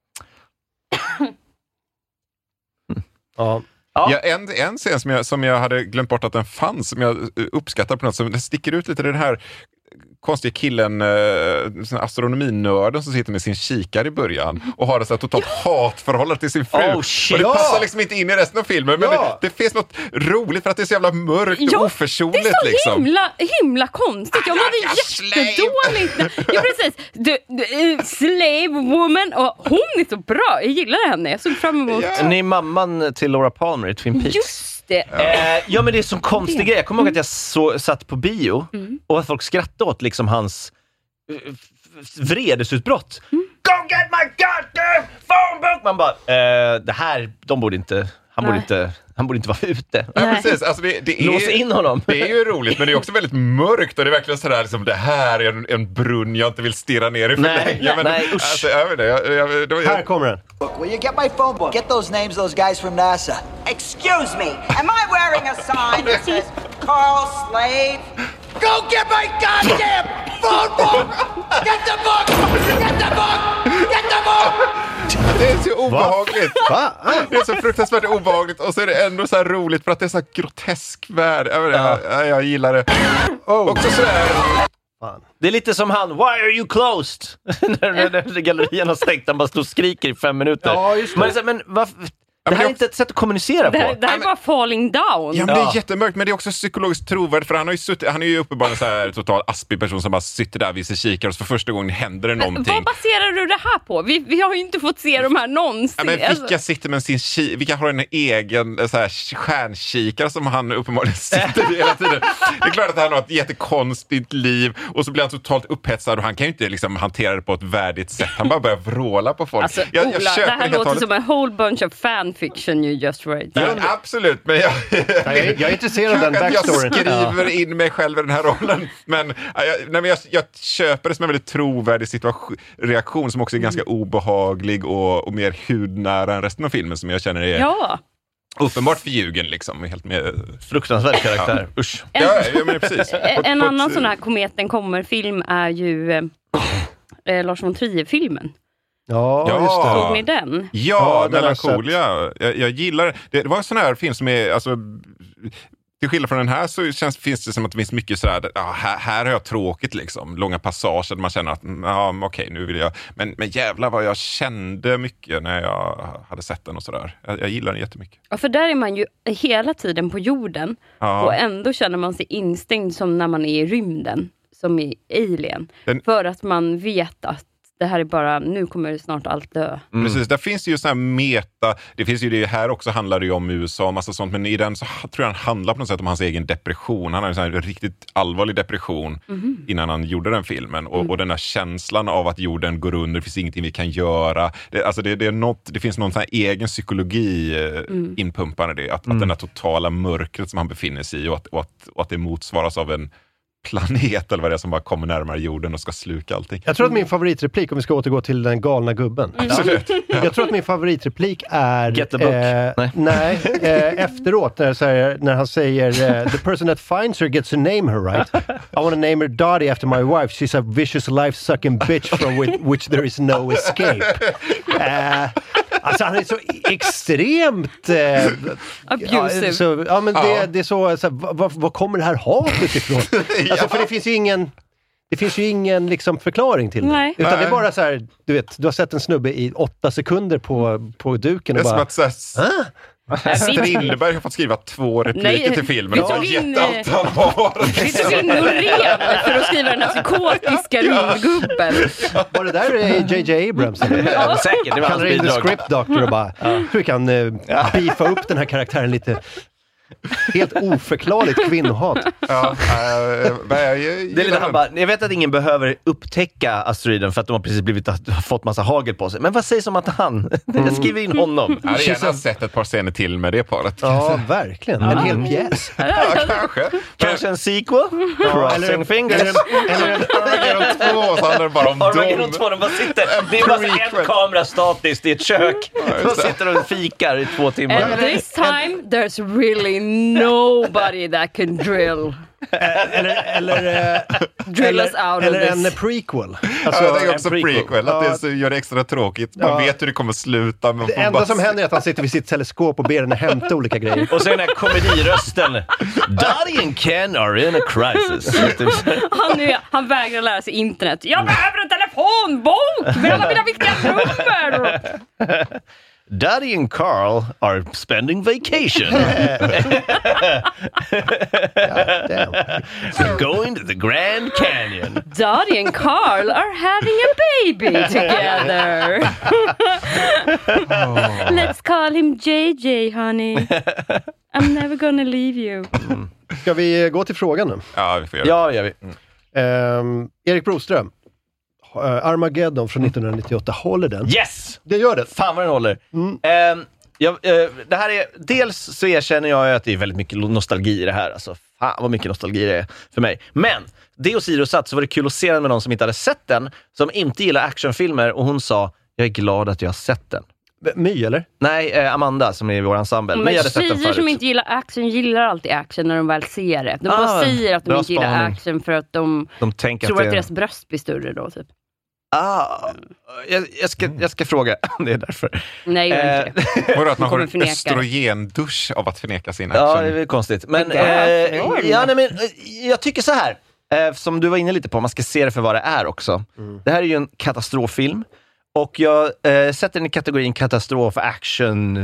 Ja.
Ja.
Ja, en, en scen som jag, som jag hade glömt bort att den fanns, som jag uppskattar på något, som det sticker ut lite, det är den här konstiga killen, eh, astronominörden som sitter med sin kikare i början och har ett så här totalt ja. hatförhållande till sin fru.
Oh,
och det ja. passar liksom inte in i resten av filmen, men ja. det, det finns något roligt för att det är så jävla mörkt och ja, oförsonligt.
Det är så
liksom.
himla, himla konstigt. Jag mådde jättedåligt. Ja, precis. Du, du, slave woman, och hon är så bra. Jag gillar henne. Jag såg fram emot.
Ja. Ni är mamman till Laura Palmer i Twin Peaks.
Just det.
Eh, ja, men det är så konstig grej. Jag kommer ihåg att jag så, satt på bio mm. och att folk skrattade åt liksom hans uh, vredesutbrott. Mm. Go get my goddamn phone book! Man bara, eh, det här, de borde inte, han borde inte, han borde inte vara ute.
Ja, precis. Alltså det, det är,
lås in honom.
Det är ju roligt, men det är också väldigt mörkt och det är verkligen sådär liksom, det här är en, en brunn jag inte vill stirra ner i för
nej,
länge. Men,
nej,
alltså, jag vet det, jag, jag, då, jag,
här kommer den.
Will you get my phone book? Get those names of those guys from NASA. Excuse me, am I wearing a sign that says Carl Slave? Go get my goddamn phone book! Get the book! Get the book! Get the book!
Det är så obehagligt. Va? Va? Det är så fruktansvärt obehagligt och så är det ändå så här roligt för att det är så här grotesk värld. Jag, jag, jag, jag gillar det. Oh. Också så här...
Det är lite som han, why are you closed? när, när, när gallerian har stängt, han bara står och skriker i fem minuter. Ja, just det. Men, men varför... Det här är inte ett sätt att kommunicera
det här,
på.
Det här är bara falling down.
Ja, men det är jättemörkt, men det är också psykologiskt trovärdigt för han har ju suttit, han är ju uppenbarligen så här total aspig person som bara sitter där vid sin kikare och så för första gången händer det någonting.
Vad baserar du det här på? Vi, vi har ju inte fått se de här någonsin.
Ja, men vilka sitter med sin ki- vilka har en egen så här stjärnkikare som han uppenbarligen sitter vid hela tiden. Det är klart att han har ett jättekonstigt liv och så blir han totalt upphetsad och han kan ju inte liksom hantera det på ett värdigt sätt. Han bara börjar vråla på folk.
Alltså,
jag,
jag Ola, det här låter talet. som en whole bunch of fanfiction you just right.
Ja, absolut, men jag,
jag, jag är intresserad av den backstoryn.
Jag skriver in mig själv i den här rollen, men, jag, nej, men jag, jag köper det som en väldigt trovärdig situation, reaktion som också är ganska obehaglig och, och mer hudnära än resten av filmen som jag känner är
ja.
uppenbart förljugen liksom, helt med
fruktansvärd karaktär.
Ja.
Usch.
En, ja, ja, men precis.
En,
på,
en
på
annan
ett,
sån här kometen kommer-film är ju eh, Lars von Trier-filmen.
Ja,
ja,
just det.
Såg ni den?
Ja, ja Melancholia. Jag, jag gillar det. Det var en sån här film som är, alltså, till skillnad från den här så känns, finns det som att det finns mycket sådär, ja, här, här har jag tråkigt liksom. Långa passager där man känner att, ja okej, nu vill jag. Men, men jävlar vad jag kände mycket när jag hade sett den och sådär. Jag, jag gillar den jättemycket.
Ja, för där är man ju hela tiden på jorden. Ja. Och ändå känner man sig instängd som när man är i rymden. Som i Alien. Den... För att man vet att det här är bara, nu kommer snart allt dö.
Mm. Precis, där finns det ju sån här meta, det finns ju det här också, handlar det ju om U S A och massa sånt, men i den så tror jag han handlar på något sätt om hans egen depression. Han har en sån här riktigt allvarlig depression mm. innan han gjorde den filmen. Och, mm. och den här känslan av att jorden går under, det finns ingenting vi kan göra. Det, alltså det, det, är något, det finns någon sån här egen psykologi mm. inpumpad i det. Att, mm. att den här totala mörkret som han befinner sig i och att, och att, och att det motsvaras av en planet eller vad det är som bara kommer närmare jorden och ska sluka allting.
Jag tror att min favoritreplik, om vi ska återgå till den galna gubben.
Mm. Absolut.
Ja. Jag tror att min favoritreplik är
Get the book.
Eh, nej, nej eh, efteråt när, så här, när han säger eh, the person that finds her gets to name her, right? I want to name her Dottie after my wife. She's a vicious life-sucking bitch from which, which there is no escape. Eh, Alltså han är så extremt eh,
abusive.
Ja, så, ja, men det, det är så, så vad, vad kommer det här hatet ifrån? Alltså, för det finns ju ingen det finns ju ingen liksom förklaring till det.
Nej.
Utan det är bara så här, du vet, du har sett en snubbe i åtta sekunder på, på duken och
det är
bara...
Som att, så här, Strindberg har fått skriva två repliker Nej, till filmen och har gett allt han har.
Vi tog in Norén för att skriva den här psykotiska rymdgubben.
Var det där J J Abrams? Eller?
Ja, säkert. Det var hans
bidrag.
bidrag.
Script doctor och bara, ja. hur kan uh, beefa upp den här karaktären lite... Helt oförklarligt kvinnohat.
Ja, äh, jag,
det är lite, han bara, jag vet att ingen behöver upptäcka asteroiden för att de har precis blivit, har fått massa hagel på sig. Men vad sägs om att han mm. skriver in honom?
Jag hade gärna sett ett par scener till med det paret.
Ja, verkligen. En hel pjäs.
Ja, kanske.
Kanske en sequel?
Ja,
Crossing
eller,
fingers.
Eller, eller en
Armageddon två, så handlar det bara om
Armageddon två, de bara sitter. Det är bara en kamera statiskt i ett kök. De sitter och fikar i två timmar.
And this time there's really nobody that can drill.
eller eller,
Drill us
eller,
out
eller
of
en
this.
prequel. Alltså,
ja, jag tänker också
en prequel.
prequel. Att det så gör det extra tråkigt. Man
Ja.
vet hur det kommer sluta. Men
Det enda som händer är att han sitter vid sitt teleskop och ber henne hämta olika grejer.
Och så den här komedirösten. Dottie and Ken are in a crisis.
Han, är, han vägrar lära sig internet. Jag behöver en telefonbok med alla mina viktiga nummer.
Dottie and Carl are spending vacation. We're going to the Grand Canyon.
Dottie and Carl are having a baby together. Let's call him J J, honey. I'm never gonna leave you.
Mm. Ska vi gå till frågan nu?
Ja, vi får göra det.
Ja, gör vi.
Mm. Um, Erik Broström. Uh, Armageddon från nittonhundranittioåtta. Håller den?
Yes!
Det gör det.
Fan vad den håller.
Mm.
Um, jag, uh, det här är, dels så erkänner jag att det är väldigt mycket nostalgi i det här. Alltså, fan vad mycket nostalgi det är för mig. Men det åsidosatt så var det kul att se den med någon som inte hade sett den. Som inte gillar actionfilmer. Och hon sa, jag är glad att jag har sett den.
My eller?
Nej, eh, Amanda som är i vår ensemble.
Men
My hade sett den
tjejer
förut.
som inte gillar action gillar alltid action när de väl ser det. De
Ah,
bara säger att de
bra
inte gillar
spaning.
action för att de,
De tänker
tror
att
att,
det är...
deras bröst blir större då typ.
Ah, jag, jag, ska, jag ska fråga. Det är därför.
Nej, jag gör inte det.
Var det att man
kommer
har en
förneka det.
östrogendusch av att förneka sin action?
Ja, det är konstigt. Men,
Det är
eh,
därför.
ja, nej, men eh, jag tycker så här. Eh, som du var inne lite på, man ska se det för vad det är också.
Mm.
Det här är ju en katastroffilm. Och jag eh, sätter den i kategorin katastrof, action,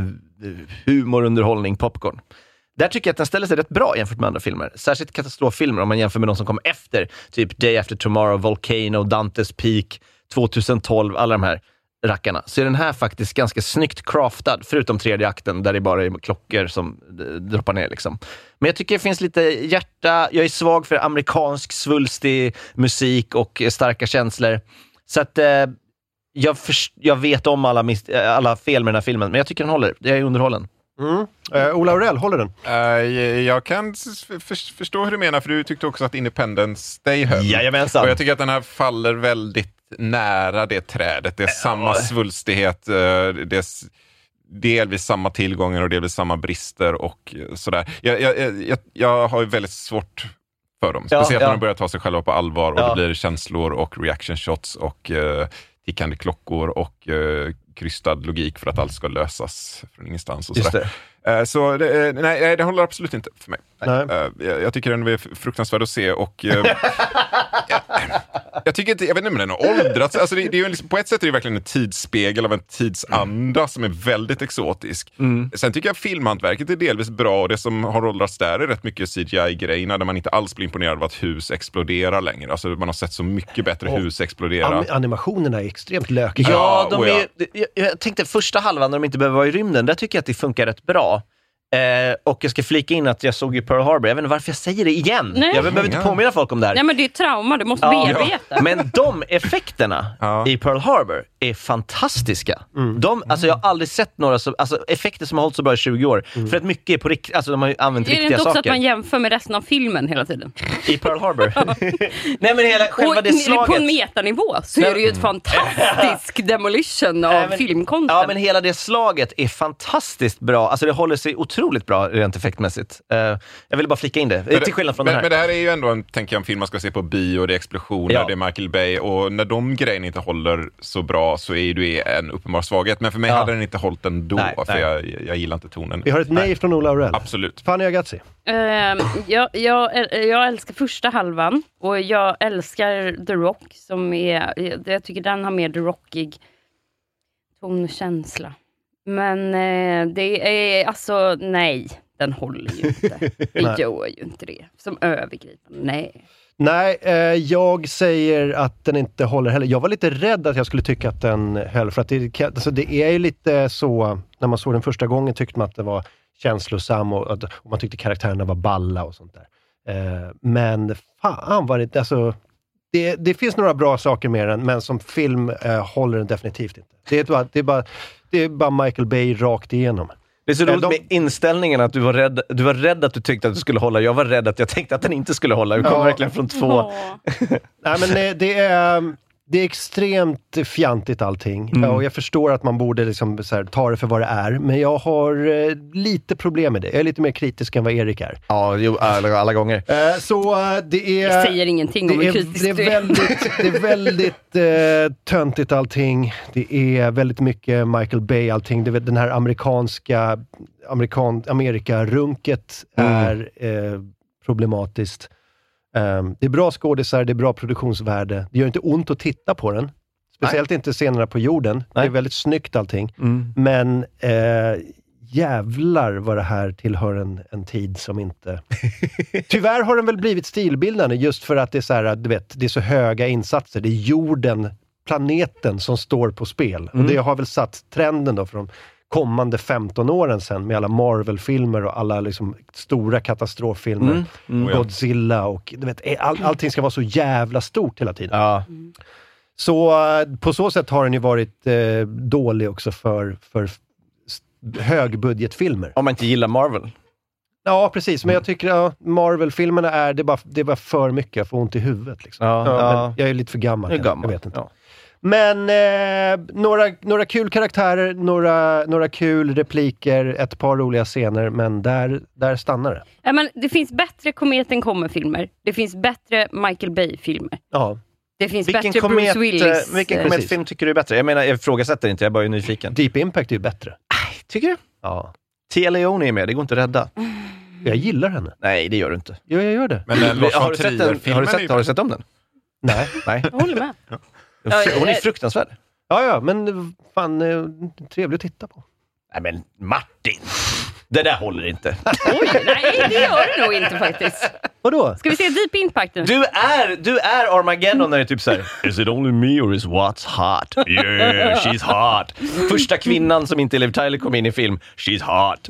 humor, underhållning, popcorn. Där tycker jag att den ställer sig rätt bra jämfört med andra filmer. Särskilt katastroffilmer om man jämför med de som kom efter. Typ Day After Tomorrow, Volcano, Dante's Peak, tjugohundratolv, alla de här rackarna. Så är den här faktiskt ganska snyggt craftad, förutom tredje akten där det bara är klockor som eh, droppar ner liksom. Men jag tycker det finns lite hjärta. Jag är svag för amerikansk svulstig musik och eh, starka känslor. Så att eh, jag, först- jag vet om alla, mis- eh, alla fel med den här filmen, men jag tycker den håller. Jag är underhållen.
Mm. Uh, Ola Aurell, håller den?
Uh, jag kan s- för, förstå hur du menar, för du tyckte också att Independence Day höll.
Jajamensan.
Och jag tycker att den här faller väldigt nära det trädet. Det är samma svulstighet, uh, det är s- delvis samma tillgångar och delvis samma brister och uh, sådär. Jag, jag, jag, jag har ju väldigt svårt för dem.
Ja,
Speciellt
ja.
när de börjar ta sig själva på allvar och
Ja.
det blir känslor och reaction shots och uh, tickande klockor och uh, krystad logik för att allt ska lösas från ingenstans och
Just
sådär. Uh, så det, uh, nej, det håller absolut inte för mig.
Nej.
Uh, jag, jag tycker den är fruktansvärd att se och uh, jag, jag tycker inte, jag vet inte om den har åldrats. Alltså det, det är ju liksom, på ett sätt är det verkligen en tidsspegel av en tidsanda som är väldigt exotisk.
Mm.
Sen tycker jag filmhantverket är delvis bra och det som har åldrats där är rätt mycket C G I-grejerna där man inte alls blir imponerad av att hus exploderar längre. Alltså man har sett så mycket bättre
Och
hus explodera.
Am- animationerna är extremt lökiga.
Ja,
Ja,
de
oh ja.
är, jag, jag tänkte första halvan när de inte behöver vara i rymden, där tycker jag att det funkar rätt bra. Eh, och jag ska flika in att jag såg ju Pearl Harbor. Jag vet inte varför jag säger det igen.
Nej.
Jag behöver inte påminna folk om det här.
Nej, men det är ett trauma, du måste
Ja.
bearbeta.
Men de effekterna
Ja.
i Pearl Harbor är fantastiska. De, alltså jag har aldrig sett några så, alltså effekter som har hållit så bra i tjugo år. För att mycket är på riktigt, alltså de har ju använt
Är det
riktiga
inte också
saker.
att man jämför med resten av filmen hela tiden?
I Pearl Harbor. Nej men hela, själva
Och
det slaget.
på en metanivå så är det ju ett fantastisk demolition av
Nej, men-
filmkonsten.
Ja, men hela det slaget är fantastiskt bra. Alltså det håller sig otroligt bra rent effektmässigt. Uh, jag ville bara flika in det.
Men
Till skillnad från
men,
den här.
men det här är ju ändå en, tänker jag, en film man ska se på bio, det är explosioner,
Ja.
det är Michael Bay och när de grejerna inte håller så bra så är ju det en uppenbar svaghet. Men för mig
Ja.
hade den inte hållit ändå,
Nej,
för
nej.
Jag, jag gillar inte tonen.
Vi har ett nej från Ola Aurell.
Absolut.
Fanny Agazzi.
Ehm, jag, jag, jag älskar första halvan och jag älskar The Rock som är, jag tycker den har mer The Rockig ton och känsla. Men eh, det är alltså, nej, den håller ju inte. Det
Nej.
gör ju inte det. Som övergripande, nej.
Nej, eh, jag säger att den inte håller heller. Jag var lite rädd att jag skulle tycka att den höll. För att det, alltså det är ju lite så, när man såg den första gången tyckte man att det var känslosam och, och man tyckte karaktärerna var balla och sånt där. Eh, men fan var det, alltså, det, det finns några bra saker med den, men som film eh, håller den definitivt inte. Det är, bara, det, är bara, det är bara Michael Bay rakt igenom.
Det är så roligt
de-
med inställningen att du var, rädd, du var rädd att du tyckte att du skulle hålla. Jag var rädd att jag tänkte att den inte skulle hålla. Du kom
Ja.
verkligen från två.
Nej, men det, det är... det är extremt fjantigt allting. Mm. Och jag förstår att man borde liksom så här, ta det för vad det är. Men jag har eh, lite problem med det. Jag är lite mer kritisk än vad Erik är.
Ja, jo, alla, alla gånger.
Eh, så eh, det är...
Jag säger ingenting om hur kritisk
det är väldigt, det är väldigt eh, töntigt allting. Det är väldigt mycket Michael Bay allting. Det är den här amerikanska amerikan, Amerika-runket mm. är eh, problematiskt. Um, det är bra skådisar, det är bra produktionsvärde. Det gör inte ont att titta på den. Speciellt Nej. inte scenerna på jorden. Nej. Det är väldigt snyggt allting. Mm. Men eh, jävlar vad det här tillhör en, en tid som inte... Tyvärr har den väl blivit stilbildande just för att det är så här, du vet, det är så höga insatser. Det är jorden, planeten som står på spel. Mm. Och det har väl satt trenden då från kommande femton åren sen med alla Marvel-filmer och alla liksom stora katastroffilmer. Mm. Mm. Godzilla och du vet, all, allting ska vara så jävla stort hela tiden. Ja. Mm. Så på så sätt har den ju varit eh, dålig också för, för högbudgetfilmer.
Om man inte gillar Marvel.
Ja, precis. Men jag tycker ja, Marvel-filmerna är det, bara, det är bara för mycket. Jag får ont i huvudet. Liksom. Ja, ja. Jag är lite för gammal.
Jag, gammal.
jag vet inte.
Ja.
Men eh, några, några kul karaktärer, några, några kul repliker, ett par roliga scener, men där, där stannar det.
Ja, men det finns bättre Kometen kommer-filmer. Det finns bättre Michael Bay-filmer.
Ja.
Det finns
vilken
bättre
komet,
Bruce Willis.
Vilken kometfilm tycker du är bättre? Jag menar, jag ifrågasätter inte, jag är bara nyfiken.
Deep Impact är ju bättre.
Aj, tycker du?
Ja.
Tia Leone är med, det går inte att rädda.
Mm. Jag gillar henne.
Nej, det gör du inte.
Jo, jag gör det.
Men den har, du sett den, har, du sett, har du sett om den?
Nej.
Nej.
Jag håller med.
Ja. Hon är fruktansvärd.
Ja, ja, men fan, trevligt att titta på.
Nej, men Martin! Det där håller inte.
Oj, nej, det gör det nog inte faktiskt.
Vadå?
Ska vi se Deep Impact nu?
Du är, du är Armageddon när det är typ så här. Is it only me or is what's hot? Yeah, she's hot. Första kvinnan som inte Liv Tyler kom in i film. She's hot.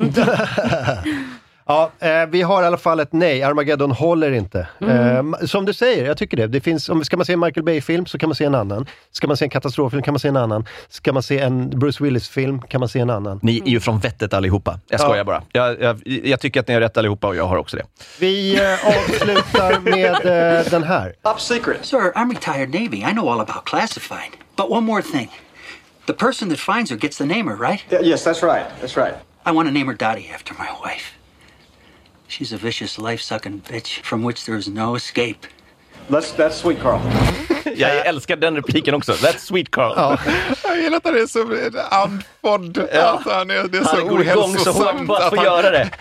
Ja, eh, vi har i alla fall ett nej. Armageddon håller inte. Mm. Eh, som du säger, jag tycker det. Det finns, om ska man se en Michael Bay-film så kan man se en annan. Ska man se en katastroffilm kan man se en annan. Ska man se en Bruce Willis-film kan man se en annan.
Ni är ju från vettet allihopa. Jag skojar ja. bara. Jag, jag, jag tycker att ni har rätt allihopa och jag har också det.
Vi eh, avslutar med eh, den här.
Top secret. Sir, I'm retired Navy. I know all about classified. But one more thing. The person that finds her gets the name her, right?
Yeah, yes, that's right. That's right.
I want to name her Dottie after my wife. She's a vicious, life-sucking bitch from which there is no escape.
That's, that's sweet, Carl.
Jag älskar den repliken också. That's sweet, Carl.
Ja. Jag gillar att det är så andfådd.
Ja.
Alltså, han är, det är så
han går igång så hårt på att få han... göra det.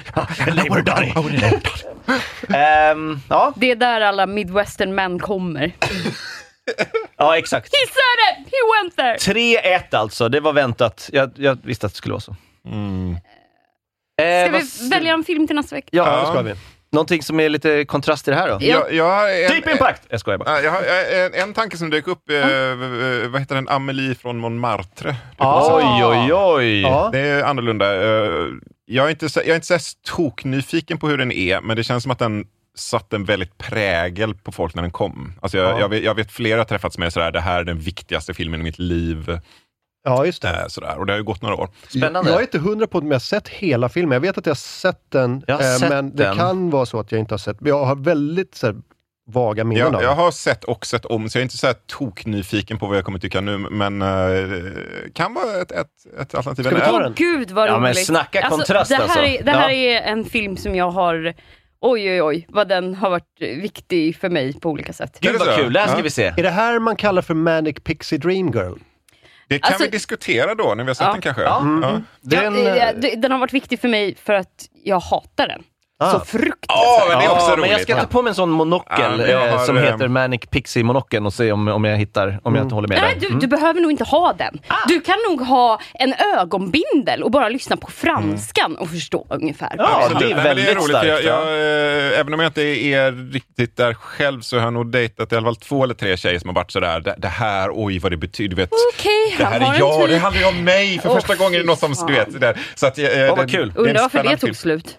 um, ja.
Det är där alla Midwestern män kommer.
Ja, exakt.
He said it! He went there!
tre ett alltså. Det var väntat. Jag, jag visste att det skulle vara så. Mm.
Ska
eh,
vi
vad...
välja en film till nästa vecka?
Ja, ja, ska vi. Någonting som är lite kontrast i det här då?
Ja. Jag, jag har en,
Deep Impact! Jag skojar bara.
Jag har en, en tanke som dök upp. Mm. Eh, vad heter den? Amelie från Montmartre.
Ah. Oj, oj, oj.
Ja. Det är annorlunda. Jag är inte så, jag är inte så toknyfiken på hur den är, men det känns som att den satt en väldigt prägel på folk när den kom. Alltså jag, ja. jag, vet, jag vet flera träffats med sådär, det här är den viktigaste filmen i mitt liv.
Ja, just det.
Sådär. Och det har ju gått några år.
Spännande.
Jag är inte hundra på att jag har sett hela filmen. Jag vet att jag har sett den,
har
eh,
sett
men
den.
det kan vara så att jag inte har sett. Jag har väldigt så här, vaga minnen
jag,
av
jag har sett och sett om, så jag är inte så här toknyfiken på vad jag kommer tycka nu, men uh, kan vara ett, ett, ett alternativ.
Ska vi ta den?
Gud vad roligt.
Ja, men snacka
alltså,
kontrast
det här
alltså.
Är, det här
ja.
är en film som jag har... Oj, oj, oj, vad den har varit viktig för mig på olika sätt.
Gud vad kul, det här ska
ja.
vi se.
Är det här man kallar för Manic Pixie Dream Girl?
Det kan
alltså,
vi diskutera då, när vi har sett
ja.
den kanske.
Ja.
Mm.
Mm.
Den, ja, den har varit viktig för mig för att jag hatar den.
Ah.
Så fruktansvärt.
Ja, men det är också
ja,
roligt.
men jag ska ta på mig en sån monokel
ja,
eh,
har,
som
eh,
heter Manic Pixie monokeln och se om, om jag hittar, om
mm.
jag inte håller med
Nej,
där.
du,
Mm.
du behöver nog inte ha den. Ah. Du kan nog ha en ögonbindel och bara lyssna på franskan mm. och förstå ungefär.
Ja,
Absolut.
det är
Nej,
väldigt
det är roligt,
starkt.
jag, jag,
ja.
äh, även om jag inte är riktigt där själv, så har jag nog dejtat i alla fall två eller tre tjejer som har varit sådär, det, det här, oj vad det betyder, vet.
Okej,
det här är jag, det handlar ju om mig för
oh,
första gången, är det något som du vet. Där. Så att, äh,
oh, vad kul.
Undrar varför det tog slut.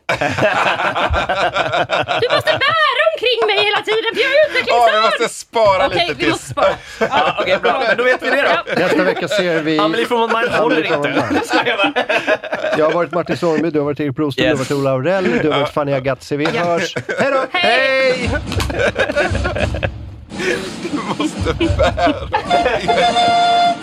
Du måste bära omkring mig hela tiden, för jag är utvecklingsstörd.
Ja, vi måste spara
okay,
lite
vi måste spara.
Ja, okej, okay, bra. Men då vet vi det då.
Nästa vecka ser vi...
Amelie från Montmartre håller inte.
Jag har varit Martin Sornby, du har varit Erik Broström, yes. Du har varit Ola Aurell, du har varit Fanny Agazzi. Vi hörs. Hej då!
Hej!
Du måste bära mig.